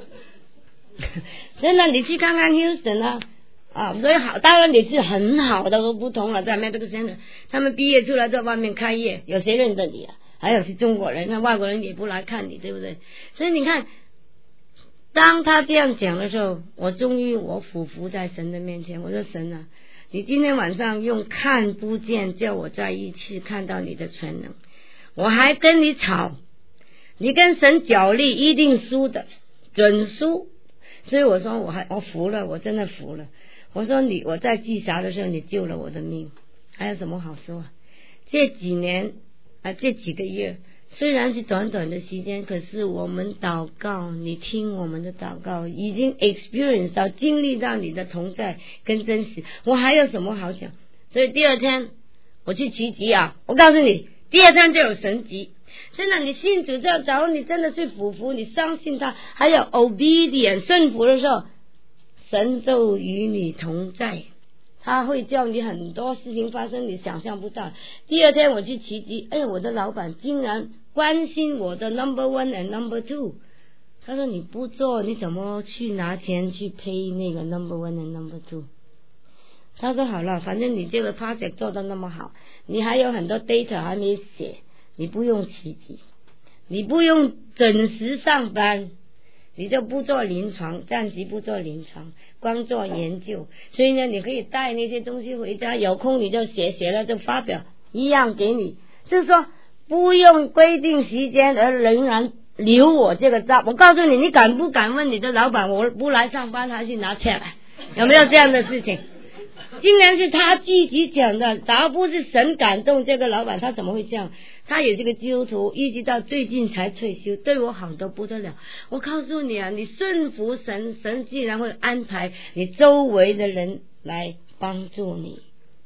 [SPEAKER 1] 真的，你去看看 Houston 啊啊，所以好，当然你是很好的，都不同了，在 Medical Center 他们毕业出来在外面开业，有谁认得你啊？还有是中国人，那外国人也不来看你，对不对？所以你看，当他这样讲的时候，我终于我俯伏在神的面前，我说神啊，你今天晚上用看不见叫我再一次看到你的全能，我还跟你吵，你跟神角力一定输的，准输。所以我说我还我服了，我真的服了。我说你我在自杀的时候你救了我的命，还有什么好说？这几年啊，这几个月虽然是短短的时间，可是我们祷告，你听我们的祷告，已经 experience 到经历到你的同在跟真实，我还有什么好讲？所以第二天我去奇迹啊，我告诉你，第二天就有神迹。真的，你信主之后，假如你真的是俯伏，你相信他，还有 obedient 顺服的时候，神就与你同在，他会叫你很多事情发生，你想象不到。第二天我去奇迹，哎，我的老板竟然关心我的 number one and number two， 他说你不做你怎么去拿钱去 pay 那个 number one and number two。 他说好了，反正你这个 project 做得那么好，你还有很多 data 还没写，你不用奇迹，你不用准时上班，你就不做临床，暂时不做临床，光做研究。所以呢，你可以带那些东西回家，有空你就写，写了就发表，一样给你。就是说不用规定时间而仍然留我这个 job。我告诉你，你敢不敢问你的老板，我不来上班还是拿 check？ 有没有这样的事情？竟然是他自己讲的，而不是神感动这个老板，他怎么会这样？他也是个基督徒，一直到最近才退休，对我好得不得了。我告诉你啊，你顺服神，神自然会安排你周围的人来帮助你。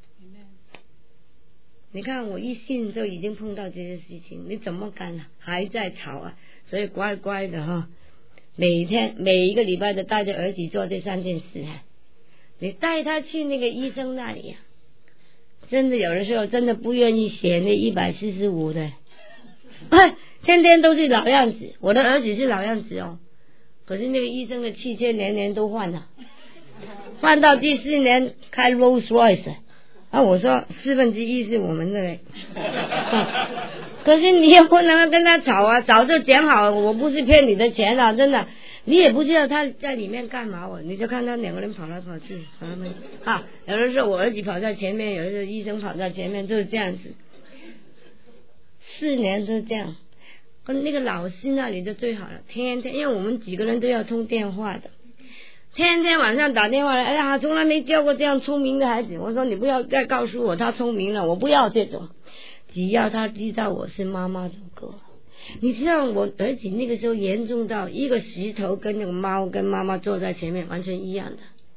[SPEAKER 1] 你看我一信就已经碰到这些事情，你怎么敢还在吵啊？所以乖乖的哈，每天每一个礼拜的带着儿子做这三件事啊。你带他去那个医生那里啊，真的有的时候真的不愿意写那一百四十五的，天天都是老样子。我的儿子是老样子哦，可是那个医生的汽车年年都换了，换到第四年开 Rolls Royce 啊，我说四分之一是我们的嘞，可是你也不能跟他吵啊，早就讲好，我不是骗你的钱啊，真的。你也不知道他在里面干嘛，我你就看到两个人跑来跑去，跑来跑去啊，有的时候我儿子跑在前面，有的时候医生跑在前面，就是这样子，四年都这样。跟那个老师那里就最好了，天天因为我们几个人都要通电话的，天天晚上打电话来，哎呀，从来没教过这样聪明的孩子。我说你不要再告诉我他聪明了，我不要这种，只要他知道我是妈妈就够了。你知道我儿子那个时候严重到一个石头跟那个猫跟妈妈坐在前面完全一样的，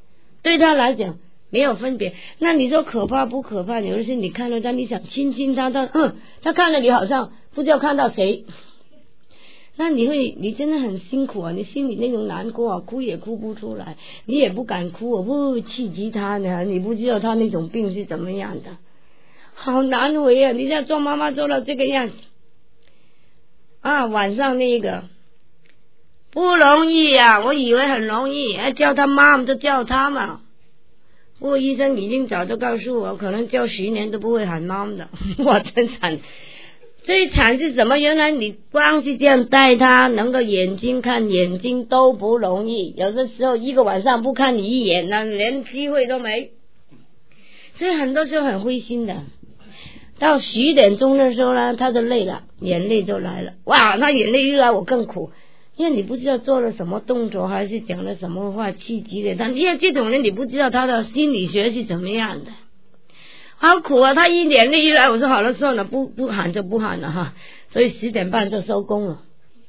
[SPEAKER 1] 对他来讲没有分别。那你说可怕不可怕？有的是你看到他，你想亲亲他，他嗯，他看了你好像不知道看到谁，那你会，你真的很辛苦啊，你心里那种难过啊，哭也哭不出来，你也不敢哭，我不会气急他呢，你不知道他那种病是怎么样的，好难为啊！你这样做妈妈做到这个样子啊，晚上那个不容易啊，我以为很容易，要叫他妈就叫他嘛。不过医生已经早就告诉我，可能叫十年都不会喊妈的，我真惨。最惨是什么？原来你光是这样带他，能够眼睛看眼睛都不容易，有的时候一个晚上不看你一眼，那连机会都没。所以很多时候很灰心的。到十点钟的时候呢，他就累了，眼泪就来了。哇，那眼泪一来我更苦，因为你不知道做了什么动作，还是讲了什么话气急了他。因为这种人你不知道他的心理学是怎么样的。好苦啊！他一眼泪一来，我说好了算了，不不喊就不喊了哈。所以十点半就收工了。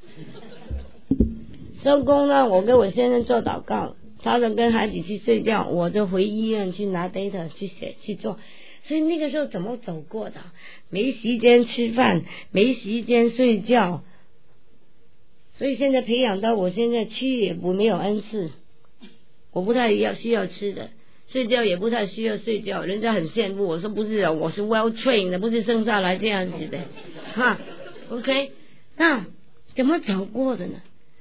[SPEAKER 1] 收工了，我跟我先生做祷告，他就跟孩子去睡觉，我就回医院去拿 data 去写去做。所以那个时候怎么走过的？没时间吃饭，没时间睡觉。所以现在培养到我现在吃也不没有恩赐，我不太要需要吃的。睡觉也不太需要睡觉，人家很羡慕。我说不是啊，我是 well trained 的，不是生下来这样子的哈。OK， 那怎么走过的呢？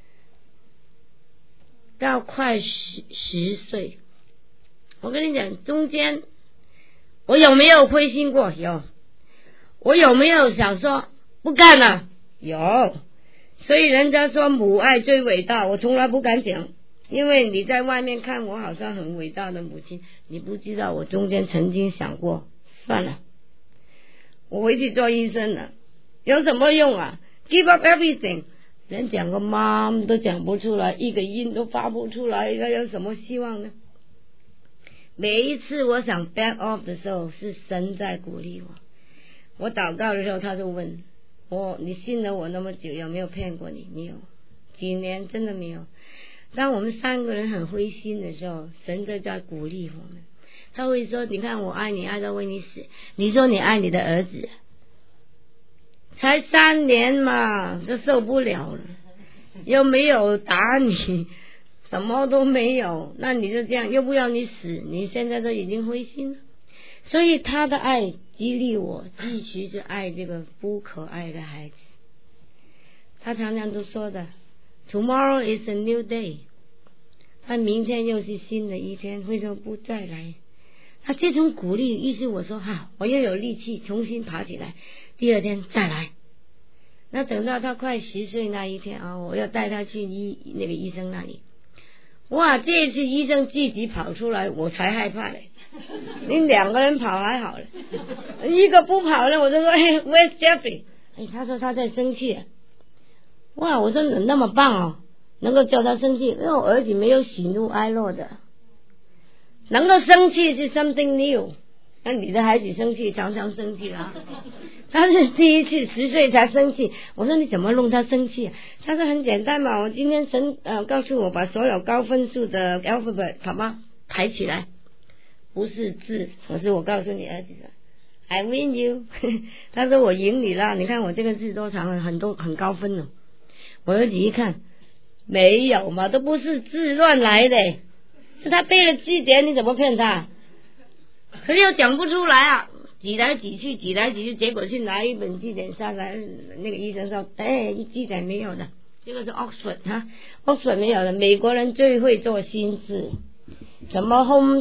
[SPEAKER 1] 到快十十岁，我跟你讲，中间我有没有灰心过？有。我有没有想说不干了？有。所以人家说母爱最伟大，我从来不敢讲。因为你在外面看我好像很伟大的母亲，你不知道我中间曾经想过，算了，我回去做医生了，有什么用啊 ？Give up everything， 连讲个妈都讲不出来，一个音都发不出来，那有什么希望呢？每一次我想 back off 的时候，是神在鼓励我。我祷告的时候，他就问我：“你信了我那么久，有没有骗过你？没有，几年真的没有。”当我们三个人很灰心的时候，神就在鼓励我们。他会说：“你看我爱你，爱到为你死。你说你爱你的儿子，才三年嘛，就受不了了，又没有打你，什么都没有，那你就这样，又不要你死，你现在都已经灰心了。”所以他的爱激励我继续去爱这个不可爱的孩子。他常常都说的。Tomorrow is a new day， 他明天又是新的一天，为什么不再来？他这种鼓励意思我说好，我又有力气重新爬起来，第二天再来。那等到他快十岁那一天啊，我要带他去医那个医生那里。哇，这次医生自己跑出来，我才害怕嘞。你两个人跑还好了，一个不跑了，我就说哎 ，Where's Jeffrey？ 哎，他说他在生气。哇！我说你那么棒哦，能够叫他生气，因为我儿子没有喜怒哀乐的，能够生气是 something new。那你的孩子生气常常生气啊，他是第一次十岁才生气。我说你怎么弄他生气啊？他说很简单嘛，我今天神呃告诉我把所有高分数的 alphabet 好吗排起来，不是字，我说我告诉你儿子的。I win you 他说我赢你了，你看我这个字多长，很多很高分了。我儿子一看，没有嘛，都不是字乱来的，是他背了字典，你怎么骗他？可是又讲不出来啊，挤来挤去，挤来挤去，结果去拿一本字典上来，那个医生说，哎，字典没有的，这个是 Oxford 哈 ，Oxford 没有的，美国人最会做新字，什么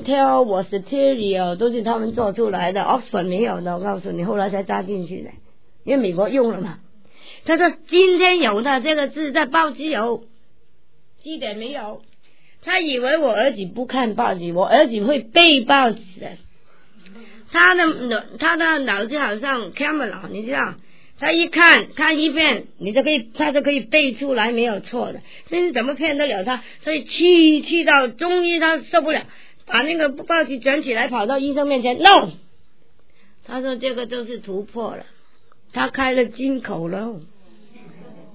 [SPEAKER 1] Hometel、Worcester 都是他们做出来的 ，Oxford 没有的，我告诉你，后来才加进去的，因为美国用了嘛。他说今天有的这个字在报纸有，字典没有。他以为我儿子不看报纸，我儿子会背报纸的。他的他的脑子好像 camera， 你知道，他一看看一遍，你就可以他就可以背出来，没有错的。所以你怎么骗得了他？所以气气到终于他受不了，把那个报纸卷起来，跑到医生面前 ，no， 他说这个就是突破了，他开了金口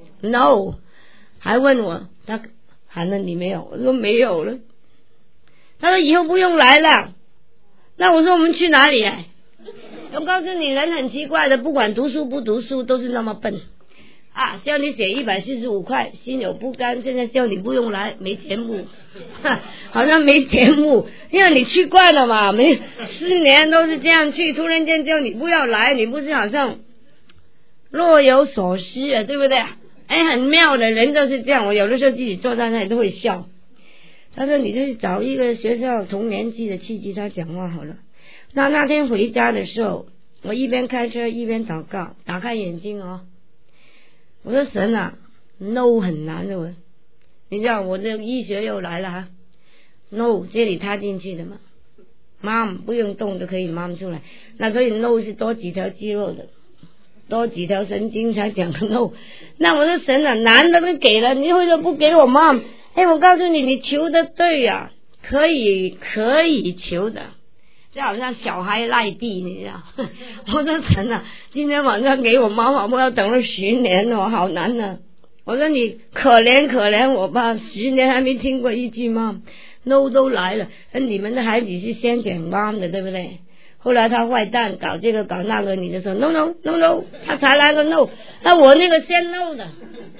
[SPEAKER 1] 了。No， 还问我他喊了你没有？我说没有了。 他说以后不用来了。那我说我们去哪里啊？我告诉你，人很奇怪的，不管读书不读书都是那么笨啊！叫你写一百四十五块，心有不甘。现在叫你不用来，没节目，好像没节目，因为你去惯了嘛，没四年都是这样去，突然间叫你不要来，你不是好像若有所失啊，对不对？哎，很妙的，人都是这样。我有的时候自己坐在那里都会笑。他说你就找一个学校同年纪的契机他讲话好了。那那天回家的时候，我一边开车一边祷告，打开眼睛哦，我说神啊 no 很难的我，你知道我这医学又来了哈 no 这里踏进去的嘛， mom 不用动就可以 mom 出来，那所以 no 是多几条肌肉的，多几条神经才讲个 no。 那我说神啊，难的都给了，你为什么不给我 mom？ 哎，我告诉你，你求的对呀、啊，可以可以求的，就好像小孩赖地，你知道我说神啊，今天晚上给我妈妈，我要等了十年了，好难呢、啊。我说你可怜可怜我吧，十年还没听过一句妈 no 都来了。你们的孩子是先讲妈的，对不对？后来他坏蛋搞这个搞那个，你就说 no no no no， 他才来个 no， 那我那个先 no 的。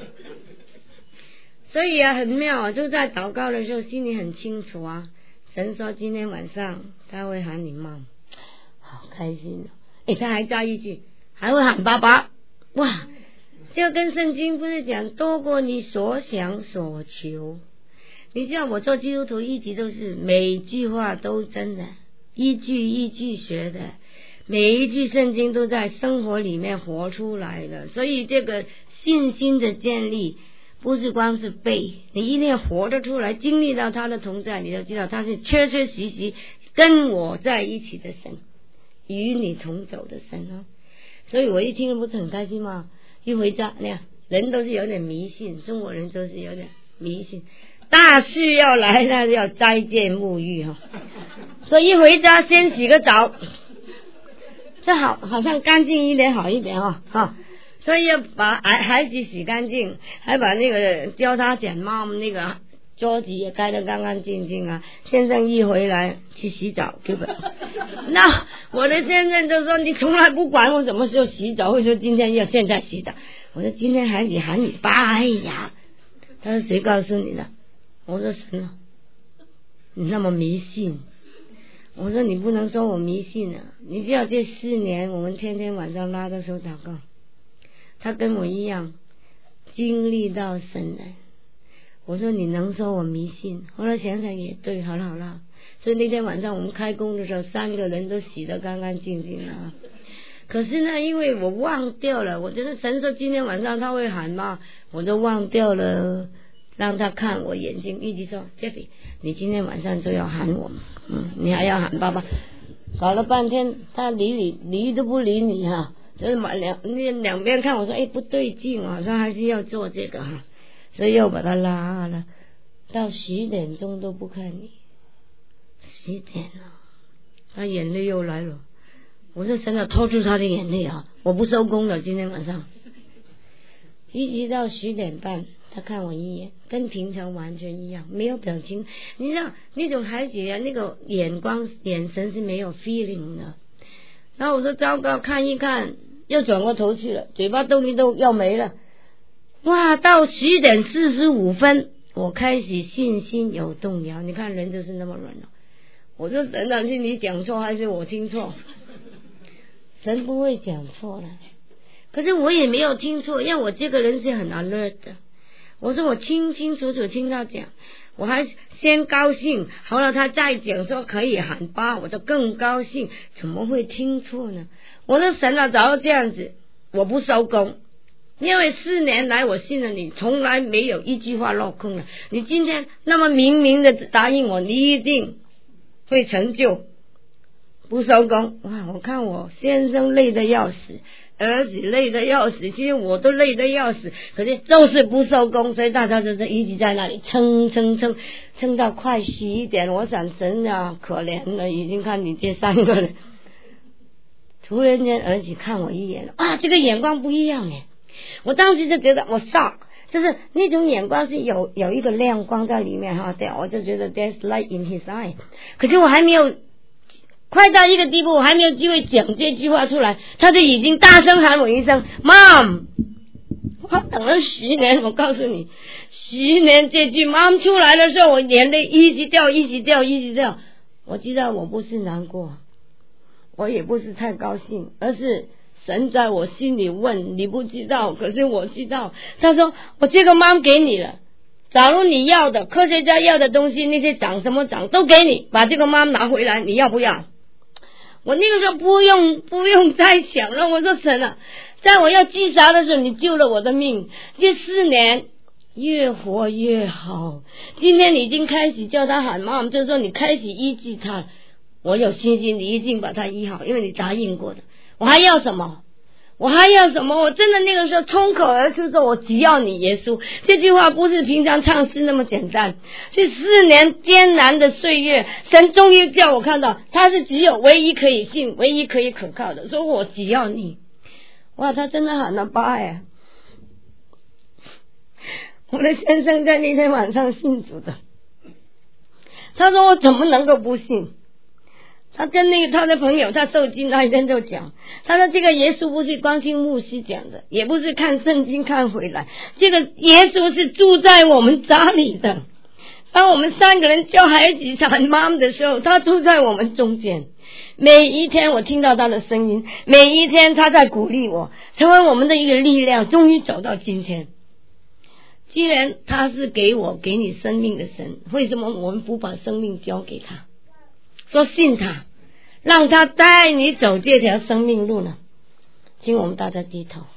[SPEAKER 1] 所以啊，很妙啊，就在祷告的时候心里很清楚啊，神说今天晚上他会喊你妈，好开心哦。诶，他还加一句还会喊爸爸，哇，这跟圣经不是讲多过你所想所求。你知道我做基督徒一直都是每句话都真的，一句一句学的，每一句圣经都在生活里面活出来的。所以这个信心的建立不是光是背，你一定要活得出来，经历到他的同在，你就知道他是确确实实跟我在一起的神，与你同走的神哦。所以我一听不是很开心吗？一回家，那样人都是有点迷信，中国人都是有点迷信，大事要来那要斋戒沐浴哈、哦。所以一回家先洗个澡，这好好像干净一点好一点哦哈。所以要把孩孩子洗干净，还把那个教他讲妈妈那个桌子也盖得干干净净啊。先生一回来去洗澡，对吧？那我的先生就说你从来不管我什么时候洗澡，会说今天要现在洗澡。我说今天孩子喊你爸，哎呀，他说谁告诉你的？我说神啊，你那么迷信。我说你不能说我迷信啊，你知道这四年我们天天晚上拉着手祷告，他跟我一样经历到神的。我说你能说我迷信？后来想想也对，好了好了。所以那天晚上我们开工的时候，三个人都洗得干干净净了。可是呢，因为我忘掉了，我觉得神说今天晚上他会喊嘛，我都忘掉了让他看我眼睛，一直说 Jeffy 你今天晚上就要喊我，嗯，你还要喊爸爸。搞了半天他理你理都不理你哈、啊，就是两两边看我说哎不对劲，好像还是要做这个哈，所以又把他拉了，到十点钟都不看你，十点了，他眼泪又来了。我说神啊，拖住他的眼泪啊，我不收工了今天晚上。一直到十点半他看我一眼，跟平常完全一样，没有表情。你知道那种孩子啊，那个眼光眼神是没有 feeling 的。然后我说糟糕，看一看又转过头去了，嘴巴动一动要没了。哇，到十点四十五分我开始信心有动摇。你看人就是那么软了。我说神啊，是你讲错还是我听错？神不会讲错的，可是我也没有听错，因为我这个人是很 alert 的。我说我清清楚楚听到讲，我还先高兴，后来他再讲说可以喊爸，我就更高兴，怎么会听错呢？我说神啊，早这样子我不收工，因为四年来我信了你，从来没有一句话落空了。你今天那么明明的答应我，你一定会成就，不收工。哇，我看我先生累得要死，儿子累得要死，其实我都累得要死，可是就是不收工，所以大家就是一直在那里撑撑撑撑到快十一点。我想神啊可怜了，已经看你这三个人。突然间儿子看我一眼，啊，这个眼光不一样耶！我当时就觉得我 shock， 就是那种眼光是有有一个亮光在里面哈，对，我就觉得 there's light in his eye。可是我还没有快到一个地步，我还没有机会讲这句话出来，他就已经大声喊我一声 Mom。我等了十年，我告诉你，十年这句 Mom 出来的时候，我眼泪一直掉，一直掉，一直掉。我知道我不是难过，我也不是太高兴，而是神在我心里问，你不知道，可是我知道。他说我这个 Mom 给你了，假如你要的科学家要的东西，那些长什么长都给你，把这个 Mom 拿回来，你要不要？我那个时候不用不用再想了，我说神啊，在我要自杀的时候你救了我的命，这四年越活越好。今天你已经开始叫他喊妈，就是说你开始医治他，我有信心你一定把他医好，因为你答应过的。我还要什么？我还要什么？我真的那个时候冲口而出说，我只要你耶稣。这句话不是平常唱诗那么简单，这四年艰难的岁月，神终于叫我看到他是只有唯一可以信，唯一可以可靠的，说我只要你。哇，他真的喊了爸哎！我的先生在那天晚上信主的，他说我怎么能够不信？他跟那个他的朋友，他受惊那一天就讲，他说这个耶稣不是光听牧师讲的，也不是看圣经看回来，这个耶稣是住在我们家里的。当我们三个人叫孩子喊妈妈的时候，他住在我们中间。每一天我听到他的声音，每一天他在鼓励我，成为我们的一个力量，终于走到今天。既然他是给我给你生命的神，为什么我们不把生命交给他，说信他，让他带你走这条生命路呢？请我们大家低头。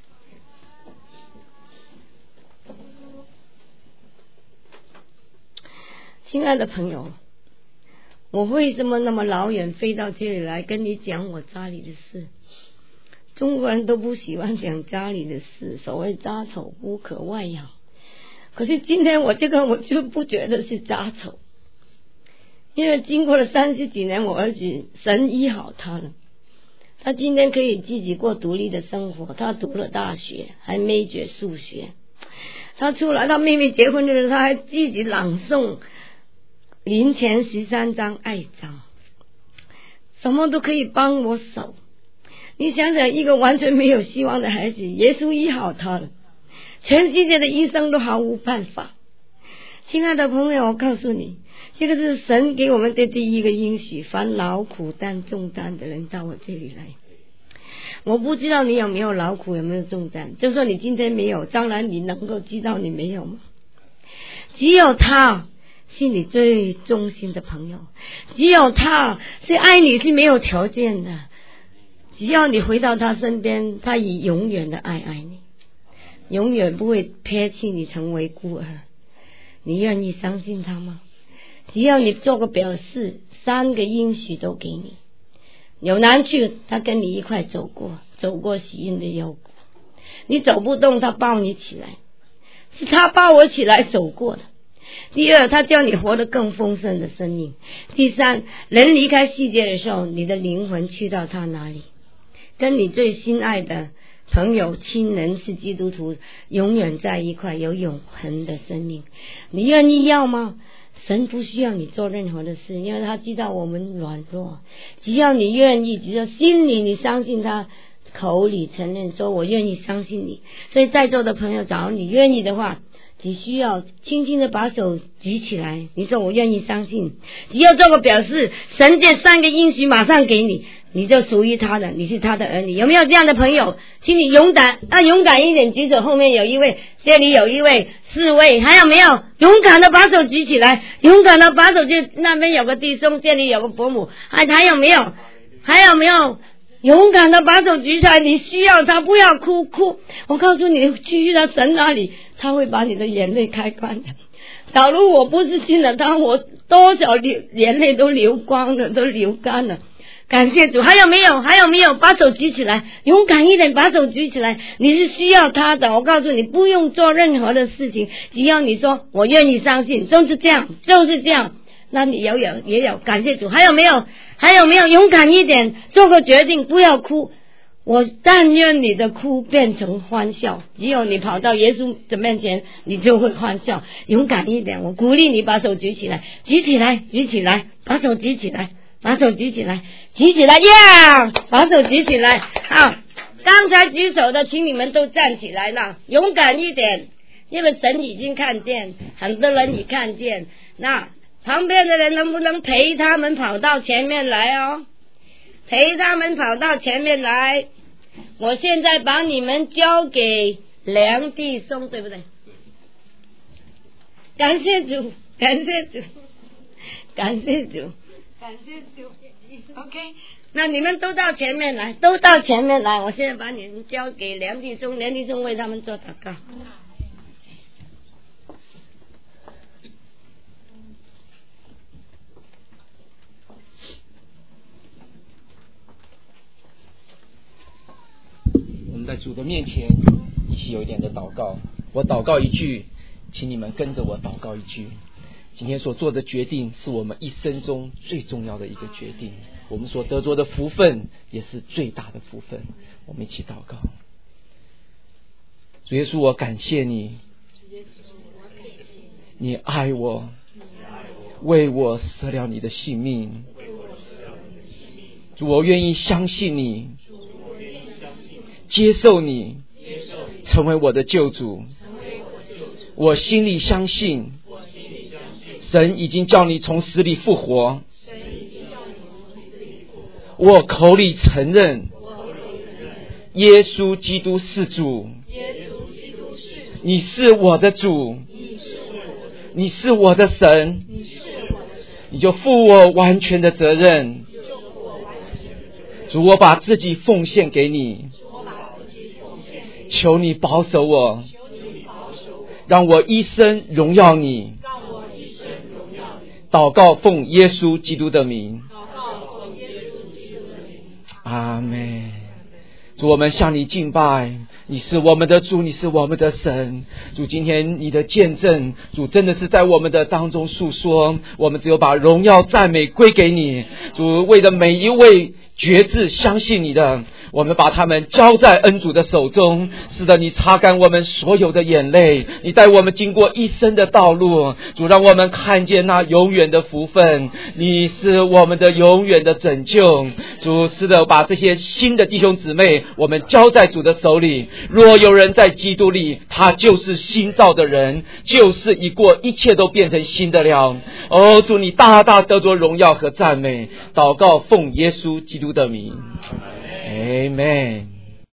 [SPEAKER 1] 亲爱的朋友，我为什么那么老远飞到这里来跟你讲我家里的事？中国人都不喜欢讲家里的事，所谓家丑不可外扬。可是今天我这个我就不觉得是家丑，因为经过了三十几年，我儿子神医好他了，他今天可以自己过独立的生活，他读了大学，还major数学，他出来他妹妹结婚的时候，他还自己朗诵林前十三章爱章，什么都可以帮我手。你想想，一个完全没有希望的孩子，耶稣医好他了，全世界的医生都毫无办法。亲爱的朋友，我告诉你，这个是神给我们的第一个应许，凡劳苦担重担的人到我这里来。我不知道你有没有劳苦，有没有重担，就说你今天没有，当然你能够知道你没有吗？只有他是你最忠心的朋友，只有他是爱你是没有条件的，只要你回到他身边，他以永远的爱爱你，永远不会撇弃你成为孤儿。你愿意相信他吗？只要你做个表示，三个应许都给你。有难处他跟你一块走过，走过喜荫的幽谷。你走不动，他抱你起来，是他抱我起来走过的。第二，他叫你活得更丰盛的生命。第三，人离开世界的时候，你的灵魂去到他哪里？跟你最心爱的朋友亲人是基督徒，永远在一块，有永恒的生命。你愿意要吗？神不需要你做任何的事，因为他知道我们软弱。只要你愿意，只要心里你相信他，口里承认说我愿意相信你。所以在座的朋友，假如你愿意的话，只需要轻轻的把手举起来，你说我愿意相信，只要做个表示，神这三个应许马上给你，你就属于他的，你是他的儿女。有没有这样的朋友？请你勇敢，啊，勇敢一点举手，后面有一位，这里有一位，四位，还有没有？勇敢的把手举起来，勇敢的把手举，那边有个弟兄，这里有个伯母，还还有没有？还有没有？勇敢的把手举起来，你需要他，不要哭哭。我告诉你，去到神那里，他会把你的眼泪开干的。假如我不是信了他，我多少流眼泪都流光了，都流干了。感谢主。还有没有？还有没有？把手举起来，勇敢一点，把手举起来。你是需要他的，我告诉你，不用做任何的事情，只要你说我愿意相信，就是这样，就是这样。那你有有也有，感谢主。还有没有？还有没有？勇敢一点，做个决定，不要哭。 我但愿你的哭变成欢笑，只有你跑到耶稣的面前，你就会欢笑。勇敢一点，我鼓励你把手举起来，举起来，举起来，把手举起来，把手举起来，举起来呀！ Yeah! 把手举起来。好，刚才举手的，请你们都站起来了，勇敢一点，因为神已经看见，很多人已看见。那旁边的人能不能陪他们跑到前面来哦？陪他们跑到前面来。我现在把你们交给梁弟兄，对不对？感谢主，感谢主，感谢主，感谢主。OK， 那你们都到前面来，都到前面来。我现在把你们交给梁弟兄，梁弟兄为他们做祷告。
[SPEAKER 2] 在主的面前一起有一点的祷告，我祷告一句，请你们跟着我祷告一句。今天所做的决定是我们一生中最重要的一个决定，我们所得着的福分也是最大的福分。我们一起祷告。主耶稣，我感谢你，你爱我，为我舍了你的性命。主，我愿意相信你，接受你，成为我的救主。我心里相信，神已经叫你从死里复活。我口里承认，耶稣基督是主，你是我的主，你是我的神，你就负我完全的责任。主，我把自己奉献给你，求你保守我，让我一生荣耀你。祷告奉耶稣基督的名，阿们。主，我们向你敬拜，你是我们的主，你是我们的神。主，今天你的见证，主真的是在我们的当中诉说，我们只有把荣耀赞美归给你。主，为了每一位决志相信你的，我们把他们交在恩主的手中。是的，你擦干我们所有的眼泪，你带我们经过一生的道路。主，让我们看见那永远的福分，你是我们的永远的拯救。主，是的，把这些新的弟兄姊妹我们交在主的手里。若有人在基督里，他就是新造的人，旧事已过，一切都变成新的了。哦，主，你大大得着荣耀和赞美。祷告奉耶稣基督的名，阿们。